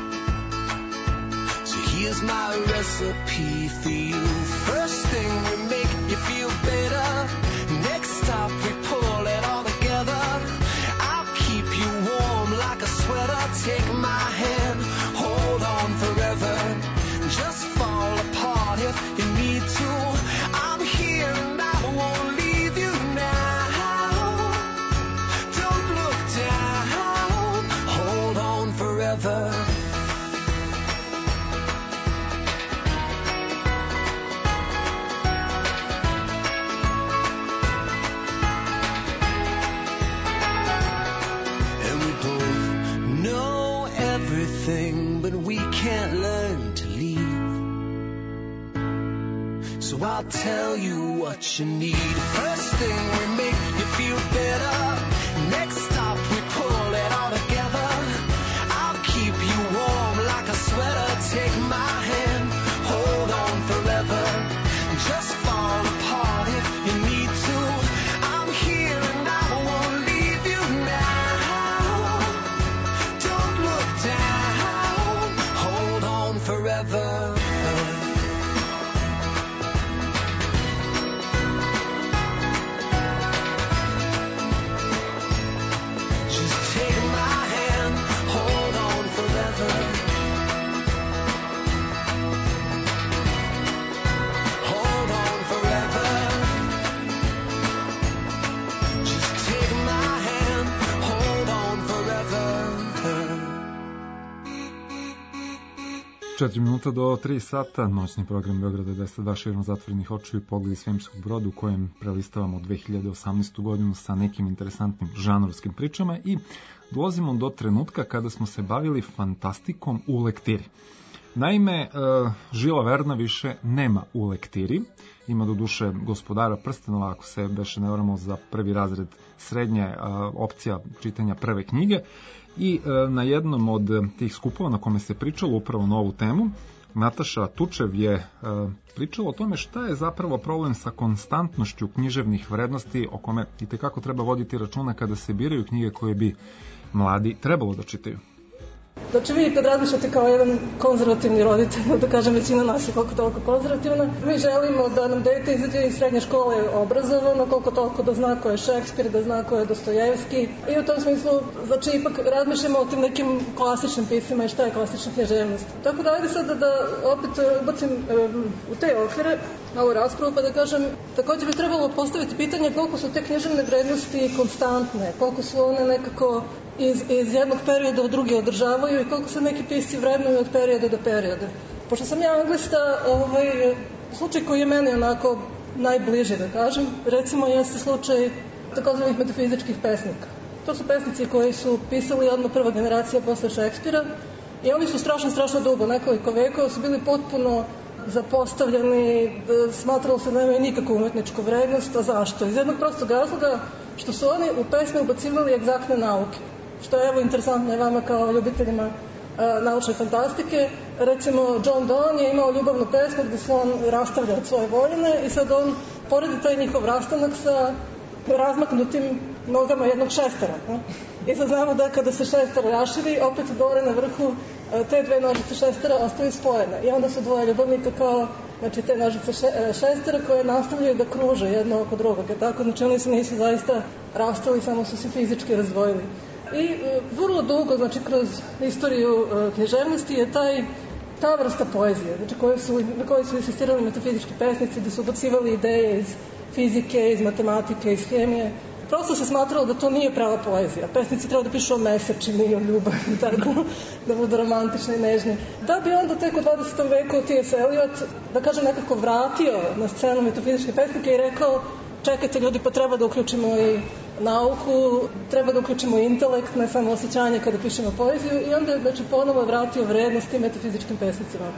Here's my recipe for you. First thing we make you feel better. Next stop we pull it all together. I'll keep you warm like a sweater. Take my hand, hold on forever. Just fall apart if you need to. I'm here and I won't leave you now. Don't look down, hold on forever. But we can't learn to leave. So I'll tell you what you need. First thing we make you feel better. Next stop we pull it all together. I'll keep you warm like a sweater. Take my hand, hold on forever. Just fall apart if you need to. I'm here and I won't leave you now. Don't look down, hold on forever. Just take my hand, hold on forever. Hold on forever. Just take my hand, hold on forever. četiri minuta do tri sata, noćni program Beograda dvesta dva širom zatvorenih očiju i pogledi svemirskog broda u kojem prelistavamo dve hiljade osamnaestu. godinu sa nekim interesantnim žanrovskim pričama i dolazimo do trenutka kada smo se bavili fantastikom u lektiri. Naime, Žila Verna više nema u lektiri, ima do duše Gospodara prstenova, ako se beše ne varamo za prvi razred srednje opcija čitanja prve knjige. I na jednom od tih skupova na kome se pričalo upravo na ovu temu, Nataša Tučev je pričala o tome šta je zapravo problem sa konstantnošću književnih vrednosti, o kome i tekako treba voditi računa kada se biraju knjige koje bi mladi trebalo da čitaju. Znači vi kad razmišljate kao jedan konzervativni roditelj, da kažem većina nas je koliko toliko konzervativna, mi želimo da nam dete izađe iz srednje škole obrazovano, koliko toliko da zna ko je Šekspir, da zna ko je Dostojevski i u tom smislu, znači ipak razmišljamo o tim nekim klasičnim pismima i šta je klasična književnost. Tako da ajde sad da, da opet ubacim um, u te okvire na ovu raspravu pa da kažem, takođe bi trebalo postaviti pitanje koliko su te književne vrednosti konstantne, koliko su one nekako iz, iz jednog perioda u drugi održavaju i koliko se neki pisci vrednuju od perioda do perioda. Pošto sam ja anglista, ovaj, slučaj koji je meni onako najbliži, da kažem, recimo jeste slučaj takozvanih metafizičkih pesnika. To su pesnici koji su pisali odmah prva generacija posle Šekspira i oni su strašno, strašno dugo, nekoliko vekova su bili potpuno zapostavljeni, smatralo se da nemaju nikakvu umetničku vrednost, a zašto? Iz jednog prostog razloga što su oni u pesme ubacivali egzaktne nauke, što je evo interesantno je vama kao ljubiteljima a, naučne fantastike. Recimo John Donne je imao ljubavnu pesmu gde se on rastavlja od svoje voljene i sad on poredi taj njihov rastanak sa razmaknutim nogama jednog šestera. Ne? I sad znamo da kada se šester raširi, opet gore na vrhu te dve nožice šestera ostaju spojene. I onda su dvoje ljubavnika kao, znači te nožice šestera koje nastavljaju da kruže jedno oko drugog. Tako, znači oni se nisu zaista rastali, samo su se fizički razdvojili. I vrlo dugo, znači kroz istoriju književnosti je taj ta vrsta poezije, znači koje su, na kojoj su insistirali metafizički pesnici, da su ubacivali ideje iz fizike, iz matematike, iz hemije. Prosto se smatralo da to nije prava poezija. Pesnici treba da pišu o mesečini, o ljubavi, tako, da budu romantični i nežni. Da bi onda tek u dvadesetom veku T S Eliot, da kažem, nekako vratio na scenu metafizičke pesnike i rekao, čekajte ljudi, pa treba da uključimo i nauku, treba da uključimo intelekt, ne samo osjećanje kada pišemo poeziju i onda je, znači, ponovo vratio vrednost tim metafizičkim pesnicima.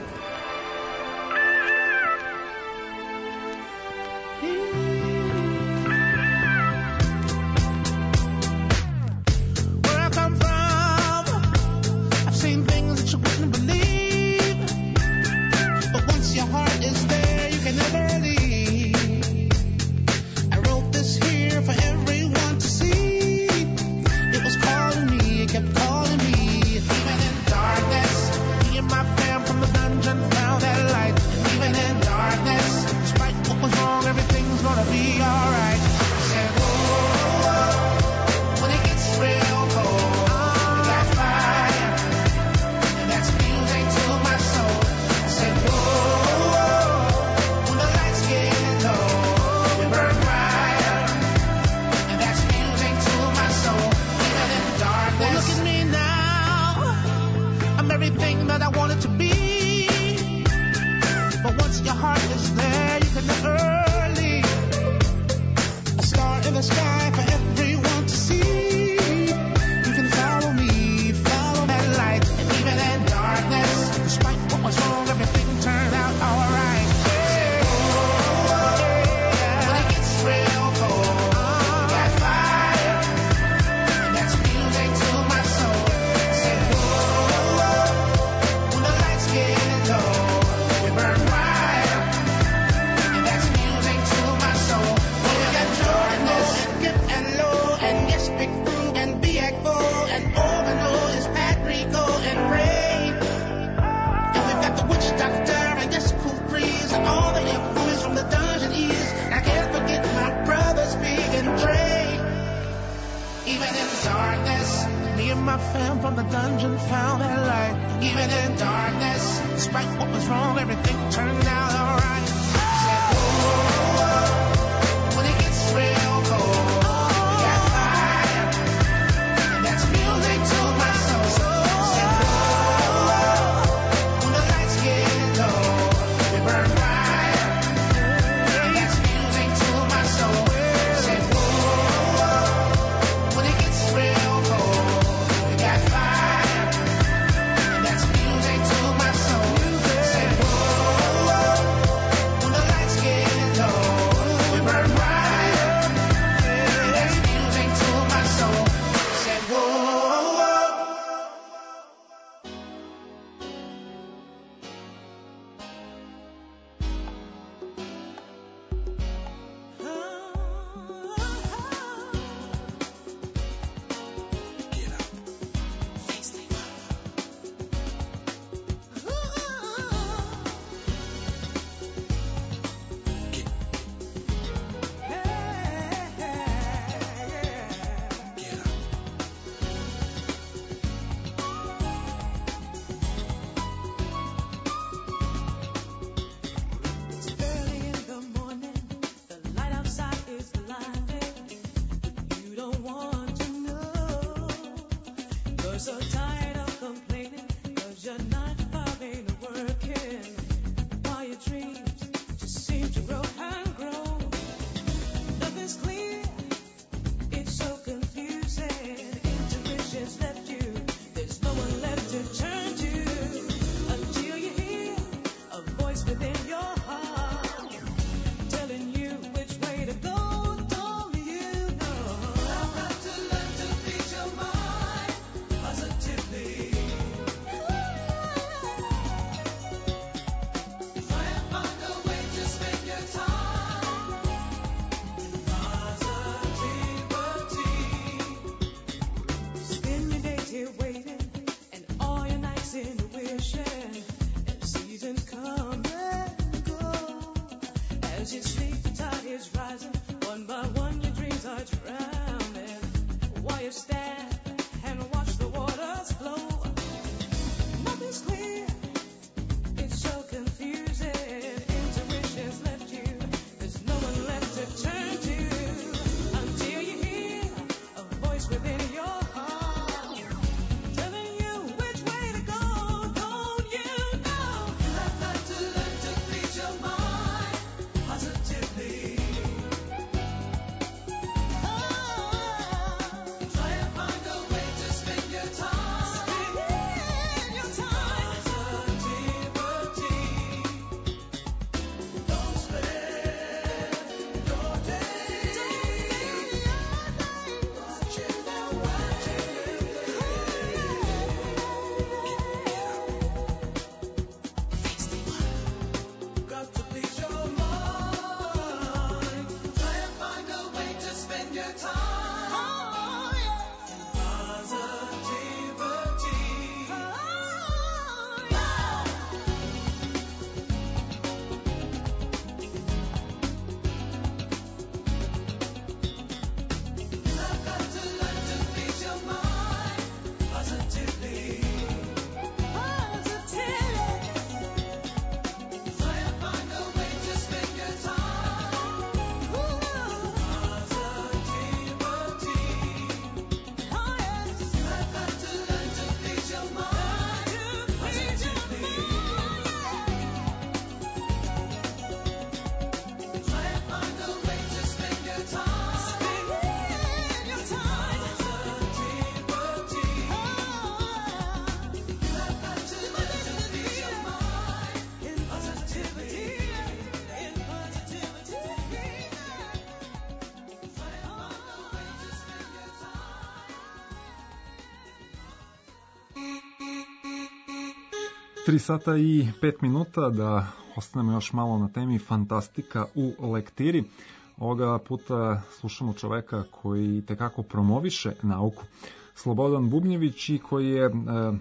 tri sata i pet minuta, da ostanemo još malo na temi fantastika u lektiri. Ovoga puta slušamo čoveka koji tekako promoviše nauku. Slobodan Bubnjević, i koji je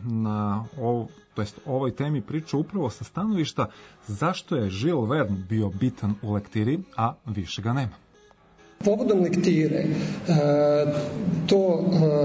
na ovo, to jest ovoj temi pričao upravo sa stanovišta zašto je Jules Verne bio bitan u lektiri, a više ga nema. Povodom lektire, to,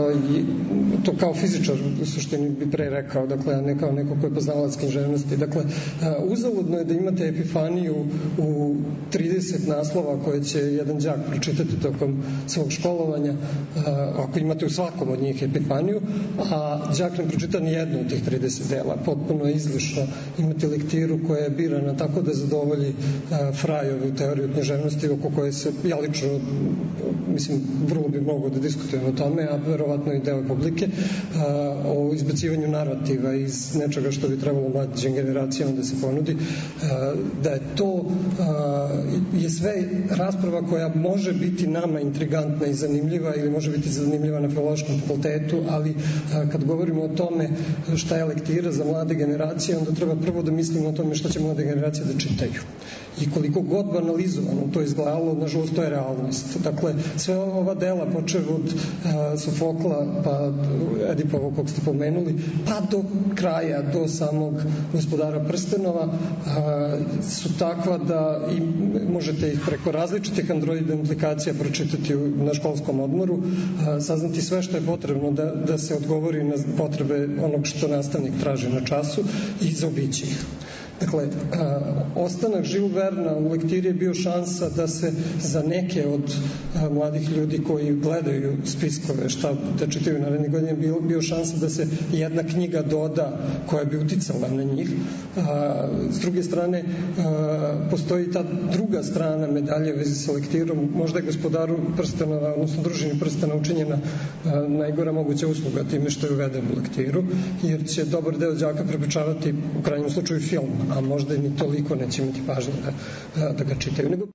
to kao fizičar u suštini bi pre rekao, dakle, ne kao neko ko je poznavalac književnosti. Dakle, uzaludno je da imate epifaniju u trideset naslova koje će jedan đak pročitati tokom svog školovanja, ako imate u svakom od njih epifaniju, a đak ne pročita ni jednu od tih trideset dela. Potpuno je izlišno imati lektiru koja je birana tako da zadovolji Frajovu teoriju književnosti, oko koje se ja lično mislim, vrlo bi mogo da diskutujemo o tome, a verovatno i deo publike, o izbacivanju narativa iz nečega što bi trebalo mlađim generacijama da se ponudi, da je to je sve rasprava koja može biti nama intrigantna i zanimljiva ili može biti zanimljiva na filološkom fakultetu, ali kad govorimo o tome šta je lektira za mlade generacije, onda treba prvo da mislimo o tome šta će mlade generacije da čitaju. I koliko god banalizovano to izgledalo, nažalost, to je realnost. Dakle, sve ova dela, počev od uh, Sofokla, pa Edipovog, kog ste pomenuli, pa do kraja, do samog Gospodara prstenova, uh, su takva da i možete ih preko različitih Android aplikacija pročitati na školskom odmoru, uh, saznati sve što je potrebno da, da se odgovori na potrebe onog što nastavnik traži na času i zaobići ih. Dakle, a, ostanak Jules Verna u lektiri je bio šansa da se za neke od a, mladih ljudi koji gledaju spiskove šta da čitaju narednih godina bio, bio šansa da se jedna knjiga doda koja bi uticala na njih. A, s druge strane, a, postoji ta druga strana medalje u vezi sa lektirom. Možda je Gospodaru prstena, odnosno Družini prstena učinjena a, najgora moguća usluga time što je uveden u lektiru, jer će dobar deo đaka prepričavati u krajnjem slučaju film, a možda ni toliko neće imati pažnje da, da ga čitaju. Nego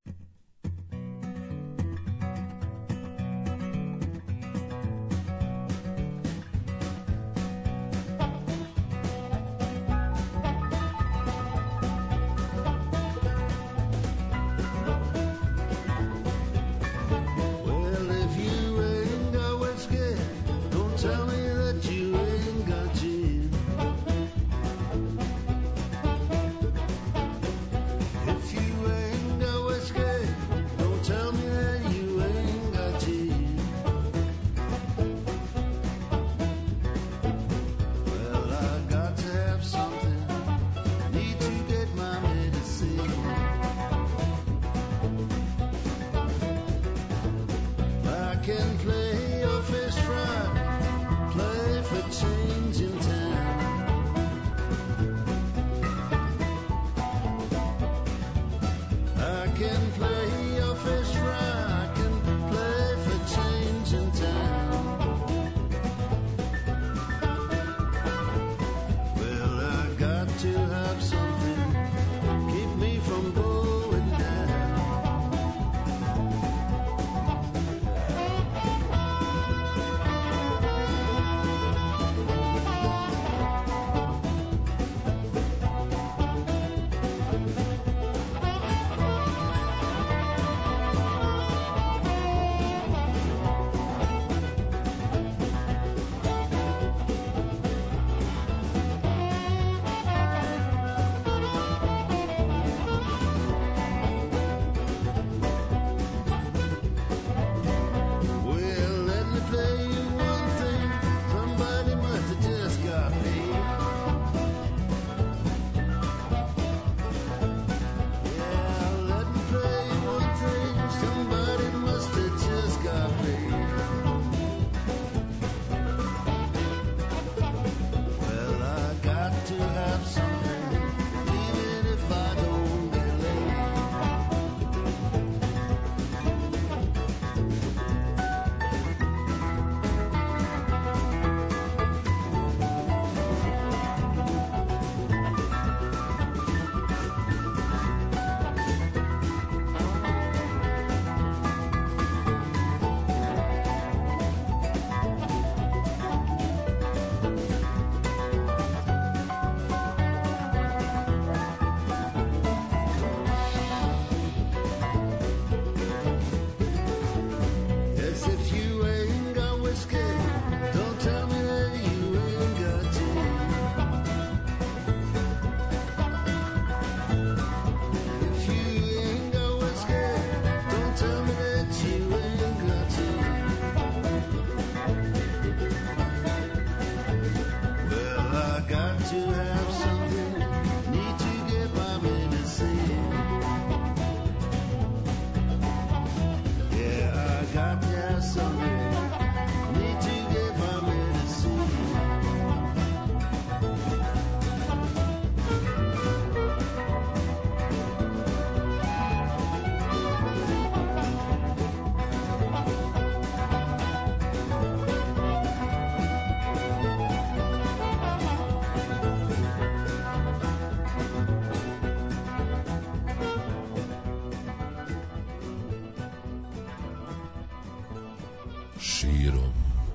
širom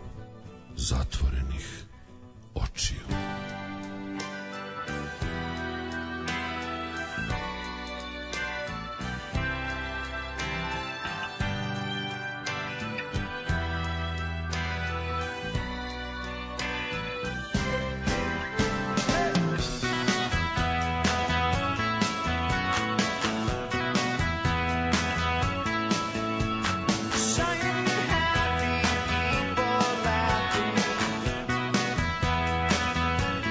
zatvorenih očiju. Shining happy people laughing.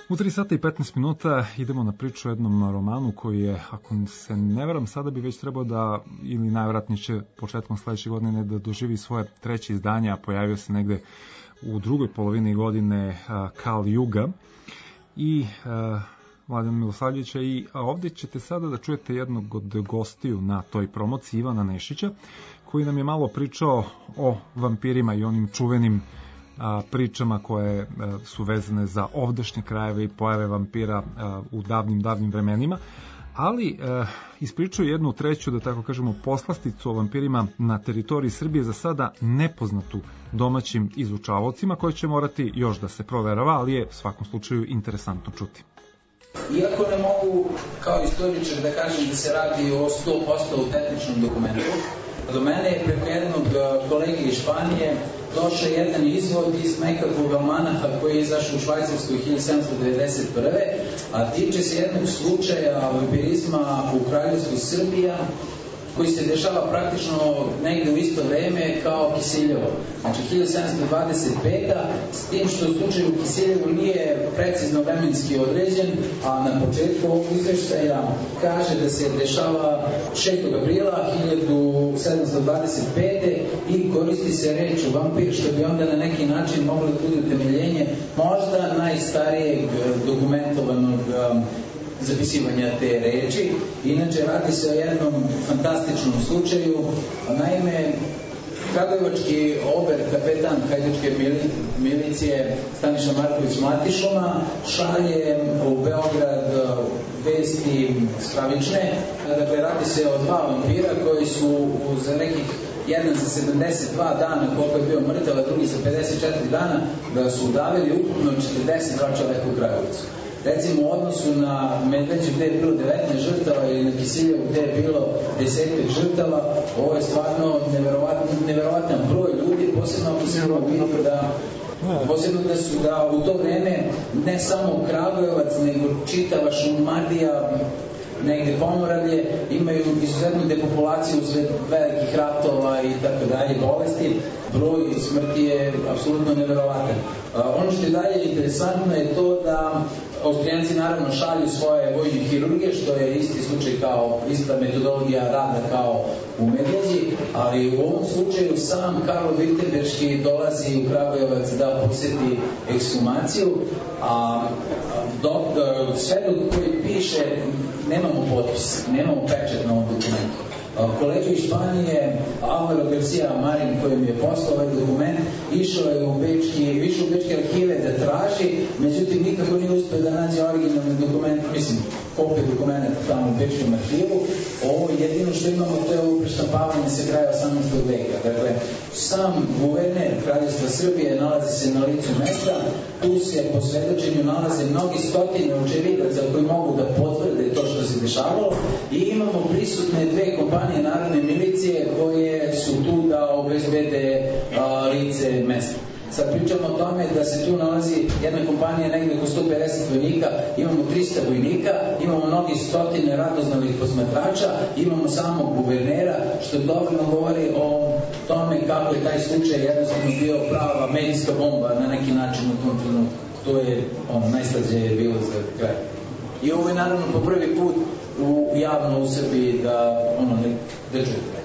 U tri sata i petnaest minuta idemo na priču o jednom romanu koji je, ako se ne varam, sada bi već trebao da, ili najvratnije će početkom sledeće godine da doživi svoje treće izdanje, a pojavio se negde u drugoj polovini godine uh, Kal Juga i uh, Mladen Milosavljevića i a ovde ćete sada da čujete jednog od gostiju na toj promociji, Ivana Nešića, koji nam je malo pričao o vampirima i onim čuvenim a, pričama koje a, su vezane za ovdašnje krajeve i pojave vampira a, u davnim, davnim vremenima, ali a, ispričao jednu treću, da tako kažemo, poslasticu o vampirima na teritoriji Srbije, za sada nepoznatu domaćim izučavaocima, koje će morati još da se proverava, ali je u svakom slučaju interesantno čuti. Iako ne mogu kao istoričar da kažem da se radi o sto posto autentičnom dokumentu, do mene je preko jednog kolege iz Španije došao jedan izvod iz nekakvog almanaha koji je izašao u Švajcarskoj hiljadu sedamsto devedeset prve. a tiče se jednog slučaja vampirizma u kraljevstvu Srbija, koji se dešava praktično negde u isto vreme kao Kisiljevo. Znači hiljadu sedamsto dvadeset peta. s tim što slučaj u Kisiljevu nije precizno vremenski određen, a na početku ovog izveštaja kaže da se dešava šestog aprila hiljadu sedamsto dvadeset pete. i koristi se reč vampir, što bi onda na neki način moglo da bude utemeljenje možda najstarijeg dokumentovanog um, zapisivanja te reči. Inače, radi se o jednom fantastičnom slučaju. Naime, kragujevački ober kapetan hajdučke milicije Staniša Marković Matišoma šalje u Beograd vesti stravične. Dakle, radi se o dva vampira koji su za nekih jedan za sedamdeset dva dana, koliko je bio mrtav, a drugi za pedeset četiri dana, da su udavili ukupno četrdeset dva čoveka u Kragujevacu. Recimo, u odnosu na Medveđu gde je bilo devetnaest žrtava ili na Kisiljevu gde je bilo deset žrtava, ovo je stvarno neverovatan, neverovatan broj ljudi, posebno ako se vidi da posebno da su da u to vreme ne samo Kragujevac, nego čitava Šumadija, negde Pomoravlje, imaju izuzetnu depopulaciju usled velikih ratova i tako dalje, bolesti. Broj smrti je apsolutno neverovatan. Ono što je dalje interesantno je to da Austrijanci naravno šalju svoje vojne hirurge, što je isti slučaj kao ista metodologija rada kao u Medveđi, ali u ovom slučaju sam Karlo Wittenberški dolazi u Kragujevac da poseti ekshumaciju, a dok, svedok koji piše nemamo potpis, nemamo pečet na ovom dokumentu. Kolega iz Španije, Alvaro Garcia Marin, koji mi je poslao ovaj dokument, išao je u Bečki, išao u Bečke arhive da traži, međutim nikako nije uspio da nađe originalni dokument, mislim, kopije dokumenta tamo u Bečkom arhivu. Ovo jedino što imamo, to je ovo preštampavanje sa kraja osamnaestog veka. Dakle, sam guverner Kraljevstva Srbije nalazi se na licu mesta, tu se po svedočenju nalaze mnogi stotine očevidaca koji mogu da potvrde to što se dešavalo i imamo prisutne dve kompanije narodne milicije koje su tu da obezbede a, lice mesta. Sad pričamo o tome da se tu nalazi jedna kompanija negde oko sto pedeset vojnika, imamo trista vojnika, imamo mnogi stotine radoznalih posmatrača, imamo samog guvernera, što dovoljno govori o tome kako je taj slučaj jednostavno bio prava medijska bomba na neki način u tom trenutku. To je ono, najslađe je bilo za kraj. I ovo je naravno po prvi put u, javno u Srbiji da ono ne da čujete.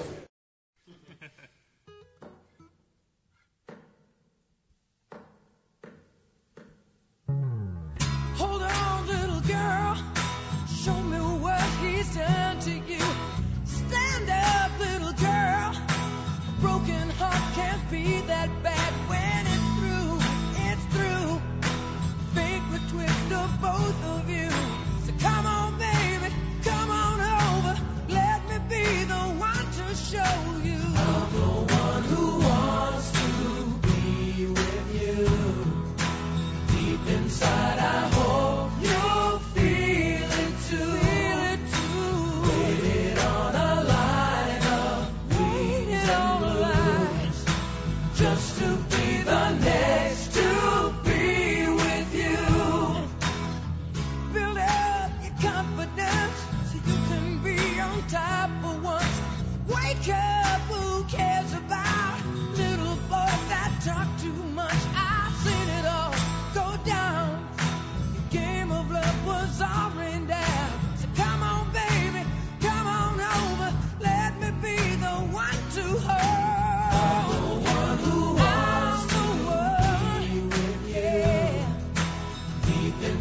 Turn to you. Stand up, little girl. A broken heart can't be that bad when it's through. It's through. Fake the twist of both of you. So come on, baby, come on over. Let me be the one to show you. I'm the one who wants to be with you. Deep inside, I hope you'll feel it too. Just to be the next to be with you. Feel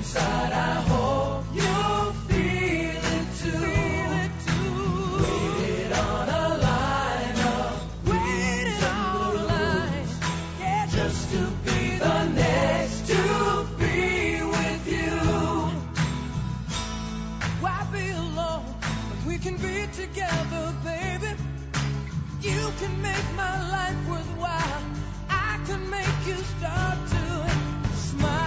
inside, I hope you'll feel it too. Waited on a line of waited on a line, yeah, just to be the next to be with you. Why be alone when we can be together, baby? You can make my life worthwhile. I can make you start to smile.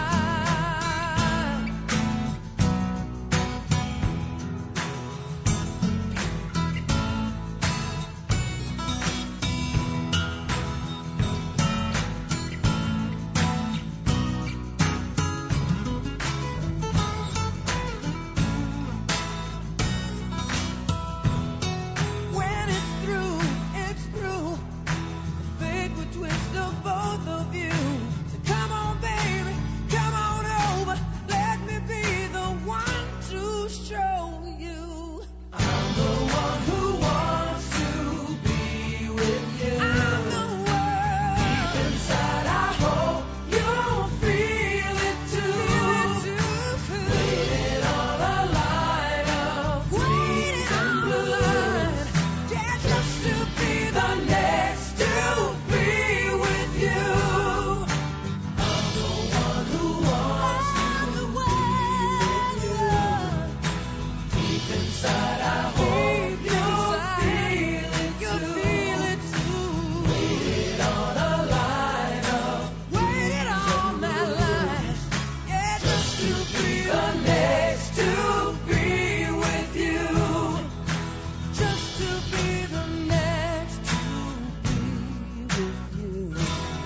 When it's through, it's through. The fate would twist of both of you. So come on, baby, come on over. Let me be the one to show you. I'm the one who wants to be with you. I'm the one. Deep inside, I hope you'll feel it too. Waited on a line of greens and blues. Yeah, just to be the next to be with you. I'm the one who wants to be with you. Deep inside, I hope you'll feel it too. Waited on a line of waited on that line. Yeah, just to be the next to be with you. Just to be the next to be with you.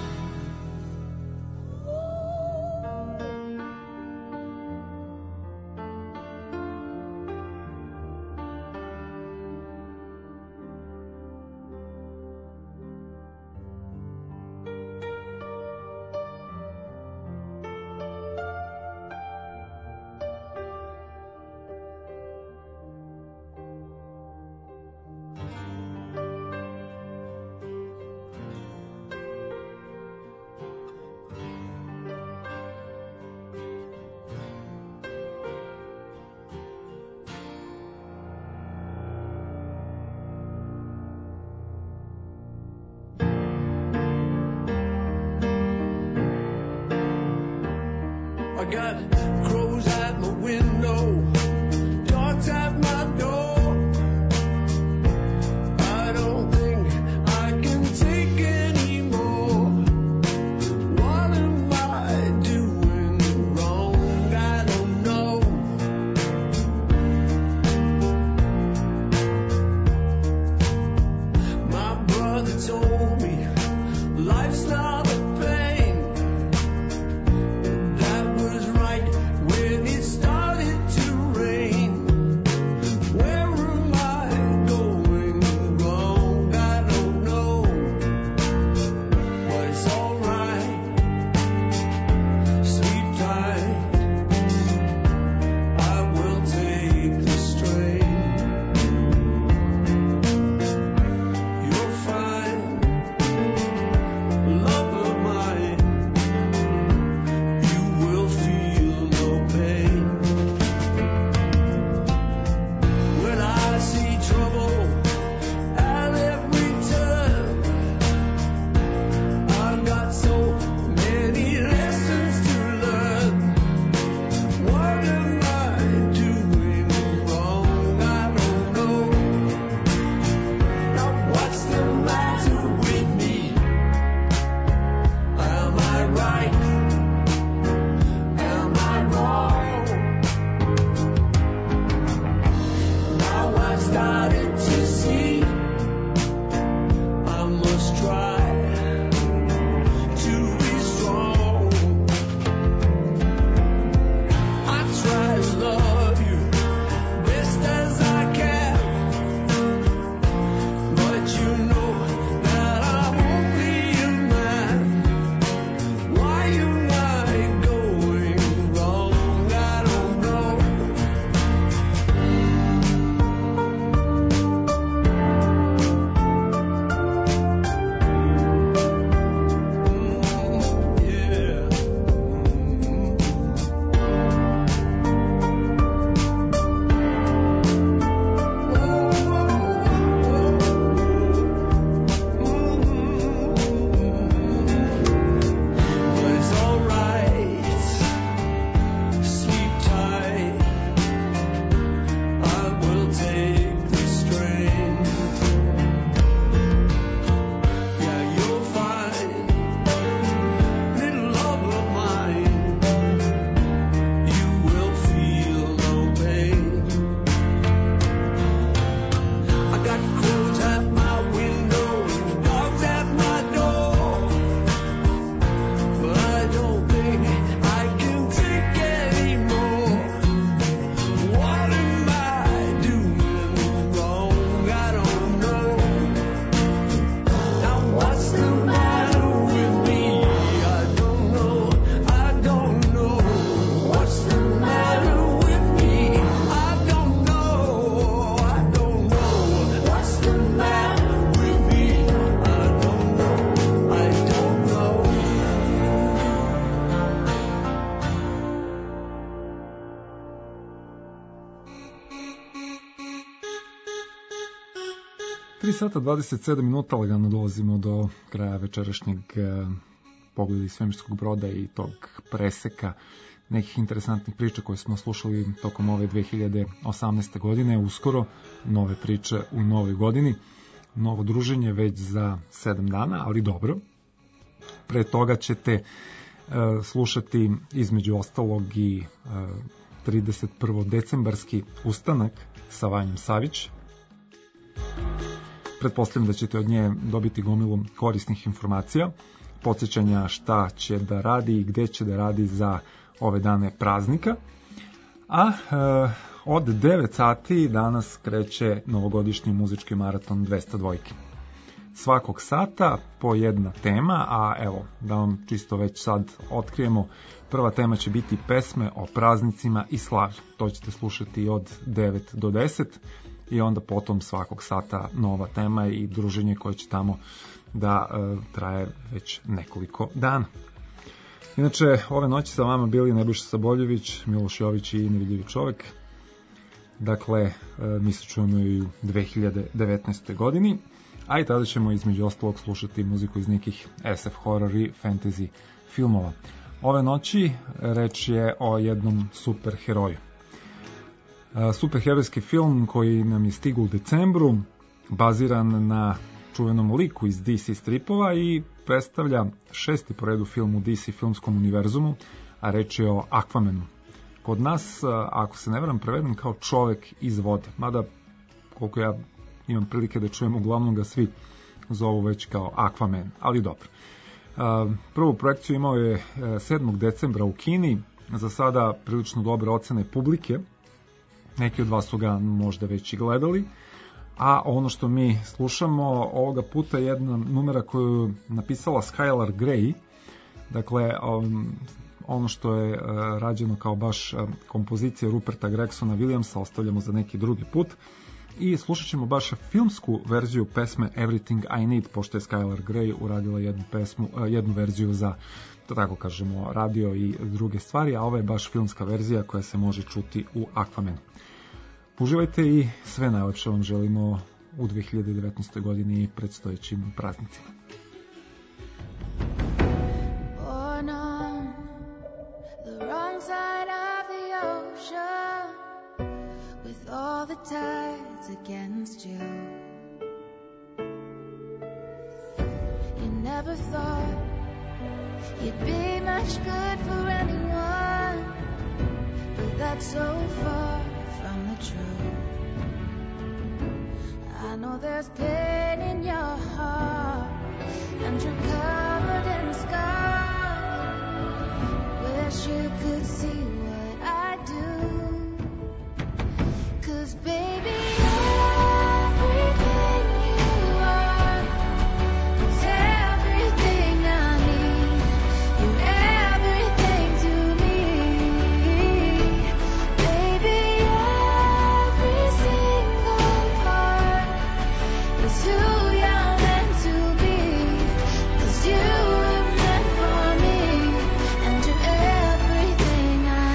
I got crows at my window, dogs at my door. I don't think I can take any more. What am I doing wrong? I don't know. My brother told me life's not a pain. That was right when it started to rain. Where tri sata dvadeset sedam minuta, lagano dolazimo do kraja večerašnjeg Pogleda iz svemirskog broda i tog preseka nekih interesantnih priča koje smo slušali tokom ove dve hiljade osamnaeste godine. Uskoro nove priče u novoj godini, novo druženje već za sedam dana, ali dobro. Pre toga ćete uh, slušati između ostalog i uh, trideset prvo decembarski ustanak sa Vanjom Savić. Pretpostavljam da ćete od nje dobiti gomilu korisnih informacija, podsjećanja šta će da radi i gde će da radi za ove dane praznika. A e, od devet sati danas kreće novogodišnji muzički maraton dvesta dvojke. Svakog sata po jedna tema, a evo, da vam čisto već sad otkrijemo, prva tema će biti pesme o praznicima i slavi. To ćete slušati od devet do deset i onda potom svakog sata nova tema i druženje koje će tamo da e, traje već nekoliko dana. Inače, ove noći sa vama bili Nebojša Saboljević, Miloš Jović i Nevidljivi čovek. Dakle, e, mi se čujemo i u dve hiljade devetnaestoj godini, a i tada ćemo između ostalog slušati muziku iz nekih es ef horror i fantasy filmova. Ove noći reč je o jednom superheroju. E, superherojski film koji nam je stigao u decembru, baziran na čuvenom liku iz de ce stripova i predstavlja šesti po redu film u de ce filmskom univerzumu, a reč je o Aquamanu. Kod nas, ako se ne varam, preveden kao čovek iz vode, mada koliko ja imam prilike da čujem, uglavnom ga svi zovu već kao Aquaman, ali dobro. Prvu projekciju imao je sedmog decembra u Kini, za sada prilično dobre ocene publike, neki od vas su ga možda već i gledali. A ono što mi slušamo ovoga puta je jedna numera koju je napisala Skylar Grey, dakle um, ono što je uh, rađeno kao baš uh, kompozicija Ruperta Gregsona Williamsa ostavljamo za neki drugi put i slušat ćemo baš filmsku verziju pesme Everything I Need, pošto je Skylar Grey uradila jednu, pesmu, uh, jednu verziju za, to tako kažemo, radio i druge stvari, a ova je baš filmska verzija koja se može čuti u Aquamanu. Uživajte i sve najlepše vam želimo u dve hiljade devetnaestoj godini i predstojećim praznicima. Born on the wrong side of the ocean, with all the tides against you. You never thought you'd be much good for anyone, but that's so far from the truth. I know there's pain in your heart, and you're covered in scars. Wish you could see what I do, 'cause baby, everything you are is everything I need. You're everything to me, baby. Every single part is who you're meant to be, 'cause you were meant for me, and you're everything I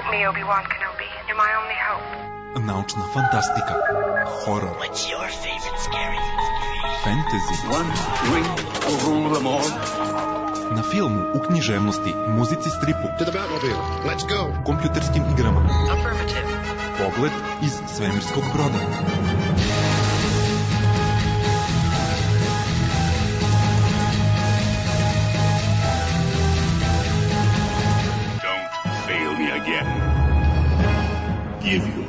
me, Obi-Wan Kenobi. You're my only hope. Naučna fantastika, horor, What's your favorite scary fantasy, One ring will rule them all. na filmu, u književnosti, muzici, stripu, To the Batmobile. Let's go. kompjuterskim igrama. Affirmative. Pogled iz svemirskog broda. Don't fail me again. Give you